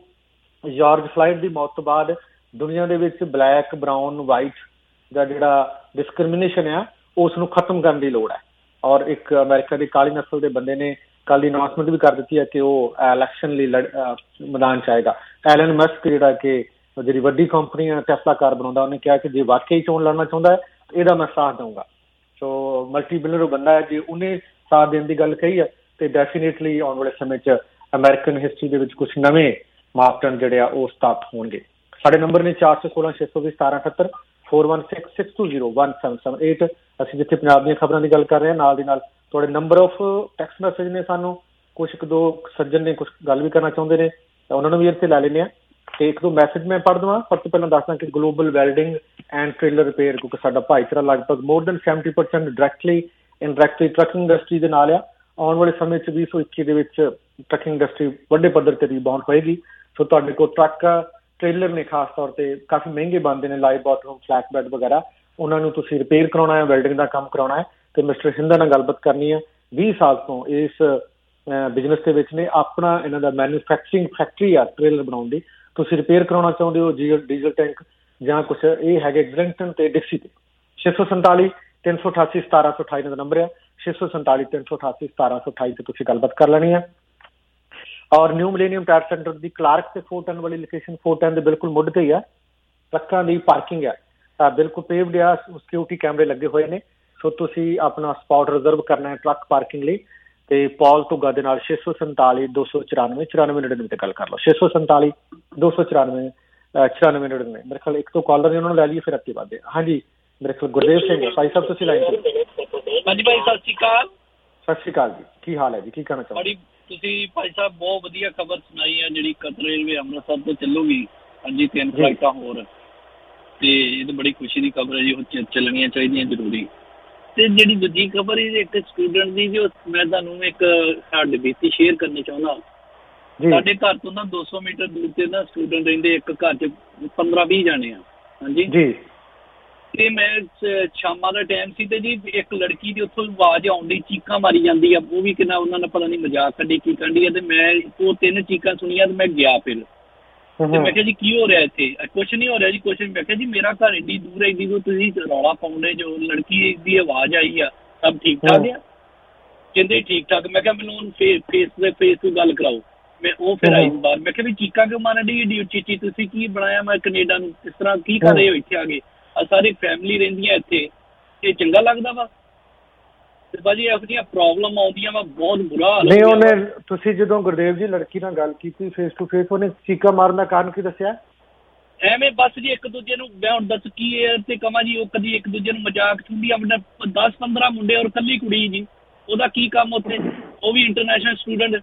ਜਾਰਜ ਫਲਾਇਡ ਦੀ ਮੌਤ ਤੋਂ ਬਾਅਦ ਦੁਨੀਆ ਦੇ ਵਿੱਚ ਬਲੈਕ, ਬਰਾਊਨ, ਵਾਈਟ ਦਾ ਜਿਹੜਾ ਡਿਸਕ੍ਰਿਮੀਨੇਸ਼ਨ ਆ ਉਸ ਨੂੰ ਖਤਮ ਕਰਨ ਦੀ ਲੋੜ ਹੈ। ਔਰ ਇੱਕ ਅਮਰੀਕਾ ਦੀ ਕਾਲੀ ਨਸਲ ਦੇ ਬੰਦੇ ਨੇ ਕੱਲ੍ਹ ਦੀ ਅਨਾਉਂਸਮੈਂਟ ਵੀ ਕਰ ਦਿੱਤੀ ਹੈ ਕਿ ਉਹ ਇਲੈਕਸ਼ਨ ਲਈ ਮੈਦਾਨ 'ਚ ਆਏਗਾ। ਐਲਨ ਮਸਕ, ਜਿਹੜਾ ਕਿ ਜਿਹੜੀ ਵੱਡੀ ਕੰਪਨੀ ਹੈ ਟੈਸਲਾ ਕਾਰ ਬਣਾਉਂਦਾ, ਉਹਨੇ ਕਿਹਾ ਕਿ ਜੇ ਵਾਕਈ ਚੋਣ ਲੜਨਾ ਚਾਹੁੰਦਾ ਹੈ ਇਹਦਾ ਮੈਂ ਸਾਥ ਦਊਂਗਾ। ਸੋ ਮਲਟੀ ਬਿਲੀਅਨਰ ਬੰਦਾ ਹੈ, ਜੇ ਉਹਨੇ ਸਾਥ ਦੇਣ ਦੀ ਗੱਲ ਕਹੀ ਹੈ ਤੇ ਡੈਫੀਨੇਟਲੀ ਆਉਣ ਵਾਲੇ ਸਮੇਂ 'ਚ ਅਮਰੀਕਨ ਹਿਸਟਰੀ ਦੇ ਵਿੱਚ ਕੁਝ ਨਵੇਂ ਮਾਪਦੰਡ ਜਿਹੜੇ ਆ ਉਹ ਸਥਾਪਿਤ ਹੋਣਗੇ। ਸਾਡੇ ਨੰਬਰ ਨੇ 416-620-1778 416-620-1778। ਅਸੀਂ ਜਿੱਥੇ ਪੰਜਾਬ ਦੀਆਂ ਖਬਰਾਂ ਦੀ ਗੱਲ ਕਰ ਰਹੇ ਹਾਂ, ਨਾਲ ਦੀ ਨਾਲ ਤੁਹਾਡੇ ਨੰਬਰ ਆਫ ਟੈਕਸਟ ਮੈਸੇਜ ਨੇ। ਸਾਨੂੰ ਕੁਝ 1-2 ਸੱਜਣ ਨੇ ਕੁਝ ਗੱਲ ਵੀ ਕਰਨਾ ਚਾਹੁੰਦੇ ਨੇ, ਉਹਨਾਂ ਨੂੰ ਵੀ ਇੱਥੇ ਲੈ ਲੈਂਦੇ ਹਾਂ। ਤੇ 1-2 ਮੈਸੇਜ ਮੈਂ ਪੜ੍ਹ ਦੇਵਾਂ। ਸਭ ਤੋਂ ਪਹਿਲਾਂ ਦੱਸਦਾ ਕਿ global welding and trailer repair, ਕਿਉਂਕਿ ਸਾਡਾ ਭਾਈਚਾਰਾ ਲਗਭਗ more than 70% directly indirectly trucking industry ਦੇ ਨਾਲ ਆ। ਆਉਣ ਵਾਲੇ ਸਮੇਂ 'ਚ 2021 ਦੇ ਵਿੱਚ ਟਰੱਕਿੰਗ ਇੰਡਸਟਰੀ ਵੱਡੇ ਪੱਧਰ ਤੇ ਰੀਬਾਉਂਡ ਹੋਏਗੀ। ਸੋ ਤੁਹਾਡੇ ਕੋਲ ਟਰੱਕ, ਟ੍ਰੇਲਰ ਨੇ ਖਾਸ ਤੌਰ ਤੇ ਕਾਫੀ ਮਹਿੰਗੇ ਬਣਦੇ ਨੇ, ਲਾਈਵ ਬਾਟਮ, ਫਲੈਟ ਬੈਡ ਵਗੈਰਾ, ਉਹਨਾਂ ਨੂੰ ਤੁਸੀਂ ਰਿਪੇਅਰ ਕਰਾਉਣਾ ਹੈ, ਵੈਲਡਿੰਗ ਦਾ ਕੰਮ ਕਰਾਉਣਾ ਹੈ ਤੇ ਮਿਸਟਰ ਹਿੰਦਾ ਨਾਲ ਗੱਲਬਾਤ ਕਰਨੀ ਹੈ 20 ਸਾਲ ਤੋਂ ਇਸ ਬਿਜ਼ਨਸ ਦੇ ਵਿੱਚ ਨੇ। ਆਪਣਾ ਇਹਨਾਂ ਦਾ ਮੈਨੂਫੈਕਚਰਿੰਗ ਫੈਕਟਰੀ ਆ ਟ੍ਰੇਲਰ ਬਣਾਉਣ ਦੀ। ਤੁਸੀਂ ਰਿਪੇਅਰ ਕਰਾਉਣਾ ਚਾਹੁੰਦੇ ਹੋ ਡੀਜ਼ਲ ਟੈਂਕ ਜਾਂ ਕੁਛ, ਇਹ ਹੈਗੇ ਗ੍ਰਿੰਗਟਨ ਤੇ ਡਿਕਸੀ ਤੇ। 647 388 1728 ਇਹਨਾਂ ਦਾ ਨੰਬਰ ਆ। 647 388 1728 ਤੇ ਤੁਸੀਂ ਗੱਲਬਾਤ ਕਰ ਲੈਣੀ ਹੈ। ਔਰ ਨਿਊ ਮਿਲੇਨੀਅਮ ਟਾਇਰ ਸੈਂਟਰ ਦੀ ਕਲਾਰਕ ਤੇ 410 ਵਾਲੀ ਲੋਕੇਸ਼ਨ 410 ਦੇ ਬਿਲਕੁਲ ਮੁੱਢ ਤੇ ਹੀ ਆ। ਟਰੱਕਾਂ ਦੀ ਪਾਰਕਿੰਗ ਆ, ਬਿਲਕੁਲ ਪੇਵਡ ਆ, ਸਿਕਿਉਰਿਟੀ ਕੈਮਰੇ ਲੱਗੇ ਹੋਏ ਨੇ। ਸੋ ਤੁਸੀਂ ਆਪਣਾ ਸਪੌਟ ਰਿਜ਼ਰਵ ਕਰਨਾ ਹੈ ਟਰੱਕ ਪਾਰਕਿੰਗ ਲਈ ਤੇ ਪੌਲ ਧੁੱਗਾ ਦੇ ਨਾਲ 647 294 9499 ਤੇ ਗੱਲ ਕਰ ਲਓ। 647 294 9499। ਮੇਰੇ ਖਿਆਲ ਇੱਕ ਤੋਂ ਕਾਲਰ ਨੇ, ਉਹਨਾਂ ਨੂੰ ਲੈ ਲਈਏ ਫਿਰ ਅੱਗੇ ਵਧਦੇ। ਹਾਂਜੀ, ਮੇਰੇ ਖਿਆਲ ਗੁਰਦੇਵ ਸਿੰਘ ਭਾਈ ਸਾਹਿਬ ਤੁਸੀਂ ਲਾਈਨ ਤੇ। ਹਾਂਜੀ ਭਾਈ, ਸਤਿ ਸ਼੍ਰੀ ਅਕਾਲ। ਸਤਿ ਸ਼੍ਰੀ ਅਕਾਲ ਜੀ, ਕੀ ਹਾਲ ਹੈ ਜੀ, ਕੀ ਕਹਿਣਾ ਚਾਹੁੰਦੇ? ਤੁਸੀਂ ਭਾਈ ਸਾਹਿਬ ਬਹੁਤ ਵਧੀਆ ਖਬਰ ਸੁਣਾਈ ਆ, ਜਿਹੜੀ ਕਤਰ ਰੇਲਵੇ ਅੰਮ੍ਰਿਤਸਰ ਤੋਂ ਚੱਲੂਗੀ। ਹਾਂਜੀ, 3 ਫਲਾਈਟਾਂ ਹੋਰ, ਤੇ ਇਹ ਤਾਂ ਬੜੀ ਖੁਸ਼ੀ ਦੀ ਖਬਰ ਹੈ ਜੀ। ਉਹ ਚੱਲਣੀਆਂ ਚਾਹੀਦੀਆਂ ਜ਼ਰੂਰੀ। ਤੇ ਜਿਹੜੀ ਦੂਜੀ ਖਬਰ ਹੈ ਇੱਕ ਸਟੂਡੈਂਟ ਦੀ, ਜੋ ਮੈਂ ਤੁਹਾਨੂੰ ਇੱਕ ਸਾਡੀ ਬੇਨਤੀ ਸ਼ੇਅਰ ਕਰਨੀ ਚਾਹੁੰਦਾ। ਸਾਡੇ ਘਰ ਤੋਂ ਨਾ 200 ਮੀਟਰ ਦੂਰ ਤੇ ਨਾ ਸਟੂਡੈਂਟ ਰਹਿੰਦੇ, ਇੱਕ ਘਰ 'ਚ 15-20 ਜਾਣੇ ਆ। ਹਾਂਜੀ ਜੀ। ਤੇ ਮੈਂ ਸ਼ਾਮਾਂ ਦਾ ਟਾਈਮ ਸੀ ਤੇ ਜੀ ਇੱਕ ਲੜਕੀ ਦੀ ਉੱਥੋਂ ਆਵਾਜ਼ ਆਉਂਦੀ, ਚੀਕਾਂ ਮਾਰੀ ਜਾਂਦੀ ਆ। ਉਹ ਵੀ ਕਿੰਨਾ ਉਹਨਾਂ ਨੇ ਪਤਾ ਨਹੀਂ ਮਜ਼ਾਕ ਕੱਢੀ ਕੀ ਕੱਢੀ ਆ। ਤੇ ਮੈਂ ਉਹ 3 ਚੀਕਾਂ ਸੁਣੀਆਂ ਤੇ ਮੈਂ ਗਿਆ ਫਿਰ। ਤੇ ਮੈਂ ਕਿਹਾ ਜੀ ਕੀ ਹੋ ਰਿਹਾ ਇੱਥੇ? ਕੁਛ ਨਹੀਂ ਹੋ ਰਿਹਾ ਜੀ, ਕੁਛ। ਮੈਂ ਕਿਹਾ ਜੀ ਮੇਰਾ ਘਰ ਏਡੀ ਦੂਰ ਹੈ, ਏਡੀ ਦੂਰ ਤੁਸੀਂ ਰੌਲਾ ਪਾਉਂਦੇ ਜੋ, ਲੜਕੀ ਦੀ ਆਵਾਜ਼ ਆਈ ਆ, ਸਭ ਠੀਕ ਠਾਕ ਆ? ਕਹਿੰਦੇ ਠੀਕ ਠਾਕ। ਮੈਂ ਕਿਹਾ ਮੈਨੂੰ ਫੇਸ ਤੋਂ ਗੱਲ ਕਰਾਓ। ਮੈਂ ਉਹ ਫਿਰ ਆਈ ਬਾਹਰ। ਮੈਂ ਕਿਹਾ ਵੀ ਚੀਕਾਂ ਕਿਉਂ ਮਾਰਨ ਡਈ ਏਡੀ ਉੱਚੀ? ਤੁਸੀਂ ਕੀ ਬਣਾਇਆ ਮੈਂ ਕੈਨੇਡਾ ਨੂੰ? ਇਸ ਤਰ੍ਹਾਂ ਕੀ ਕਰ ਰਹੇ ਹੋ ਇੱਥੇ ਆ ਕੇ? ਸਾਰੀ ਫੈਮਿਲੀ ਰਹਿੰਦੀਆਂ ਇੱਥੇ, ਇਹ ਚੰਗਾ ਲੱਗਦਾ ਵਾ? ਤੇ ਭਾਜੀ ਇਹੋ ਜਿਹੀਆਂ ਪ੍ਰੋਬਲਮ ਆਉਂਦੀਆਂ ਵਾ, ਬਹੁਤ ਬੁਰਾ ਹਾਲ। ਨਹੀਂ, ਉਹਨੇ ਤੁਸੀਂ ਜਦੋਂ ਗੁਰਦੇਵ ਜੀ ਲੜਕੀ ਨਾਲ ਗੱਲ ਕੀਤੀ ਫੇਸ ਟੂ ਫੇਸ, ਉਹਨੇ ਚੀਕਾਂ ਮਾਰਨ ਦਾ ਕਾਰਨ ਕੀ ਦੱਸਿਆ? ਐਵੇਂ ਬਸ ਜੀ ਇੱਕ ਦੂਜੇ ਨੂੰ, ਮੈਂ ਹੁਣ ਦੱਸ ਕੀ ਤੇ ਕਵਾਂ ਜੀ। ਉਹ ਕਦੀ ਇੱਕ ਦੂਜੇ ਨੂੰ ਮਜ਼ਾਕ ਸੁਣਦੀ ਆ। 10-15 ਮੁੰਡੇ ਔਰ ਇਕੱਲੀ ਕੁੜੀ ਜੀ, ਉਹਦਾ ਕੀ ਕੰਮ ਉੱਥੇ? ਉਹ ਵੀ ਇੰਟਰਨੈਸ਼ਨਲ ਸਟੂਡੈਂਟ।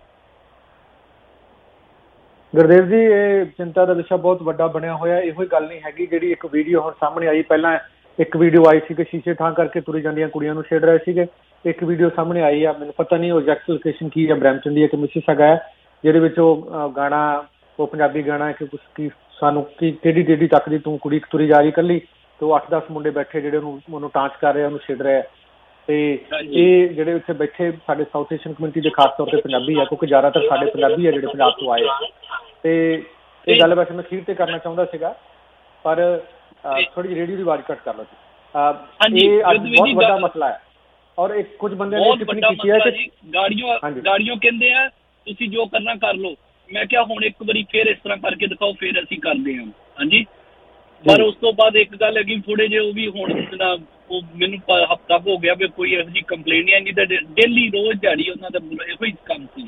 ਗੁਰਦੇਵ ਜੀ, ਇਹ ਚਿੰਤਾ ਦਾ ਵਿਸ਼ਾ ਬਹੁਤ ਵੱਡਾ ਬਣਿਆ ਹੋਇਆ। ਇਹੋ ਹੀ ਗੱਲ ਨਹੀਂ ਹੈਗੀ ਜਿਹੜੀ ਇੱਕ ਵੀਡੀਓ ਹੁਣ ਸਾਹਮਣੇ ਆਈ। ਪਹਿਲਾਂ ਇੱਕ ਵੀਡੀਓ ਆਈ ਸੀ ਕਿ ਸ਼ੀਸ਼ੇ ਠਾਂ ਕਰਕੇ ਤੁਰੀ ਜਾਂਦੀਆਂ ਕੁੜੀਆਂ ਨੂੰ ਛੇੜ ਰਹੇ ਸੀਗੇ। ਇੱਕ ਵੀਡੀਓ ਸਾਹਮਣੇ ਆਈ ਆ, ਮੈਨੂੰ ਪਤਾ ਨਹੀਂ ਉਹ ਐਗਜ਼ੈਕਟ ਲੋਕੇਸ਼ਨ ਕੀ ਹੈ, ਬਰੈਂਪਟਨ ਦੀ ਹੈ ਕਿ ਮਿਸੀਸਾਗਾ ਹੈ, ਜਿਹਦੇ ਵਿੱਚ ਉਹ ਗਾਣਾ, ਉਹ ਪੰਜਾਬੀ ਗਾਣਾ ਹੈ ਕਿ ਕੁਛ ਕੀ ਸਾਨੂੰ ਕੀ ਟੇਢੀ ਤੱਕ ਦੀ ਤੂੰ ਕੁੜੀ ਤੁਰੀ ਜਾ ਰਹੀ ਇਕੱਲੀ, ਤੇ ਉਹ 8-10 ਮੁੰਡੇ ਬੈਠੇ ਜਿਹੜੇ ਉਹਨੂੰ ਟਾਂਚ ਕਰ ਰਹੇ, ਉਹਨੂੰ ਛੇੜ ਰਹੇ ਆ। ਤੇ ਇਹ ਜਿਹੜੇ ਉੱਥੇ ਬੈਠੇ ਸਾਡੇ ਸਾਊਥ ਏਸ਼ੀਅਨ ਕਮਿਊਨਿਟੀ ਦੇ ਖਾਸ ਤੌਰ ਤੇ ਪੰਜਾਬੀ ਆ, ਕਿਉਂਕਿ ਜ਼ਿਆਦਾਤਰ ਸਾਡੇ ਪੰਜਾਬੀ ਆ ਜਿਹੜੇ ਪੰਜਾਬ ਤੋਂ ਆਏ ਆ। ਤੇ ਇਹ ਗੱਲ ਵੈਸੇ ਮੈਂ ਅਖੀਰ ਤੇ ਕਰਨਾ ਚਾਹੁੰਦਾ ਸੀਗਾ, ਪਰ ਥੋੜੀ ਜਿਹੀ ਰੇਡੀਓ ਦੀ ਆਵਾਜ਼ ਘੱਟ ਕਰ ਲਓ ਜੀ। ਇਹ ਅੱਜ ਬਹੁਤ ਵੱਡਾ ਮਸਲਾ ਹੈ। ਔਰ ਇੱਕ ਕੁਝ ਬੰਦੇ ਨੇ ਟਿੱਪਣੀ ਕੀਤੀ ਹੈ ਕਿ ਗਾੜੀਆਂ ਕਹਿੰਦੇ ਆ ਤੁਸੀਂ ਜੋ ਕਰਨਾ ਕਰ ਲਓ। ਮੈਂ ਕਿਹਾ ਹੁਣ ਇੱਕ ਵਾਰੀ ਫੇਰ ਇਸ ਤਰ੍ਹਾਂ ਕਰਕੇ ਦਿਖਾਓ, ਫੇਰ ਅਸੀਂ ਕਰਦੇ ਹਾਂ। ਹਾਂਜੀ, ਪਰ ਉਸ ਤੋਂ ਬਾਅਦ ਇੱਕ ਗੱਲ ਹੈਗੀ, ਥੋੜੇ ਜਿਹੇ ਉਹ ਵੀ ਹੁਣ ਉਹ ਮੈਨੂੰ ਹਫ਼ਤਾ ਹੋ ਗਿਆ ਵੀ ਕੋਈ ਇਹੋ ਜਿਹੀ ਕੰਪਲੇਂਟ ਨਹੀਂ ਆਈ। ਤਾਂ ਡੇਲੀ ਰੋਜ਼ ਦਿਹਾੜੀ ਉਹਨਾਂ ਦਾ ਇਹੋ ਹੀ ਕੰਮ ਸੀ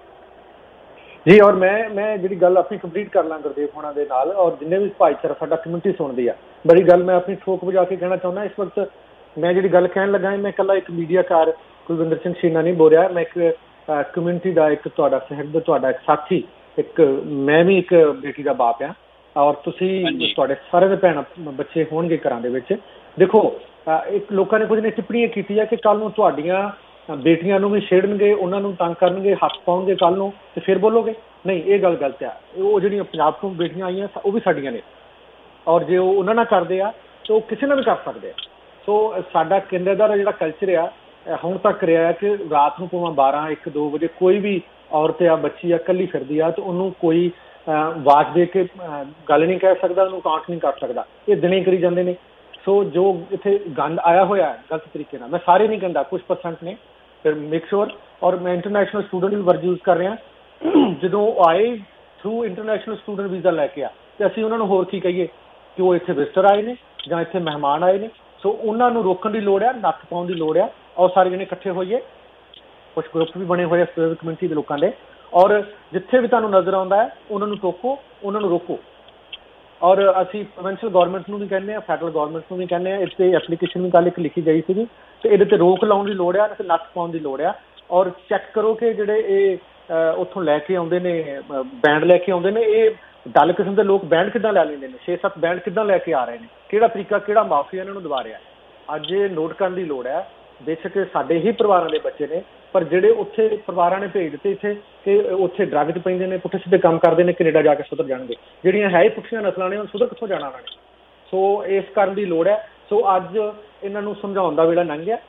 ਜੀ। ਔਰ ਮੈਂ ਜਿਹੜੀ ਗੱਲ ਆਪਣੀ ਕੰਪਲੀਟ ਕਰ ਲਾਂ ਗੁਰਦੇਵ ਹੋਣਾ ਦੇ ਨਾਲ, ਔਰ ਜਿੰਨੇ ਵੀ ਭਾਈਚਾਰਾ ਸਾਡਾ ਕਮਿਊਨਿਟੀ ਸੁਣਦੀ ਆ, ਬੜੀ ਗੱਲ ਮੈਂ ਆਪਣੀ ਠੋਕ ਵਜਾ ਕੇ ਕਹਿਣਾ ਚਾਹੁੰਦਾ। ਇਸ ਵਕਤ ਮੈਂ ਜਿਹੜੀ ਗੱਲ ਕਹਿਣ ਲੱਗਾ, ਮੈਂ ਇਕੱਲਾ ਇੱਕ ਮੀਡੀਆਕਾਰ ਕੁਲਵਿੰਦਰ ਸਿੰਘ ਸ਼ੀਨਾ ਨਹੀਂ ਬੋਲ ਰਿਹਾ। ਮੈਂ ਇੱਕ ਕਮਿਊਨਿਟੀ ਦਾ ਇੱਕ ਤੁਹਾਡਾ ਸਹਿਯੋਗ, ਤੁਹਾਡਾ ਇੱਕ ਸਾਥੀ, ਮੈਂ ਵੀ ਇੱਕ ਬੇਟੀ ਦਾ ਬਾਪ ਆ। ਔਰ ਤੁਸੀਂ ਤੁਹਾਡੇ ਸਾਰੇ ਦੇ ਭੈਣ ਬੱਚੇ ਹੋਣਗੇ ਘਰਾਂ ਦੇ ਵਿੱਚ। ਦੇਖੋ, ਇੱਕ ਲੋਕਾਂ ਨੇ ਕੁਝ ਨੇ ਟਿੱਪਣੀਆਂ ਕੀਤੀਆਂ ਕਿ ਕੱਲ੍ਹ ਨੂੰ ਤੁਹਾਡੀਆਂ ਬੇਟੀਆਂ ਨੂੰ ਵੀ ਛੇੜਨਗੇ, ਉਹਨਾਂ ਨੂੰ ਤੰਗ ਕਰਨਗੇ, ਹੱਥ ਪਾਉਣਗੇ ਕੱਲ੍ਹ ਨੂੰ, ਤੇ ਫਿਰ ਬੋਲੋਗੇ। ਨਹੀਂ, ਇਹ ਗੱਲ ਗਲਤ ਆ। ਉਹ ਜਿਹੜੀਆਂ ਪੰਜਾਬ ਤੋਂ ਬੇਟੀਆਂ ਆਈਆਂ ਉਹ ਵੀ ਸਾਡੀਆਂ ਨੇ, ਔਰ ਜੇ ਉਹ ਉਹਨਾਂ ਨਾਲ ਕਰਦੇ ਆ ਤਾਂ ਉਹ ਕਿਸੇ ਨਾਲ ਵੀ ਕਰ ਸਕਦੇ ਆ। ਸੋ ਸਾਡਾ ਕੈਨੇਡਾ ਦਾ ਜਿਹੜਾ ਕਲਚਰ ਆ ਹੁਣ ਤੱਕ ਰਿਹਾ ਕਿ ਰਾਤ ਨੂੰ ਭਾਵੇਂ 12-1-2 ਵਜੇ ਕੋਈ ਵੀ ਔਰਤ ਆ, ਬੱਚੀ ਆ, ਇਕੱਲੀ ਫਿਰਦੀ ਆ, ਤਾਂ ਉਹਨੂੰ ਕੋਈ ਆਵਾਜ਼ ਦੇ ਕੇ ਗੱਲ ਨਹੀਂ ਕਹਿ ਸਕਦਾ, ਉਹਨੂੰ ਕਾਂਟ ਨਹੀਂ ਕਰ ਸਕਦਾ। ਇਹ ਦਿਨੇ ਕਰੀ ਜਾਂਦੇ ਨੇ। ਸੋ ਜੋ ਇੱਥੇ ਗੰਦ ਆਇਆ ਹੋਇਆ ਗਲਤ ਤਰੀਕੇ ਨਾਲ, ਮੈਂ ਸਾਰੇ ਨਹੀਂ ਕਹਿੰਦਾ, ਕੁਝ % ਨੇ, ਫਿਰ ਮੇਕ ਸ਼ੋਰ। ਔਰ ਮੈਂ ਇੰਟਰਨੈਸ਼ਨਲ ਸਟੂਡੈਂਟ ਵੀ ਵਰਡ ਯੂਜ਼ ਕਰ ਰਿਹਾ। ਜਦੋਂ ਆਏ ਥਰੂ ਇੰਟਰਨੈਸ਼ਨਲ ਸਟੂਡੈਂਟ ਵੀਜ਼ਾ ਲੈ ਕੇ ਆ, ਤੇ ਅਸੀਂ ਉਹਨਾਂ ਨੂੰ ਹੋਰ ਕੀ ਕਹੀਏ ਕਿ ਉਹ ਇੱਥੇ ਵਿਜ਼ਟਰ ਆਏ ਨੇ ਜਾਂ ਇੱਥੇ ਮਹਿਮਾਨ ਆਏ ਨੇ। ਸੋ ਉਹਨਾਂ ਨੂੰ ਰੋਕਣ ਦੀ ਲੋੜ ਆ, ਨੱਥ ਪਾਉਣ ਦੀ ਲੋੜ ਆ। ਔਰ ਸਾਰੇ ਜਣੇ ਇਕੱਠੇ ਹੋਈਏ, ਕੁਛ ਗਰੁੱਪ ਵੀ ਬਣੇ ਹੋਏ ਆ ਕਮਿਊਨਿਟੀ ਦੇ ਲੋਕਾਂ ਦੇ, ਔਰ ਜਿੱਥੇ ਵੀ ਤੁਹਾਨੂੰ ਨਜ਼ਰ ਆਉਂਦਾ ਹੈ ਉਹਨਾਂ ਨੂੰ ਟੋਕੋ, ਉਹਨਾਂ ਨੂੰ ਰੋਕੋ। ਔਰ ਅਸੀਂ ਪ੍ਰੋਵਿੰਸ਼ੀਅਲ ਗੌਰਮੈਂਟ ਨੂੰ ਵੀ ਕਹਿੰਦੇ ਹਾਂ, ਫੈਡਰਲ ਗੌਰਮੈਂਟ ਨੂੰ ਵੀ ਕਹਿੰਦੇ ਹਾਂ। ਇਸ 'ਤੇ ਐਪਲੀਕੇਸ਼ਨ ਵੀ ਕੱਲ੍ਹ ਇੱਕ ਲਿਖੀ ਗਈ ਸੀਗੀ, ਤੇ ਇਹਦੇ 'ਤੇ ਰੋਕ ਲਾਉਣ ਦੀ ਲੋੜ ਆ, ਤੇ ਨੱਥ ਪਾਉਣ ਦੀ ਲੋੜ ਆ। ਔਰ ਚੈੱਕ ਕਰੋ ਕਿ ਜਿਹੜੇ ਇਹ ਉੱਥੋਂ ਲੈ ਕੇ ਆਉਂਦੇ ਨੇ, ਬੈਂਡ ਲੈ ਕੇ ਆਉਂਦੇ ਨੇ, ਇਹ ਡਲ ਕਿਸਮ ਦੇ ਲੋਕ ਬੈਂਡ ਕਿੱਦਾਂ ਲੈ ਲੈਂਦੇ ਨੇ, 6-7 ਬੈਂਡ ਕਿੱਦਾਂ ਲੈ ਕੇ ਆ ਰਹੇ ਨੇ, ਕਿਹੜਾ ਤਰੀਕਾ, ਕਿਹੜਾ ਮਾਫੀਆ ਇਹਨਾਂ ਨੂੰ ਦਵਾ ਰਿਹਾ। ਅੱਜ ਇਹ ਨੋਟ ਕਰਨ ਦੀ ਲੋੜ ਹੈ। ਬੇਸ਼ੱਕ ਸਾਡੇ ਹੀ ਪਰਿਵਾਰਾਂ ਦੇ ਬੱਚੇ ਨੇ, ਪਰ ਜਿਹੜੇ ਉੱਥੇ ਪਰਿਵਾਰਾਂ ਨੇ ਭੇਜ ਦਿੱਤੇ ਇੱਥੇ ਕਿ ਉੱਥੇ ਡਰੱਗ 'ਚ ਪੈਂਦੇ ਨੇ, ਪੁੱਠੇ ਸਿੱਧੇ ਕੰਮ ਕਰਦੇ ਨੇ, ਕੈਨੇਡਾ ਜਾ ਕੇ ਸੁਧਰ ਜਾਣਗੇ। ਜਿਹੜੀਆਂ ਹੈ ਹੀ ਪੁੱਠੀਆਂ ਨਸਲਾਂ ਨੇ, ਉਹ ਸੁਧਰ ਕਿੱਥੋਂ ਜਾਣਾ ਉਹਨਾਂ ਨੇ? ਸੋ ਇਸ ਕਰਨ ਦੀ ਲੋੜ ਹੈ। ਸੋ ਅੱਜ ਇਹਨਾਂ ਨੂੰ ਸਮਝਾਉਣ ਦਾ ਵੇਲਾ ਲੰਘ ਗਿਆ।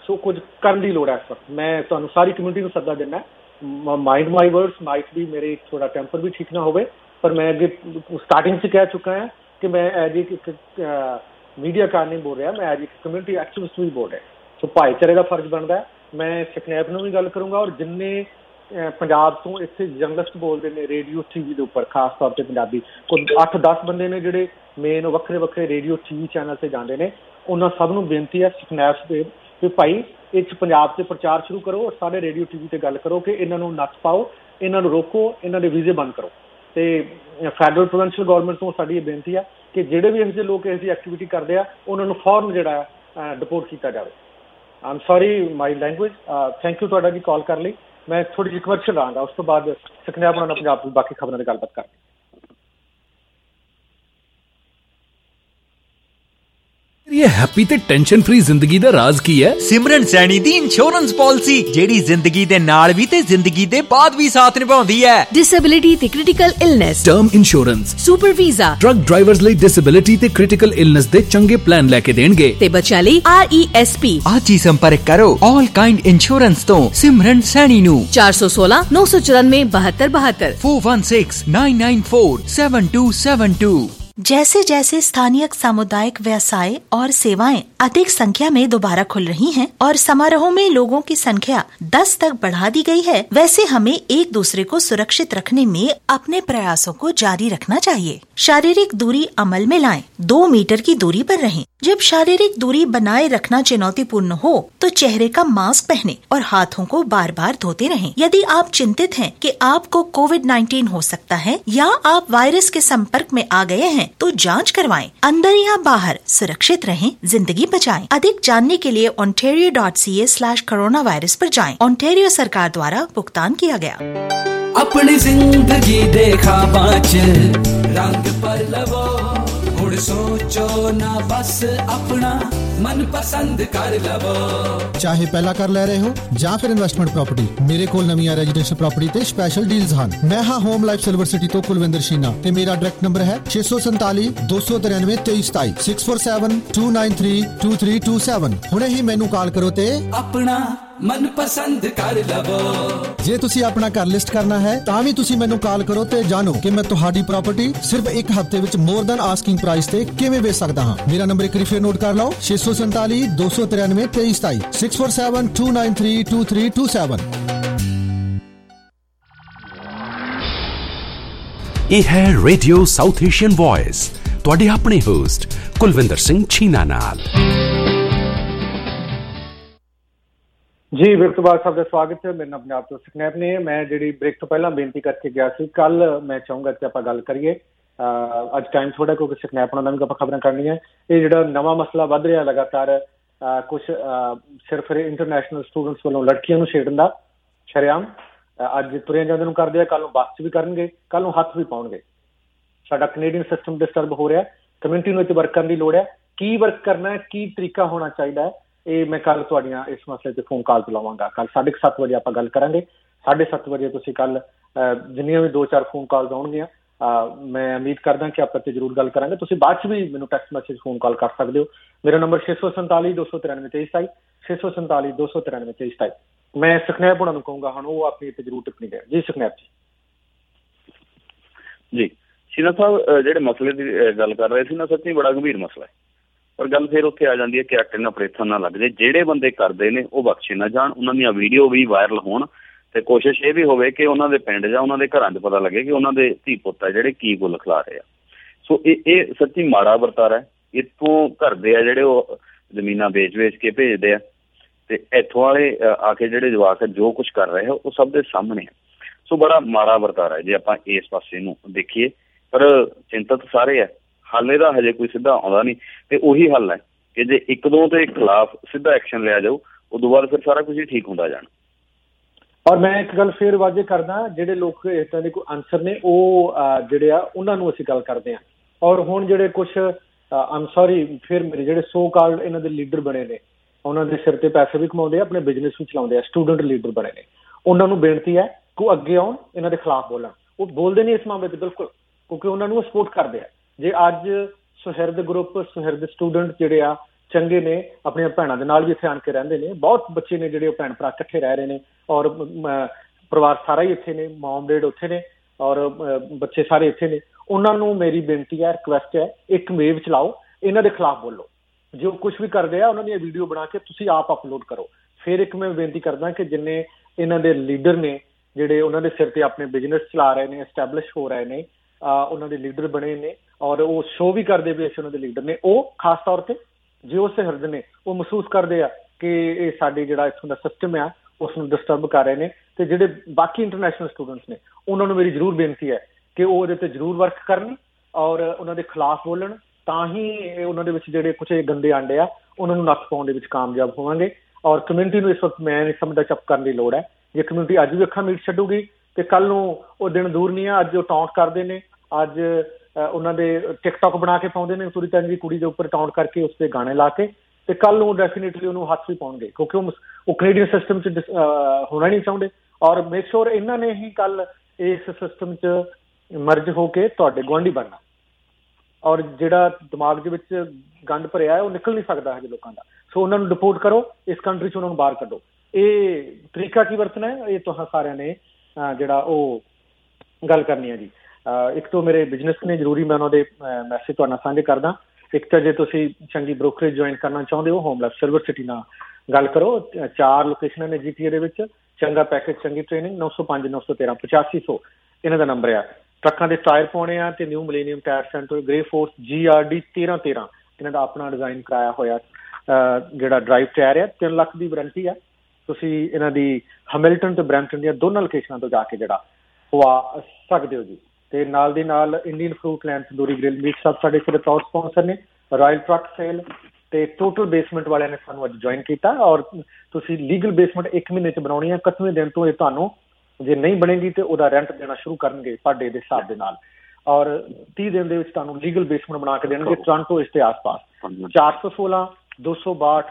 ਸੋ ਕੁਝ ਕਰਨ ਦੀ ਲੋੜ ਹੈ ਇਸ ਵਕਤ। ਮੈਂ ਤੁਹਾਨੂੰ ਸਾਰੀ ਕਮਿਊਨਿਟੀ ਨੂੰ ਸੱਦਾ ਦਿੰਦਾ, ਮਾਈਂਡ ਮਾਈ ਵਰਡਸ ਮਾਈਟ ਵੀ ਮੇਰੇ ਥੋੜਾ ਟੈਂਪਰ ਵੀ ਠੀਕ ਨਾ ਹੋਵੇ, ਪਰ ਮੈਂ ਅੱਗੇ ਸਟਾਰਟਿੰਗ 'ਚ ਕਹਿ ਚੁੱਕਾ ਹਾਂ ਕਿ ਮੈਂ ਐਜ ਇੱਕ ਮੀਡੀਆ ਕਾਰ ਨਹੀਂ ਬੋਲ ਰਿਹਾ, ਮੈਂ ਐਜ ਇੱਕ ਕਮਿਊਨਿਟੀ ਐਕਟਿਵਿਸਟ ਵੀ ਬੋਲ ਰਿਹਾ। ਸੋ ਭਾਈਚਾਰੇ ਦਾ ਫਰਜ਼ ਬਣਦਾ। ਮੈਂ ਸਕਨੈਪ ਨੂੰ ਵੀ ਗੱਲ ਕਰੂੰਗਾ, ਔਰ ਜਿੰਨੇ ਪੰਜਾਬ ਤੋਂ ਇੱਥੇ ਜਰਨਲਿਸਟ ਬੋਲਦੇ ਨੇ ਰੇਡੀਓ TV ਦੇ ਉੱਪਰ, ਖਾਸ ਤੌਰ 'ਤੇ ਪੰਜਾਬੀ, ਕੋਈ 8-10 ਬੰਦੇ ਨੇ ਜਿਹੜੇ ਮੇਨ ਵੱਖਰੇ ਵੱਖਰੇ ਰੇਡੀਓ TV ਚੈਨਲ 'ਤੇ ਜਾਂਦੇ ਨੇ, ਉਹਨਾਂ ਸਭ ਨੂੰ ਬੇਨਤੀ ਹੈ ਸਨੈਪਸ ਦੇ ਵੀ ਭਾਈ ਇਹ 'ਚ ਪੰਜਾਬ 'ਤੇ ਪ੍ਰਚਾਰ ਸ਼ੁਰੂ ਕਰੋ, ਔਰ ਸਾਰੇ ਰੇਡੀਓ TV 'ਤੇ ਗੱਲ ਕਰੋ ਕਿ ਇਹਨਾਂ ਨੂੰ ਨੱਥ ਪਾਓ, ਇਹਨਾਂ ਨੂੰ ਰੋਕੋ, ਇਹਨਾਂ ਦੇ ਵੀਜ਼ੇ ਬੰਦ ਕਰੋ। ਅਤੇ ਫੈਡਰਲ ਪ੍ਰੋਵਿੰਸ਼ੀਅਲ ਗੌਰਮੈਂਟ ਤੋਂ ਸਾਡੀ ਇਹ ਬੇਨਤੀ ਹੈ ਕਿ ਜਿਹੜੇ ਵੀ ਇਹੋ ਜਿਹੇ ਲੋਕ ਇਹੋ ਜਿਹੀ ਐਕਟੀਵਿਟੀ ਕਰਦੇ ਆ, ਉਹਨਾਂ ਨੂੰ ਫੌਰਨ ਜਿਹੜਾ ਡਿਪੋਰਟ ਕੀਤਾ ਜਾਵੇ। I'm sorry my language. Thank you ਤੁਹਾਡਾ ਜੀ ਕਾਲ ਕਰਨ ਲਈ। ਮੈਂ ਥੋੜ੍ਹੀ ਜਿਹੀ ਕਮਰਸ਼ੀਅਲ ਰਹਾਂਗਾ, ਉਸ ਤੋਂ ਬਾਅਦ ਸਕਨੈਪ ਨਾਲ ਪੰਜਾਬ ਦੀ ਬਾਕੀ ਖਬਰਾਂ ਦੀ ਗੱਲਬਾਤ ਕਰਾਂਗੇ। ਇਹ ਹੈਪੀ ਤੇ ਟੈਨਸ਼ਨ ਫ੍ਰੀ ਜ਼ਿੰਦਗੀ ਦਾ ਰਾਜ਼ ਕੀ ਹੈ? ਸਿਮਰਨ ਸੈਣੀ ਦੀ ਇੰਸ਼ੋਰੈਂਸ ਪਾਲਿਸੀ, ਜਿਹੜੀ ਜ਼ਿੰਦਗੀ ਦੇ ਨਾਲ ਵੀ ਤੇ ਜ਼ਿੰਦਗੀ ਦੇ ਬਾਅਦ ਵੀ ਸਾਥ ਨਿਭਾਉਂਦੀ ਹੈ। ਡਿਸੇਬਿਲਿਟੀ ਤੇ critical illness, term insurance, super visa, truck drivers ਲਈ ਡਿਸੇਬਿਲਿਟੀ ਤੇ ਕ੍ਰਿਟੀਕਲ ਇਲਨੈਸ ਦੇ ਚੰਗੇ ਪਲਾਨ ਲੈ ਕੇ ਦੇਣਗੇ, ਤੇ ਬੱਚਿਆਂ ਲਈ RESP। ਅੱਜ ਹੀ ਸੰਪਰਕ ਕਰੋ ਆਲ ਕਾਈਂਡ ਇੰਸ਼ੋਰੈਂਸ ਤੋਂ ਸਿਮਰਨ ਸੈਣੀ ਨੂੰ। 416 994 7272 416 994 7272। जैसे जैसे स्थानीय सामुदायिक व्यवसाय और सेवाएं अधिक संख्या में दोबारा खुल रही हैं और समारोहों में लोगों की संख्या 10 तक बढ़ा दी गई है, वैसे हमें एक दूसरे को सुरक्षित रखने में अपने प्रयासों को जारी रखना चाहिए। शारीरिक दूरी अमल में लाएं, 2 मीटर की दूरी पर रहें। जब शारीरिक दूरी बनाए रखना चुनौतीपूर्ण हो तो चेहरे का मास्क पहने और हाथों को बार बार धोते रहें। यदि आप चिंतित हैं कि आपको कोविड-19 हो सकता है या आप वायरस के संपर्क में आ गए हैं, तो जांच करवाएं। अंदर या बाहर सुरक्षित रहें, जिंदगी बचाएं। अधिक जानने के लिए ontario.ca/coronavirus पर जाएं। ओंटारियो सरकार द्वारा भुगतान किया गया। अपनी जिंदगी देखा बाँच रंग पर लवो, हुण सोचो ना बस अपना मन पसंद कर लवो। ਚਾਹੇ ਪਹਿਲਾਂ ਕਰ ਲੈ ਰਹੇ ਹੋ ਜਾਂ ਫਿਰ ਇਨਵੈਸਟਮੈਂਟ ਪ੍ਰਾਪਰਟੀ, ਮੇਰੇ ਕੋਲ ਨਵੀਆਂ ਰੈਜ਼ੀਡੈਂਸ਼ੀਅਲ ਪ੍ਰਾਪਰਟੀ ਤੇ ਸਪੈਸ਼ਲ ਡੀਲਸ ਹਨ। ਮੈਂ ਹਾਂ ਹੋਮ ਲਾਈਫ ਸਿਲਵਰ ਸਿਟੀ ਤੋਂ ਕੁਲਵਿੰਦਰ ਸ਼ੀਨਾ ਤੇ ਮੇਰਾ ਡਾਇਰੈਕਟ ਨੰਬਰ ਹੈ 647 293 2327 647 293 2327। ਹੁਣੇ ਹੀ ਮੈਨੂੰ ਕਾਲ ਕਰੋ ਤੇ ਆਪਣਾ ਮਨ ਪਸੰਦ ਕਰ ਲਵੋ। ਜੇ ਤੁਸੀਂ ਆਪਣਾ ਘਰ ਲਿਸਟ ਕਰਨਾ ਹੈ ਤਾਂ ਵੀ ਤੁਸੀਂ ਮੈਨੂੰ ਕਾਲ ਕਰੋ ਤੇ ਜਾਣੋ ਕਿ ਮੈਂ ਤੁਹਾਡੀ ਪ੍ਰਾਪਰਟੀ ਸਿਰਫ ਇੱਕ ਹਫ਼ਤੇ ਵਿੱਚ ਮੋਰ ਦੈਨ ਆਸਕਿੰਗ ਪ੍ਰਾਈਸ ਤੇ ਕਿਵੇਂ ਵੇਚ ਸਕਦਾ ਹਾਂ। ਮੇਰਾ ਨੰਬਰ ਇੱਕ ਵਾਰੀ ਫਿਰ ਨੋਟ ਕਰ ਲਓ 647 293 2327 647 293 2327। ਇਹ ਹੈ ਰੇਡੀਓ ਸਾਊਥ ਏਸ਼ੀਅਨ ਵੌਇਸ, ਤੁਹਾਡੇ ਆਪਣੇ ਹੋਸਟ ਕੁਲਵਿੰਦਰ ਸਿੰਘ ਛੀਨਾ ਨਾਲ। ਜੀ ਵਿਰਤਵਾਦ ਸਾਹਿਬ ਦਾ ਸਵਾਗਤ ਹੈ। ਮੇਰੇ ਨਾਲ ਪੰਜਾਬ ਤੋਂ ਸਕਨੈਪ ਨੇ। ਮੈਂ ਜਿਹੜੀ ਬ੍ਰੇਕ ਤੋਂ ਪਹਿਲਾਂ ਬੇਨਤੀ ਕਰਕੇ ਗਿਆ ਸੀ, ਕੱਲ ਮੈਂ ਚਾਹੂੰਗਾ ਕਿ ਆਪਾਂ ਗੱਲ ਕਰੀਏ। ਅੱਜ ਟਾਈਮ ਥੋੜਾ ਕਿਉਂਕਿ ਸਕਨੈਪ ਨਾਲ ਵੀ ਆਪਾਂ ਖਬਰਾਂ ਕਰਨੀਆਂ। ਇਹ ਜਿਹੜਾ ਨਵਾਂ ਮਸਲਾ ਵੱਧ ਰਿਹਾ ਲਗਾਤਾਰ, ਕੁਛ ਸਿਰਫ ਇੰਟਰਨੈਸ਼ਨਲ ਸਟੂਡੈਂਟਸ ਵੱਲੋਂ ਲੜਕੀਆਂ ਨੂੰ ਛੇੜਨ ਦਾ ਸ਼ਰੇਆਮ ਅੱਜ ਤੁਰਿਆਂ ਜਾਂਦੇ ਨੂੰ ਕਰਦੇ ਆ, ਕੱਲ ਨੂੰ ਬੱਸ 'ਚ ਵੀ ਕਰਨਗੇ, ਕੱਲ ਨੂੰ ਹੱਥ ਵੀ ਪਾਉਣਗੇ। ਸਾਡਾ ਕੈਨੇਡੀਅਨ ਸਿਸਟਮ ਡਿਸਟਰਬ ਹੋ ਰਿਹਾ। ਕਮਿਊਨਿਟੀ ਨੂੰ ਇੱਥੇ ਵਰਕ ਕਰਨ ਦੀ ਲੋੜ ਹੈ। ਕੀ ਵਰਕ ਕਰਨਾ ਹੈ, ਕੀ ਤਰੀਕਾ ਹੋਣਾ ਚਾਹੀਦਾ ਹੈ, ਇਹ ਮੈਂ ਕੱਲ ਤੁਹਾਡੀਆਂ ਇਸ ਮਸਲੇ 'ਤੇ ਫੋਨ ਕਾਲ ਤੋਂ ਲਾਵਾਂਗਾ। ਕੱਲ 7:30 ਵਜੇ ਆਪਾਂ ਗੱਲ ਕਰਾਂਗੇ। 7:30 ਵਜੇ ਤੁਸੀਂ ਕੱਲ ਜਿੰਨੀਆਂ ਵੀ 2-4 ਫੋਨ ਕਾਲਸ ਆਉਣਗੀਆਂ, ਮੈਂ ਉਮੀਦ ਕਰਦਾ ਕਿ ਆਪਾਂ 'ਤੇ ਜ਼ਰੂਰ ਗੱਲ ਕਰਾਂਗੇ। ਤੁਸੀਂ ਬਾਅਦ 'ਚ ਵੀ ਮੈਨੂੰ ਟੈਕਸਟ ਮੈਸੇਜ ਫੋਨ ਕਾਲ ਕਰ ਸਕਦੇ ਹੋ। ਮੇਰਾ ਨੰਬਰ 647 293 2327 647 293 2327। ਮੈਂ ਸਕਨੈਪ ਉਹਨਾਂ ਨੂੰ ਕਹੂੰਗਾ ਹੁਣ ਉਹ ਆਪਣੀ ਇੱਥੇ ਜ਼ਰੂਰ ਟਿੱਪਣੀ ਦੇਣ। ਜੀ ਸਕਨੈਪ ਜੀ। ਸ਼ੀਨਾ ਸਾਹਿਬ ਜਿਹੜੇ ਮਸਲੇ ਦੀ ਗੱਲ ਕਰ ਰਹੇ ਸੀ ਨਾ, ਸੱਚੀ ਬੜਾ ਗੰਭੀਰ ਮਸਲਾ ਹੈ, ਪਰ ਗੱਲ ਫਿਰ ਉੱਥੇ ਆ ਜਾਂਦੀ ਹੈ ਕਿ ਐਕਟਿਵ ਆਪਰੇਸ਼ਨ ਨਾ ਲੱਗ ਜਾਏ। ਜਿਹੜੇ ਬੰਦੇ ਕਰਦੇ ਨੇ ਉਹ ਬਖਸ਼ੇ ਨਾ ਜਾਣ, ਉਹਨਾਂ ਦੀਆਂ ਵੀਡੀਓ ਵੀ ਵਾਇਰਲ ਹੋਣ ਤੇ ਕੋਸ਼ਿਸ਼ ਇਹ ਵੀ ਹੋਵੇ ਕਿ ਉਹਨਾਂ ਦੇ ਪਿੰਡ ਜਾਂ ਉਹਨਾਂ ਦੇ ਘਰਾਂ 'ਚ ਪਤਾ ਲੱਗੇ ਕਿ ਉਹਨਾਂ ਦੇ ਧੀ ਪੁੱਤ ਆ ਜਿਹੜੇ ਕੀ ਗੁੱਲ ਖਿਲਾ ਰਹੇ ਆ। ਸੋ ਇਹ ਸੱਚੀ ਮਾੜਾ ਵਰਤਾਰਾ ਹੈ। ਇੱਥੋਂ ਘਰਦੇ ਆ ਜਿਹੜੇ ਉਹ ਜ਼ਮੀਨਾਂ ਵੇਚ ਕੇ ਭੇਜਦੇ ਆ, ਤੇ ਇੱਥੋਂ ਵਾਲੇ ਆ ਕੇ ਜਿਹੜੇ ਜਵਾਕ ਜੋ ਕੁਛ ਕਰ ਰਹੇ ਆ ਉਹ ਸਭ ਦੇ ਸਾਹਮਣੇ ਆ। ਸੋ ਬੜਾ ਮਾੜਾ ਵਰਤਾਰਾ ਹੈ ਜੇ ਆਪਾਂ ਇਸ ਪਾਸੇ ਨੂੰ ਦੇਖੀਏ, ਪਰ ਚਿੰਤਤ ਸਾਰੇ ਆ। ਹੱਲ ਇਹਦਾ ਹਜੇ ਕੋਈ ਸਿੱਧਾ ਆਉਂਦਾ ਨਹੀਂ, ਤੇ ਉਹੀ ਹੱਲ ਹੈ ਕਿ ਜੇ ਇੱਕ ਦੋ ਦੇ ਖਿਲਾਫ ਸਿੱਧਾ ਐਕਸ਼ਨ ਲਿਆ ਜਾਊ, ਉਦੋਂ ਬਾਅਦ ਫਿਰ ਸਾਰਾ ਕੁਝ ਹੀ ਠੀਕ ਹੁੰਦਾ ਜਾਣਾ। ਔਰ ਮੈਂ ਇੱਕ ਗੱਲ ਫੇਰ ਵਾਜੇ ਕਰਦਾ, ਜਿਹੜੇ ਲੋਕ ਇਸ ਤਰ੍ਹਾਂ ਦੇ ਕੋਈ ਆਨਸਰ ਨੇ ਉਹ ਜਿਹੜੇ ਆ ਉਹਨਾਂ ਨੂੰ ਅਸੀਂ ਗੱਲ ਕਰਦੇ ਹਾਂ। ਔਰ ਹੁਣ ਜਿਹੜੇ ਕੁਛ ਆਮ ਸੌਰੀ ਫਿਰ ਮੇਰੇ ਜਿਹੜੇ ਸੋ ਕਾਲਡ ਇਹਨਾਂ ਦੇ ਲੀਡਰ ਬਣੇ ਨੇ, ਉਹਨਾਂ ਦੇ ਸਿਰ ਤੇ ਪੈਸੇ ਵੀ ਕਮਾਉਂਦੇ ਆ, ਆਪਣੇ ਬਿਜ਼ਨਸ ਵੀ ਚਲਾਉਂਦੇ ਆ, ਸਟੂਡੈਂਟ ਲੀਡਰ ਬਣੇ ਨੇ, ਉਹਨਾਂ ਨੂੰ ਬੇਨਤੀ ਹੈ ਕਿ ਉਹ ਅੱਗੇ ਆਉਣ, ਇਹਨਾਂ ਦੇ ਖਿਲਾਫ ਬੋਲਣ। ਉਹ ਬੋਲਦੇ ਨਹੀਂ ਇਸ ਮਾਮਲੇ 'ਤੇ ਬਿਲਕੁਲ, ਕਿਉਂਕਿ ਉਹਨਾਂ ਨੂੰ ਉਹ ਸਪੋਰਟ ਕਰਦੇ ਆ। ਜੇ ਅੱਜ ਸੁਹਿਰਦ ਗਰੁੱਪ, ਸੁਹਿਰਦ ਸਟੂਡੈਂਟ ਜਿਹੜੇ ਆ ਚੰਗੇ ਨੇ, ਆਪਣੀਆਂ ਭੈਣਾਂ ਦੇ ਨਾਲ ਵੀ ਇੱਥੇ ਆਣ ਕੇ ਰਹਿੰਦੇ ਨੇ। ਬਹੁਤ ਬੱਚੇ ਨੇ ਜਿਹੜੇ ਉਹ ਭੈਣ ਭਰਾ ਇਕੱਠੇ ਰਹਿ ਰਹੇ ਨੇ, ਔਰ ਪਰਿਵਾਰ ਸਾਰਾ ਹੀ ਇੱਥੇ ਨੇ, ਮੌਮ ਡੈਡ ਉੱਥੇ ਨੇ ਔਰ ਬੱਚੇ ਸਾਰੇ ਇੱਥੇ ਨੇ। ਉਹਨਾਂ ਨੂੰ ਮੇਰੀ ਬੇਨਤੀ ਹੈ, ਰਿਕੁਐਸਟ ਹੈ, ਇੱਕ ਵੇਵ ਚਲਾਓ, ਇਹਨਾਂ ਦੇ ਖਿਲਾਫ ਬੋਲੋ। ਜੋ ਕੁਝ ਵੀ ਕਰਦੇ ਆ ਉਹਨਾਂ ਦੀਆਂ ਵੀਡੀਓ ਬਣਾ ਕੇ ਤੁਸੀਂ ਆਪ ਅਪਲੋਡ ਕਰੋ। ਫਿਰ ਇੱਕ ਮੈਂ ਬੇਨਤੀ ਕਰਦਾ ਕਿ ਜਿੰਨੇ ਇਹਨਾਂ ਦੇ ਲੀਡਰ ਨੇ ਜਿਹੜੇ ਉਹਨਾਂ ਦੇ ਸਿਰ ਤੇ ਆਪਣੇ ਬਿਜ਼ਨਸ ਚਲਾ ਰਹੇ ਨੇ, ਐਸਟੈਬਲਿਸ਼ ਹੋ ਰਹੇ ਨੇ, ਉਹਨਾਂ ਦੇ ਲੀਡਰ ਬਣੇ ਨੇ ਔਰ ਉਹ ਸ਼ੋਅ ਵੀ ਕਰਦੇ ਵੀ ਅਸੀਂ ਉਹਨਾਂ ਦੇ ਲੀਡਰ ਨੇ, ਉਹ ਖਾਸ ਤੌਰ ਤੇ ਜੇ ਉਸ ਹਿਰਦ ਨੇ ਉਹ ਮਹਿਸੂਸ ਕਰਦੇ ਆ ਕਿ ਇਹ ਸਾਡੇ ਜਿਹੜਾ ਇੱਥੋਂ ਦਾ ਸਿਸਟਮ ਆ ਉਸ ਨੂੰ ਡਿਸਟਰਬ ਕਰ ਰਹੇ ਨੇ। ਤੇ ਜਿਹੜੇ ਬਾਕੀ ਇੰਟਰਨੈਸ਼ਨਲ ਸਟੂਡੈਂਟਸ ਨੇ ਉਹਨਾਂ ਨੂੰ ਮੇਰੀ ਜ਼ਰੂਰ ਬੇਨਤੀ ਹੈ ਕਿ ਉਹ ਉਹਦੇ ਤੇ ਜ਼ਰੂਰ ਵਰਕ ਕਰਨ ਔਰ ਉਹਨਾਂ ਦੇ ਖਿਲਾਫ ਬੋਲਣ, ਤਾਂ ਹੀ ਉਹਨਾਂ ਦੇ ਵਿੱਚ ਜਿਹੜੇ ਕੁਛ ਗੰਦੇ ਆਂਡੇ ਆ ਉਹਨਾਂ ਨੂੰ ਨੱਥ ਪਾਉਣ ਦੇ ਵਿੱਚ ਕਾਮਯਾਬ ਹੋਵਾਂਗੇ। ਔਰ ਕਮਿਊਨਿਟੀ ਨੂੰ ਇਸ ਵਕਤ ਮੈਂ ਨਹੀਂ ਸਮਝਦਾ ਚੁੱਪ ਕਰਨ ਦੀ ਲੋੜ ਹੈ। ਜੇ ਕਮਿਊਨਿਟੀ ਅੱਜ ਵੀ ਅੱਖਾਂ ਮੀਟ ਛੱਡੂਗੀ ਤੇ ਕੱਲ ਨੂੰ ਉਹ ਦਿਨ ਦੂਰ ਨਹੀਂ ਆ। ਅੱਜ ਉਹ ਟਾਉਂਟ ਕਰਦੇ ਨੇ, ਅੱਜ ਉਹਨਾਂ ਦੇ ਟਿਕਟੌਕ ਬਣਾ ਕੇ ਪਾਉਂਦੇ ਨੇ ਪੂਰੀ ਤਰ੍ਹਾਂ ਦੀ ਕੁੜੀ ਦੇ ਉੱਪਰ ਟਾਉਂਟ ਕਰਕੇ ਉਸ ਤੇ ਗਾਣੇ ਲਾ ਕੇ, ਤੇ ਕੱਲ ਨੂੰ ਡੈਫੀਨੇਟਲੀ ਉਹਨੂੰ ਹੱਥ ਵੀ ਪਾਉਣਗੇ ਕਿਉਂਕਿ ਉਹ ਕੈਨੇਡੀਅਨ ਸਿਸਟਮ 'ਚ ਹੋਣਾ ਨਹੀਂ ਚਾਹੁੰਦੇ। ਔਰ ਮੇਕ ਸ਼ੋਰ ਇਹਨਾਂ ਨੇ ਹੀ ਕੱਲ ਇਸ ਸਿਸਟਮ 'ਚ ਮਰਜ ਹੋ ਕੇ ਤੁਹਾਡੇ ਗੁਆਂਢੀ ਬਣਨਾ। ਔਰ ਜਿਹੜਾ ਦਿਮਾਗ ਦੇ ਵਿੱਚ ਗੰਦ ਭਰਿਆ ਹੈ ਉਹ ਨਿਕਲ ਨਹੀਂ ਸਕਦਾ ਹਜੇ ਲੋਕਾਂ ਦਾ। ਸੋ ਉਹਨਾਂ ਨੂੰ ਡਿਪੋਰਟ ਕਰੋ, ਇਸ ਕੰਟਰੀ 'ਚ ਉਹਨਾਂ ਨੂੰ ਬਾਹਰ ਕੱਢੋ। ਇਹ ਤਰੀਕਾ ਕੀ ਵਰਤਣਾ ਹੈ ਇਹ ਤੁਹਾਂ ਸਾਰਿਆਂ ਨੇ ਜਿਹੜਾ ਉਹ ਗੱਲ ਕਰਨੀ ਹੈ ਜੀ। ਇੱਕ ਤਾਂ ਮੇਰੇ ਬਿਜ਼ਨਸ ਨੇ ਜ਼ਰੂਰੀ, ਮੈਂ ਉਹਨਾਂ ਦੇ ਮੈਸੇਜ ਤੁਹਾਡੇ ਨਾਲ ਸਾਂਝੇ ਕਰਦਾ। ਇੱਕ ਤਾਂ ਜੇ ਤੁਸੀਂ ਚੰਗੀ ਬ੍ਰੋਕਰੇਜ ਜੁਆਇਨ ਕਰਨਾ ਚਾਹੁੰਦੇ ਹੋ, ਹੋਮ ਲਾਈਫ ਸਿਲਵਰ ਸਿਟੀ ਨਾਲ ਗੱਲ ਕਰੋ। 4 ਲੋਕੇਸ਼ਨਾਂ ਨੇ GTA ਦੇ ਵਿੱਚ, ਚੰਗਾ ਪੈਕੇਜ, ਚੰਗੀ ਟ੍ਰੇਨਿੰਗ। 905 913 8500 ਇਹਨਾਂ ਦਾ ਨੰਬਰ ਆ। ਟਰੱਕਾਂ ਦੇ ਟਾਇਰ ਪਾਉਣੇ ਆ ਤੇ new millennium tyre centre, grey force GRD 1313 ਇਹਨਾਂ ਦਾ ਆਪਣਾ ਡਿਜ਼ਾਈਨ ਕਰਾਇਆ ਹੋਇਆ ਜਿਹੜਾ ਡਰਾਈਵ ਟਾਇਰ ਆ। 3 ਲੱਖ ਦੀ ਵਾਰੰਟੀ ਆ। ਤੁਸੀਂ ਇਹਨਾਂ ਦੀ ਹੈਮਿਲਟਨ ਤੇ ਬਰੈਂਪਟਨ ਦੀਆਂ ਦੋਨਾਂ ਲੋਕੇਸ਼ਨਾਂ ਤੋਂ ਜਾ ਕੇ ਜਿਹੜਾ ਉਹ ਆ ਸਕਦੇ ਹੋ ਜੀ। ਤੇ ਨਾਲ ਦੀ ਨਾਲ Indian fruit land, tandoori grill, meat ਸਭ ਸਾਡੇ ਸਿਰ ਤੋਂ ਸਪਾਂਸਰ ਨੇ। ਰਾਇਲ ਟਰੱਕ ਸੇਲ ਤੇ ਟੋਟਲ ਬੇਸਮੈਂਟ ਵਾਲਿਆਂ ਨੇ ਸਾਨੂੰ ਅੱਜ ਜੁਆਇਨ ਕੀਤਾ। ਔਰ ਤੁਸੀਂ ਲੀਗਲ ਬੇਸਮੈਂਟ 1 ਮਹੀਨੇ 'ਚ ਬਣਾਉਣੀ ਹੈ। 21ਵੇਂ ਦਿਨ ਤੋਂ ਇਹ ਤੁਹਾਨੂੰ ਜੇ ਨਹੀਂ ਬਣੇਗੀ ਤੇ ਉਹਦਾ ਰੈਂਟ ਦੇਣਾ ਸ਼ੁਰੂ ਕਰਨਗੇ ਪਰ ਡੇ ਦੇ ਹਿਸਾਬ ਦੇ ਨਾਲ। ਔਰ 30 ਦਿਨ ਦੇ ਵਿੱਚ ਤੁਹਾਨੂੰ ਲੀਗਲ ਬੇਸਮੈਂਟ ਬਣਾ ਕੇ ਦੇਣਗੇ ਟੋਰਾਂਟੋ ਇਸ ਦੇ ਆਸ-ਪਾਸ। 416 262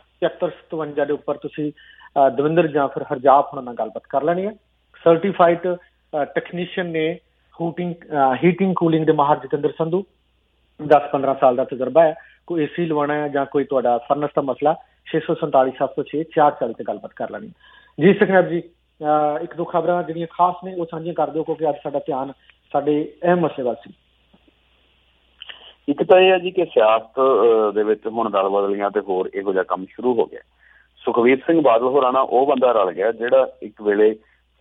7357 ਦੇ ਉੱਪਰ ਤੁਸੀਂ ਦਵਿੰਦਰ ਜਾਂ ਫਿਰ ਹਰਜਾਪ ਉਹਨਾਂ ਨਾਲ ਗੱਲਬਾਤ ਕਰ ਲੈਣੀ ਹੈ। ਸਰਟੀਫਾਈਡ ਟੈਕਨੀਸ਼ੀਅਨ ਨੇ, ਹੀਟਿੰਗ ਕੂਲਿੰਗ ਦੇ ਮਾਹਰ ਜਤਿੰਦਰ ਸੰਧੂ, 10-15 ਸਾਲ ਦਾ ਤਜਰਬਾ ਹੈ। ਕੋਈ AC ਲਵਾਉਣਾ ਹੈ ਜਾਂ ਕੋਈ ਤੁਹਾਡਾ ਫਰਨਸ ਦਾ ਮਸਲਾ, 647 706 440 ਤੇ ਗੱਲਬਾਤ ਕਰ ਲੈਣੀ ਜੀ। ਸੁਖਨੈਬ ਜੀ, ਇੱਕ ਦੋ ਖਬਰਾਂ ਜਿਹੜੀਆਂ ਖਾਸ ਨੇ ਉਹ ਸਾਂਝੀਆਂ ਕਰ ਦਿਓ ਕਿਉਂਕਿ ਅੱਜ ਸਾਡਾ ਧਿਆਨ ਸਾਡੇ ਅਹਿਮ ਮਸਲੇ ਵੱਲ ਸੀ। ਇੱਕ ਤਾਂ ਇਹ ਹੈ ਜੀ ਕਿ ਸਿਆਸਤ ਦੇ ਵਿੱਚ ਹੁਣ ਦਲ ਬਦਲੀਆਂ ਤੇ ਹੋਰ ਇਹੋ ਜਿਹਾ ਕੰਮ ਸ਼ੁਰੂ ਹੋ ਗਿਆ। ਸੁਖਬੀਰ ਸਿੰਘ ਬਾਦਲ ਹੋਰਾਂ ਨਾਲ ਉਹ ਬੰਦਾ ਰਲ ਗਿਆ ਜਿਹੜਾ ਇੱਕ ਵੇਲੇ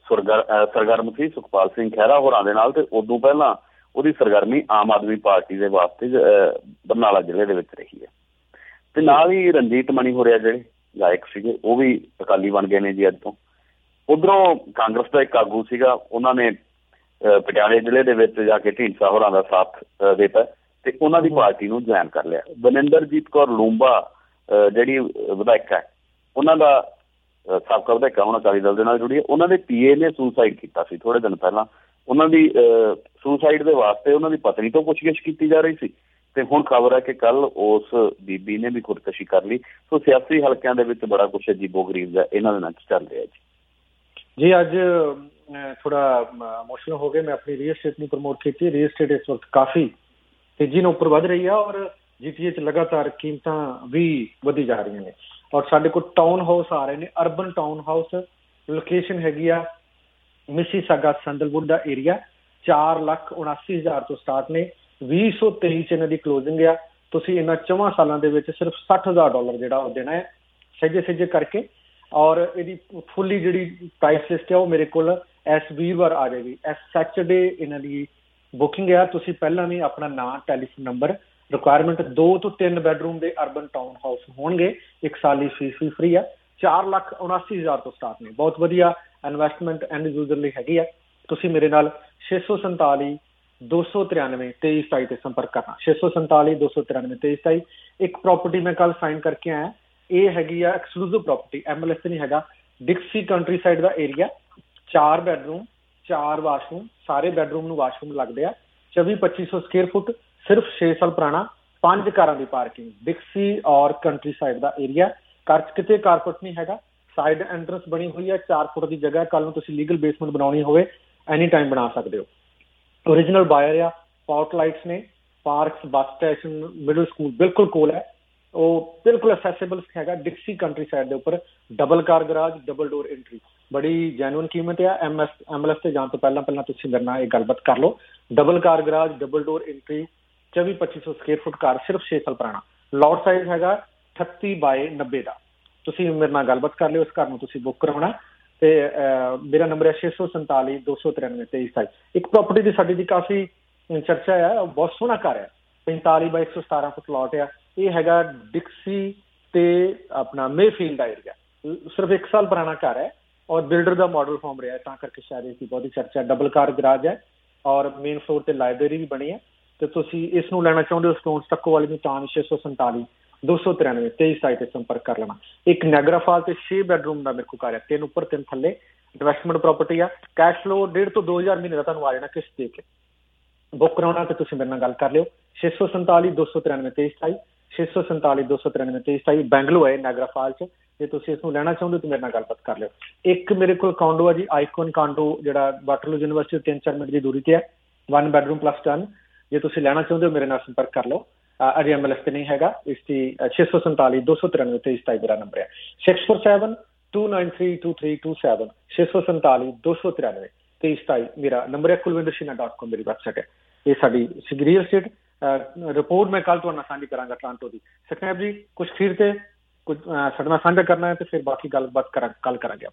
ਸਰਗਰਮ ਸੀ ਸੁਖਪਾਲ ਸਿੰਘ ਖਹਿਰਾ ਹੋਰਾਂ ਦੇ ਨਾਲ, ਤੇ ਉਦੋਂ ਪਹਿਲਾਂ ਉਹਦੀ ਸਰਗਰਮੀ ਆਮ ਆਦਮੀ ਪਾਰਟੀ ਦੇ ਵਾਸਤੇ ਬਰਨਾਲਾ ਜ਼ਿਲ੍ਹੇ ਦੇ ਵਿੱਚ ਰਹੀ ਹੈ। ਤੇ ਨਾਲ ਹੀ ਰਣਜੀਤ ਮਣੀ ਹੋਰਿਆ ਜਿਹੜੇ ਗਾਇਕ ਸੀਗੇ ਉਹ ਵੀ ਅਕਾਲੀ ਬਣ ਗਏ ਨੇ ਜੀ ਅੱਜ ਤੋਂ। ਉੱਧਰੋਂ ਕਾਂਗਰਸ ਦਾ ਇੱਕ ਆਗੂ ਸੀਗਾ, ਉਹਨਾਂ ਨੇ ਪਟਿਆਲੇ ਜ਼ਿਲ੍ਹੇ ਦੇ ਵਿੱਚ ਜਾ ਕੇ ਢੀਂਡਸਾ ਹੋਰਾਂ ਦਾ ਸਾਥ ਦਿੱਤਾ ਤੇ ਉਹਨਾਂ ਦੀ ਪਾਰਟੀ ਨੂੰ ਜੁਆਇਨ ਕਰ ਲਿਆ। ਬਨਿੰਦਰਜੀਤ ਕੌਰ ਲੂੰਬਾ ਜਿਹੜੀ ਵਿਧਾਇਕ ਹੈ, ਉਹਨਾਂ ਦਾ ਸਾਬਕਾ ਵਿਧਾਇਕਾ ਹੁਣ ਅਕਾਲੀ ਦਲ ਦੇ ਨਾਲ ਜੁੜੀ ਹੈ, ਉਹਨਾਂ ਦੇ PA ਨੇ ਸੁਸਾਈਡ ਕੀਤਾ ਸੀ ਥੋੜੇ ਦਿਨ ਪਹਿਲਾਂ। ਉਹਨਾਂ ਦੀ ਸੁਸਾਈਡ ਦੇ ਵਾਸਤੇ ਉਹਨਾਂ ਦੀ ਪਤਨੀ ਤੋਂ ਪੁੱਛਗਿੱਛ ਕੀਤੀ ਜਾ ਰਹੀ ਸੀ ਤੇ ਹੁਣ ਖਬਰ ਹੈ ਕਿ ਕੱਲ ਉਸ ਬੀਬੀ ਨੇ ਵੀ ਖੁਦਕੁਸ਼ੀ ਕਰ ਲਈ। ਸੋ ਸਿਆਸੀ ਹਲਕਿਆਂ ਦੇ ਵਿੱਚ ਬੜਾ ਕੁਛ ਅਜੀਬੋ-ਗਰੀਬ ਹੈ ਇਹਨਾਂ ਦੇ ਨਾਲ ਚੱਲ ਰਿਹਾ ਜੀ। ਅੱਜ ਥੋੜਾ ਇਮੋਸ਼ਨਲ ਹੋ ਗਏ। ਮੈਂ ਆਪਣੀ ਰੀਅਲ ਸਟੇਟ ਨੂੰ ਪ੍ਰਮੋਟ ਕੀਤੀ। ਰੀਅਲ ਸਟੇਟ ਇਸ ਵਕਤ ਕਾਫੀ ਤੇਜ਼ੀ ਨਾਲ ਉੱਪਰ ਵੱਧ ਰਹੀ ਆ ਔਰ GTA 'ਚ ਲਗਾਤਾਰ ਕੀਮਤਾਂ ਵੀ ਵਧੀ ਜਾ ਰਹੀਆਂ ਨੇ। ਔਰ ਸਾਡੇ ਕੋਲ ਟਾਊਨ ਹਾਊਸ ਆ ਰਹੇ ਨੇ, ਅਰਬਨ ਟਾਊਨ ਹਾਊਸ। ਲੋਕੇਸ਼ਨ ਹੈਗੀ ਆ ਮਿਸੀਸਾਗਾ ਸੈਂਡਲਵੁੱਡ ਦਾ ਏਰੀਆ। 4,79,000 ਤੋਂ ਸਟਾਰਟ ਨੇ। 2023 'ਚ ਇਹਨਾਂ ਦੀ ਕਲੋਜ਼ਿੰਗ ਆ। ਤੁਸੀਂ ਇਹਨਾਂ 4 ਸਾਲਾਂ ਦੇ ਵਿੱਚ ਸਿਰਫ $60,000 ਜਿਹੜਾ ਉਹ ਦੇਣਾ ਹੈ ਸਹਿਜੇ ਕਰਕੇ। ਔਰ ਇਹਦੀ ਫੁੱਲੀ ਜਿਹੜੀ ਪ੍ਰਾਈਸ ਲਿਸਟ ਹੈ ਉਹ ਮੇਰੇ ਕੋਲ ਇਸ ਵੀਰਵਾਰ ਆ ਜਾਏਗੀ। ਇਸ ਸੈਚਰਡੇ ਇਹਨਾਂ ਦੀ ਬੁਕਿੰਗ ਆ। ਤੁਸੀਂ ਪਹਿਲਾਂ ਵੀ ਆਪਣਾ ਨਾਂ, ਟੈਲੀਫੋਨ ਨੰਬਰ, ਰਿਕੁਆਇਰਮੈਂਟ 2 ਤੋਂ 3 ਬੈਡਰੂਮ ਦੇ ਅਰਬਨ ਟਾਊਨ ਹਾਊਸ ਹੋਣਗੇ। 1 ਸਾਲ ਦੀ ਫੀਸ ਵੀ ਫ੍ਰੀ ਆ। 4,79,000 ਤੋਂ ਸਟਾਰਟ ਨੇ। ਬਹੁਤ ਵਧੀਆ ਇਨਵੈਸਟਮੈਂਟ ਐਂਡ ਯੂਜ਼ਰ ਲਈ ਹੈਗੀ ਆ। ਤੁਸੀਂ ਮੇਰੇ ਨਾਲ 647 293 2327 ਤੇ ਸੰਪਰਕ ਕਰਨਾ। 647 293 2327। ਇੱਕ ਪ੍ਰੋਪਰਟੀ ਮੈਂ ਕੱਲ ਸਾਈਨ ਕਰਕੇ ਆਇਆ। ਇਹ ਹੈਗੀ ਆ ਐਕਸਕਲੂਸਿਵ ਪ੍ਰੋਪਰਟੀ, MLS ਤੇ ਨਹੀਂ ਹੈਗਾ। ਡਿਕਸੀ ਕੰਟਰੀ ਸਾਈਡ ਦਾ ਏਰੀਆ, 4 ਬੈਡਰੂਮ 4 ਵਾਸ਼ਰੂਮ, ਸਾਰੇ ਬੈਡਰੂਮ ਨੂੰ ਵਾਸ਼ਰੂਮ ਲੱਗਦੇ ਆ। 24-2500 ਸਕੁਅਰ ਫੁੱਟ, ਸਿਰਫ 6 ਸਾਲ ਪੁਰਾਣਾ, 5 ਕਾਰਾਂ ਦੀ ਪਾਰਕਿੰਗ। ਡਿਕਸੀ ਔਰ ਕੰਟਰੀ ਸਾਈਡ ਦਾ ਏਰੀਆ। ਘਰ 'ਚ ਕਿਤੇ ਕਾਰਪੋਰਟ ਨਹੀਂ ਹੈਗਾ। ਸਾਈਡ ਐਂਟਰੈਂਸ ਬਣੀ ਹੋਈ ਹੈ, 4 ਫੁੱਟ ਦੀ ਜਗ੍ਹਾ। ਕੱਲ ਨੂੰ ਤੁਸੀਂ ਲੀਗਲ ਬੇਸਮੈਂਟ ਬਣਾਉਣੀ ਹੋਵੇ ਐਨੀ ਟਾਈਮ ਬਣਾ ਸਕਦੇ ਹੋ। ਓਰੀਜਨਲ ਬਾਇਰ ਆ। ਸਪੌਟ ਲਾਈਟਸ ਨੇ। Parks, bus station, middle school ਬਿਲਕੁਲ ਕੋਲ ਹੈ। ਉਹ ਬਿਲਕੁਲ ਅਸੈਸੇਬਲ ਹੈਗਾ। ਡਿਕਸੀ ਕੰਟਰੀ ਸਾਈਡ ਦੇ ਉੱਪਰ double car garage, double door entry, ਬੜੀ ਜੈਨੂਅਨ ਕੀਮਤ ਆ। MLS ਤੇ ਜਾਣ ਤੋਂ ਪਹਿਲਾਂ ਤੁਸੀਂ ਮੇਰੇ ਨਾਲ ਇਹ ਗੱਲਬਾਤ ਕਰ ਲਓ। Double car garage, double door entry, 24-2500 square foot car, ਸਿਰਫ 6 ਸਾਲ ਪੁਰਾਣਾ। ਲੋਟ ਸਾਈਜ਼ ਹੈਗਾ 38x90 ਦਾ। ਤੁਸੀਂ ਮੇਰੇ ਨਾਲ ਗੱਲਬਾਤ ਕਰ ਲਿਓ, ਇਸ ਘਰ ਨੂੰ ਤੁਸੀਂ ਬੁੱਕ ਕਰਾਉਣਾ। ਤੇ ਮੇਰਾ ਨੰਬਰ ਹੈ 647 293 2327। ਇੱਕ ਪ੍ਰੋਪਰਟੀ ਦੀ ਸਾਡੀ ਦੀ ਕਾਫੀ ਚਰਚਾ ਹੈ, ਬਹੁਤ ਸੋਹਣਾ ਘਰ ਹੈ, 45x117 ਫੁੱਟ ਲੋਟ ਆ। ਇਹ ਹੈਗਾ ਡਿਕਸੀ ਤੇ ਆਪਣਾ ਮੇਫੀਲਡ ਦਾ ਏਰੀਆ, ਸਿਰਫ 1 ਸਾਲ ਪੁਰਾਣਾ ਘਰ ਹੈ ਔਰ ਬਿਲਡਰ ਦਾ ਮਾਡਲ ਫਾਰਮ ਰਿਹਾ, ਤਾਂ ਕਰਕੇ ਸ਼ਾਇਦ ਇਸ ਦੀ ਬਹੁਤੀ ਚਰਚਾ। ਡਬਲ ਕਾਰ ਗਰਾਜ ਹੈ ਔਰ ਮੇਨ ਫਲੋਰ ਤੇ ਲਾਇਬ੍ਰੇਰੀ ਵੀ ਬਣੀ ਹੈ। ਤੇ ਤੁਸੀਂ ਇਸ ਨੂੰ ਲੈਣਾ ਚਾਹੁੰਦੇ ਹੋ ਸਟੋਨਸ ਟੱਕੋ ਵਾਲੀ ਨੂੰ, ਤਾਂ 647 293 2327 ਤੇ ਸੰਪਰਕ ਕਰ ਲੈਣਾ। ਇੱਕ ਨੈਗਰਾ ਫਾਲ ਤੇ 6 ਬੈਡਰੂਮ ਦਾ ਮੇਰੇ ਕੋਲ ਘਰ ਹੈ, 3 ਉੱਪਰ 3 ਥੱਲੇ, ਇਨਵੈਸਟਮੈਂਟ ਪ੍ਰਾਪਰਟੀ ਆ। ਕੈਸ਼ ਫਲੋ 1.5 ਤੋਂ 2,000 ਮਹੀਨੇ ਦਾ ਤੁਹਾਨੂੰ ਆ ਜਾਣਾ ਕਿਸ਼ਤ ਦੇ ਕੇ। ਬੁੱਕ ਕਰਾਉਣਾ ਤੇ ਤੁਸੀਂ ਮੇਰੇ ਨਾਲ ਗੱਲ ਕਰ ਲਿਓ, 647 293 2327, 647 293 2327। ਬੈਂਗਲੋ ਹੈ ਨੈਗਰਾ ਫਾਲ ਚ। ਜੇ ਤੁਸੀਂ ਇਸ ਨੂੰ ਲੈਣਾ ਚਾਹੁੰਦੇ ਹੋ ਤਾਂ ਮੇਰੇ ਨਾਲ ਗੱਲਬਾਤ ਕਰ ਲਿਓ। ਇੱਕ ਮੇਰੇ ਕੋਲ ਕਾਂਡੋ ਹੈ ਜੀ, ਆਈਕਨ ਕਾਂਡੋ, ਜਿਹੜਾ ਵਾਟਰਲੂ ਯੂਨੀਵਰਸਿਟੀ ਤੋਂ 3-4 ਮਿੰਟ ਦੀ ਦੂਰੀ ਤੇ ਹੈ, 1 ਬੈਡਰੂਮ ਪਲੱਸ 10। ਜੇ ਤੁਸੀਂ ਲੈਣਾ ਚਾਹੁੰਦੇ ਹੋ ਮੇਰੇ ਨਾਲ ਸੰਪਰਕ ਕਰ ਲਓ। ਅਜੇ MLS ਤੇ ਨਹੀਂ ਹੈਗਾ। ਇਸ ਦੀ 647 293 2327 ਮੇਰਾ ਨੰਬਰ ਹੈ। 647 293 2327, 647 293 2327 ਮੇਰਾ ਨੰਬਰ ਹੈ। kulvindersheena.com ਮੇਰੀ ਵੈਬਸਾਈਟ ਹੈ। ਇਹ ਸਾਡੀ ਰੀਅਲ ਸਟੇਟ ਰਿਪੋਰਟ ਮੈਂ ਕੱਲ ਤੁਹਾਨੂੰ ਸਾਂਝੀ ਕਰਾਂਗਾ ਟੋਰਾਂਟੋ ਦੀ। ਸਕਨੈਪ ਜੀ ਕੁਝ ਖੀਰ ਤੇ ਕੁਝ ਸਾਡੇ ਨਾਲ ਸਾਂਝਾ ਕਰਨਾ ਹੈ ਤੇ ਫਿਰ ਬਾਕੀ ਗੱਲਬਾਤ ਕੱਲ ਕਰਾਂਗੇ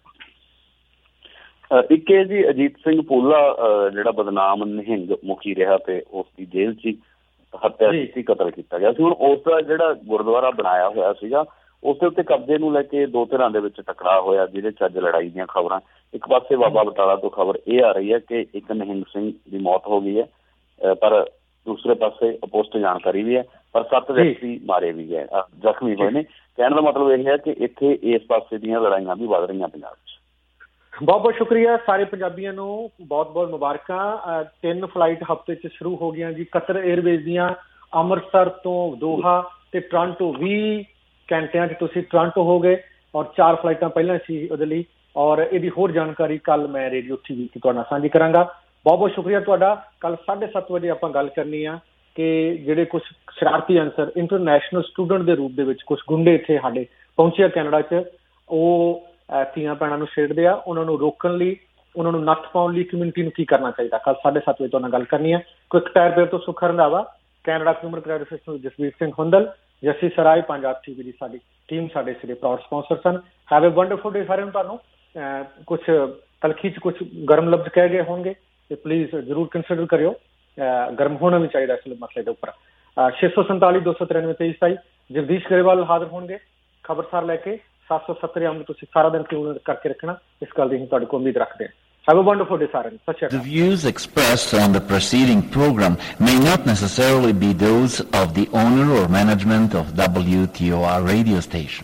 ਆਪਾਂ। ਇੱਕ ਇਹ ਜੀ ਅਜੀਤ ਸਿੰਘ ਪੂਲਾ ਜਿਹੜਾ ਬਦਨਾਮ ਨਿਹੰਗ ਮੁਖੀ ਰਿਹਾ ਤੇ ਉਸ ਦੀ ਜੇਲ੍ਹ 'ਚ ਹੱਤਿਆ ਕੀਤੀ, ਕਤਲ ਕੀਤਾ ਗਿਆ ਸੀ। ਹੁਣ ਉਸ ਦਾ ਜਿਹੜਾ ਗੁਰਦੁਆਰਾ ਬਣਾਇਆ ਹੋਇਆ ਸੀਗਾ ਉਸ ਦੇ ਉੱਤੇ ਕਬਜ਼ੇ ਨੂੰ ਲੈ ਕੇ 2 ਧਿਰਾਂ ਦੇ ਵਿੱਚ ਟਕਰਾਅ ਹੋਇਆ, ਜਿਹਦੇ 'ਚ ਅੱਜ ਲੜਾਈ ਦੀਆਂ ਖਬਰਾਂ। ਇੱਕ ਪਾਸੇ ਬਾਬਾ ਬਟਾਲਾ ਤੋਂ ਖਬਰ ਇਹ ਆ ਰਹੀ ਹੈ ਕਿ ਇੱਕ ਨਿਹੰਗ ਸਿੰਘ ਦੀ ਮੌਤ ਹੋ ਗਈ ਹੈ, ਪਰ ਦੂਸਰੇ ਪਾਸੇ ਅਪੋਸਟ ਜਾਣਕਾਰੀ ਵੀ ਹੈ ਪਰ 7 ਵਿਅਕਤੀ ਮਾਰੇ ਵੀ ਗਏ, ਜ਼ਖਮੀ ਹੋਏ ਨੇ। ਕਹਿਣ ਦਾ ਮਤਲਬ ਇਹ ਹੈ ਕਿ ਇੱਥੇ ਇਸ ਪਾਸੇ ਦੀਆਂ ਲੜਾਈਆਂ ਵੀ ਵੱਧ ਰਹੀਆਂ ਪੰਜਾਬ 'ਚ। ਬਹੁਤ ਬਹੁਤ ਸ਼ੁਕਰੀਆ ਸਾਰੇ ਪੰਜਾਬੀਆਂ ਨੂੰ, ਬਹੁਤ ਬਹੁਤ ਮੁਬਾਰਕਾਂ। 3 ਫਲਾਈਟ ਹਫ਼ਤੇ 'ਚ ਸ਼ੁਰੂ ਹੋ ਗਈਆਂ ਜੀ ਕਤਰ ਏਅਰਵੇਜ਼ ਦੀਆਂ। ਅੰਮ੍ਰਿਤਸਰ ਤੋਂ ਦੋਹਾ ਤੇ ਟੋਰਾਂਟੋ 20 ਘੰਟਿਆਂ 'ਚ ਤੁਸੀਂ ਟੋਰਾਂਟੋ ਹੋ ਗਏ ਔਰ 4 ਫਲਾਈਟਾਂ ਪਹਿਲਾਂ ਸੀ ਉਹਦੇ ਲਈ। ਔਰ ਇਹਦੀ ਹੋਰ ਜਾਣਕਾਰੀ ਕੱਲ ਮੈਂ ਰੇਡੀਓ TV ਤੇ ਤੁਹਾਡੇ ਨਾਲ ਸਾਂਝੀ ਕਰਾਂਗਾ। ਬਹੁਤ ਬਹੁਤ ਸ਼ੁਕਰੀਆ ਤੁਹਾਡਾ। ਕੱਲ 7:30 ਵਜੇ ਆਪਾਂ ਗੱਲ ਕਰਨੀ ਆ ਕਿ ਜਿਹੜੇ ਕੁਝ ਸ਼ਰਾਰਤੀ ਅਨਸਰ ਇੰਟਰਨੈਸ਼ਨਲ ਸਟੂਡੈਂਟ ਦੇ ਰੂਪ ਦੇ ਵਿੱਚ ਕੁਝ ਗੁੰਡੇ ਇੱਥੇ ਸਾਡੇ ਪਹੁੰਚੇ ਕੈਨੇਡਾ 'ਚ, ਉਹ ਧੀਆਂ ਭੈਣਾਂ ਨੂੰ ਛੇੜਦੇ ਆ, ਉਹਨਾਂ ਨੂੰ ਰੋਕਣ ਲਈ, ਉਹਨਾਂ ਨੂੰ ਨੱਥ ਪਾਉਣ ਲਈ ਕਮਿਊਨਿਟੀ ਨੂੰ ਕੀ ਕਰਨਾ ਚਾਹੀਦਾ। ਕੱਲ 7:30 ਵਜੇ ਤੁਹਾਡੇ ਨਾਲ ਗੱਲ ਕਰਨੀ ਹੈ। ਕੁਇਕ ਟਾਇਰ ਪੇਰ ਤੋਂ Sukha Randhawa, Canada human credit system Jasvir Singh Hundal, Jassi Sarai, Punjab TV ਦੀ ਸਾਡੀ ਟੀਮ ਸਾਡੇ ਸਿਰੇ ਪ੍ਰਾਊਡ ਸਪਾਂਸਰ ਸਨ। ਹੈਵ ਅ ਵੰਡਰਫੁਲ ਡੇ ਸਾਰਿਆਂ ਨੂੰ। ਤੁਹਾਨੂੰ ਕੁਝ ਤਲਖੀ 'ਚ ਕੁਝ ਗਰਮ ਲਫ਼ਜ਼ ਕਹਿ ਗਏ ਹੋਣਗੇ ਤੇ ਪਲੀਜ਼ ਜ਼ਰੂਰ ਕੰਸੀਡਰ ਕਰਿਓ, ਗਰਮ ਹੋਣਾ ਵੀ ਚਾਹੀਦਾ ਇਸ ਮਸਲੇ ਦੇ ਉੱਪਰ। 647 293 2327 ਜਗਦੀਸ਼ ਗਰੇਵਾਲ ਹਾਜ਼ਰ ਹੋਣਗੇ ਖਬਰਸਾਰ ਲੈ ਕੇ। 770 ਨੂੰ ਤੁਸੀਂ ਸਾਰਾ ਦਿਨ ਟਿਊਨ ਕਰਕੇ ਰੱਖਣਾ, ਇਸ ਗੱਲ ਦੀ ਅਸੀਂ ਤੁਹਾਡੇ ਕੋਲ ਉਮੀਦ ਰੱਖਦੇ ਹਾਂ। Have a wonderful day, Saran. The views expressed on the preceding program may not necessarily be those of the owner or management of WTOR radio station.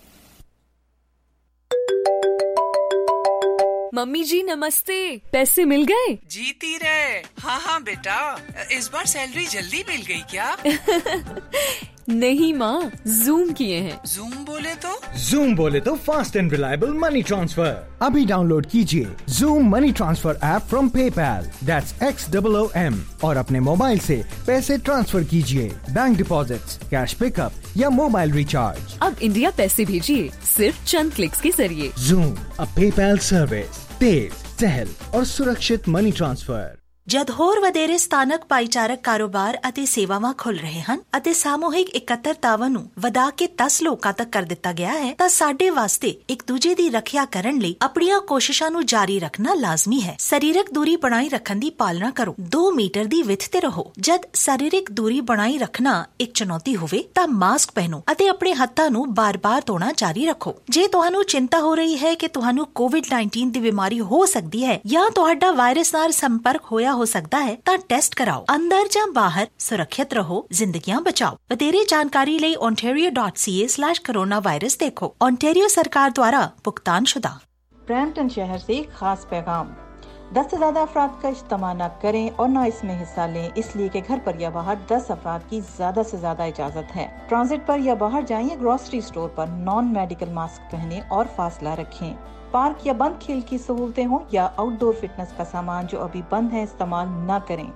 Mummy जी नमस्ते, पैसे मिल गए? जीती रहे। हाँ हाँ बेटा, इस बार सैलरी जल्दी मिल गई क्या? नहीं माँ, जूम किए हैं। जूम बोले तो? जूम बोले तो fast and reliable money transfer. अभी डाउनलोड कीजिए Xoom money transfer app from PayPal, that's XOOM, और अपने मोबाइल से पैसे ट्रांसफर कीजिए, बैंक डिपॉजिट्स, कैश पिकअप या मोबाइल रिचार्ज। अब इंडिया पैसे भेजिए सिर्फ चंद क्लिक्स के जरिए। जूम, अ PayPal सर्विस, तेज, सहल और सुरक्षित मनी ट्रांसफर। ਜਦ ਹੋਰ ਵਧੇਰੇ ਸਥਾਨਕ ਭਾਈਚਾਰਕ ਕਾਰੋਬਾਰ ਅਤੇ ਸੇਵਾਵਾਂ ਖੁੱਲ ਰਹੇ ਹਨ ਅਤੇ ਸਾਮੂਹਿਕ ਇਕੱਤਰਤਾਵਾਂ ਨੂੰ ਵਧਾ ਕੇ 10 ਲੋਕਾਂ ਤੱਕ ਕਰ ਦਿੱਤਾ ਗਿਆ ਹੈ, ਤਾਂ ਸਾਡੇ ਵਾਸਤੇ ਇੱਕ ਦੂਜੇ ਦੀ ਰੱਖਿਆ ਕਰਨ ਲਈ ਆਪਣੀਆਂ ਕੋਸ਼ਿਸ਼ਾਂ ਨੂੰ ਜਾਰੀ ਰੱਖਣਾ ਲਾਜ਼ਮੀ ਹੈ। ਸਰੀਰਕ ਦੂਰੀ ਬਣਾਈ ਰੱਖਣ ਦੀ ਪਾਲਣਾ ਕਰੋ, 2 ਮੀਟਰ ਦੀ ਵਿੱਥ ਤੇ ਰਹੋ। ਜਦ ਸਰੀਰਕ ਦੂਰੀ ਬਣਾਈ ਰੱਖਣਾ ਇੱਕ ਚੁਣੌਤੀ ਹੋਵੇ ਤਾਂ ਮਾਸਕ ਪਹਿਨੋ ਅਤੇ ਆਪਣੇ ਹੱਥਾਂ ਨੂੰ ਬਾਰ-ਬਾਰ ਧੋਣਾ ਜਾਰੀ ਰੱਖੋ। ਜੇ ਤੁਹਾਨੂੰ ਚਿੰਤਾ ਹੋ ਰਹੀ ਹੈ ਕਿ ਤੁਹਾਨੂੰ COVID-19 ਦੀ ਬਿਮਾਰੀ ਹੋ ਸਕਦੀ ਹੈ ਜਾਂ ਤੁਹਾਡਾ ਵਾਇਰਸ ਨਾਲ ਸੰਪਰਕ ਹੋਇਆ ਹੋ ਸਕਦਾ ਹੈ, ਤਾਂ ਟੈਸਟ ਕਰਾਓ। ਅੰਦਰ ਜਾਂ ਬਾਹਰ ਸੁਰੱਖਿਅਤ ਰਹੋ, ਜ਼ਿੰਦਗੀਆਂ ਬਚਾਓ। ਵਧੇਰੇ ਜਾਣਕਾਰੀ ਲਈ ontario.ca/coronavirus देखो। ओंटारियो सरकार द्वारा भुगतानशुदा। ब्रैम्पटन शहर से एक खास पैगाम, 10 से ज्यादा अफराद का इज्तिमा न करें और न इसमें हिस्सा लें, इसलिए कि घर पर या बाहर 10 अफराद की ज्यादा से ज्यादा इजाजत है। ट्रांजिट पर या बाहर जाएं या ग्रोसरी स्टोर पर नॉन मेडिकल मास्क पहने और फासला रखें। पार्क या बंद खेल की सहूलतें हों या आउटडोर फिटनेस का सामान जो अभी बंद है इस्तेमाल न करें।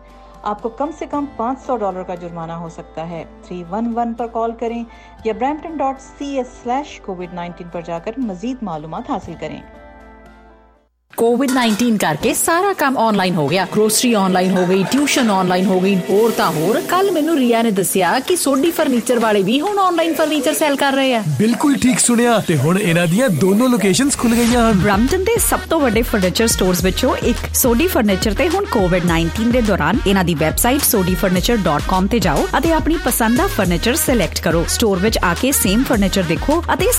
आपको कम से कम $500 का जुर्माना हो सकता है। 311 पर कॉल करें या brampton.ca/covid19 पर जाकर मजीद मालूमात हासिल करें। कोविड-19 करके सारा काम ऑनलाइन हो गया। ग्रोसरी ऑनलाइन हो गई, ट्यूशन ऑनलाइन हो गई, होर तां होर। कल मैनू रिया ने दसिया कि सोडी फर्नीचर वाले भी हुण ऑनलाइन फर्नीचर सेल कर रहे हैं। बिल्कुल ठीक सुनिया ते हुण इन्हां दियां दोनों लोकेशंस खुल गईयां हन। ब्रैम्पटन दे सब तो वड्डे फर्नीचर स्टोर्स विचों एक सोडी फर्नीचर ते हुण कोविड-19 दे दौरान इन्हां दी वैबसाइट sodifurniture.com ते जाओ अते अपनी पसंद दा फर्नीचर सिलेक्ट करो। स्टोर विच आके सेम फर्नीचर देखो अते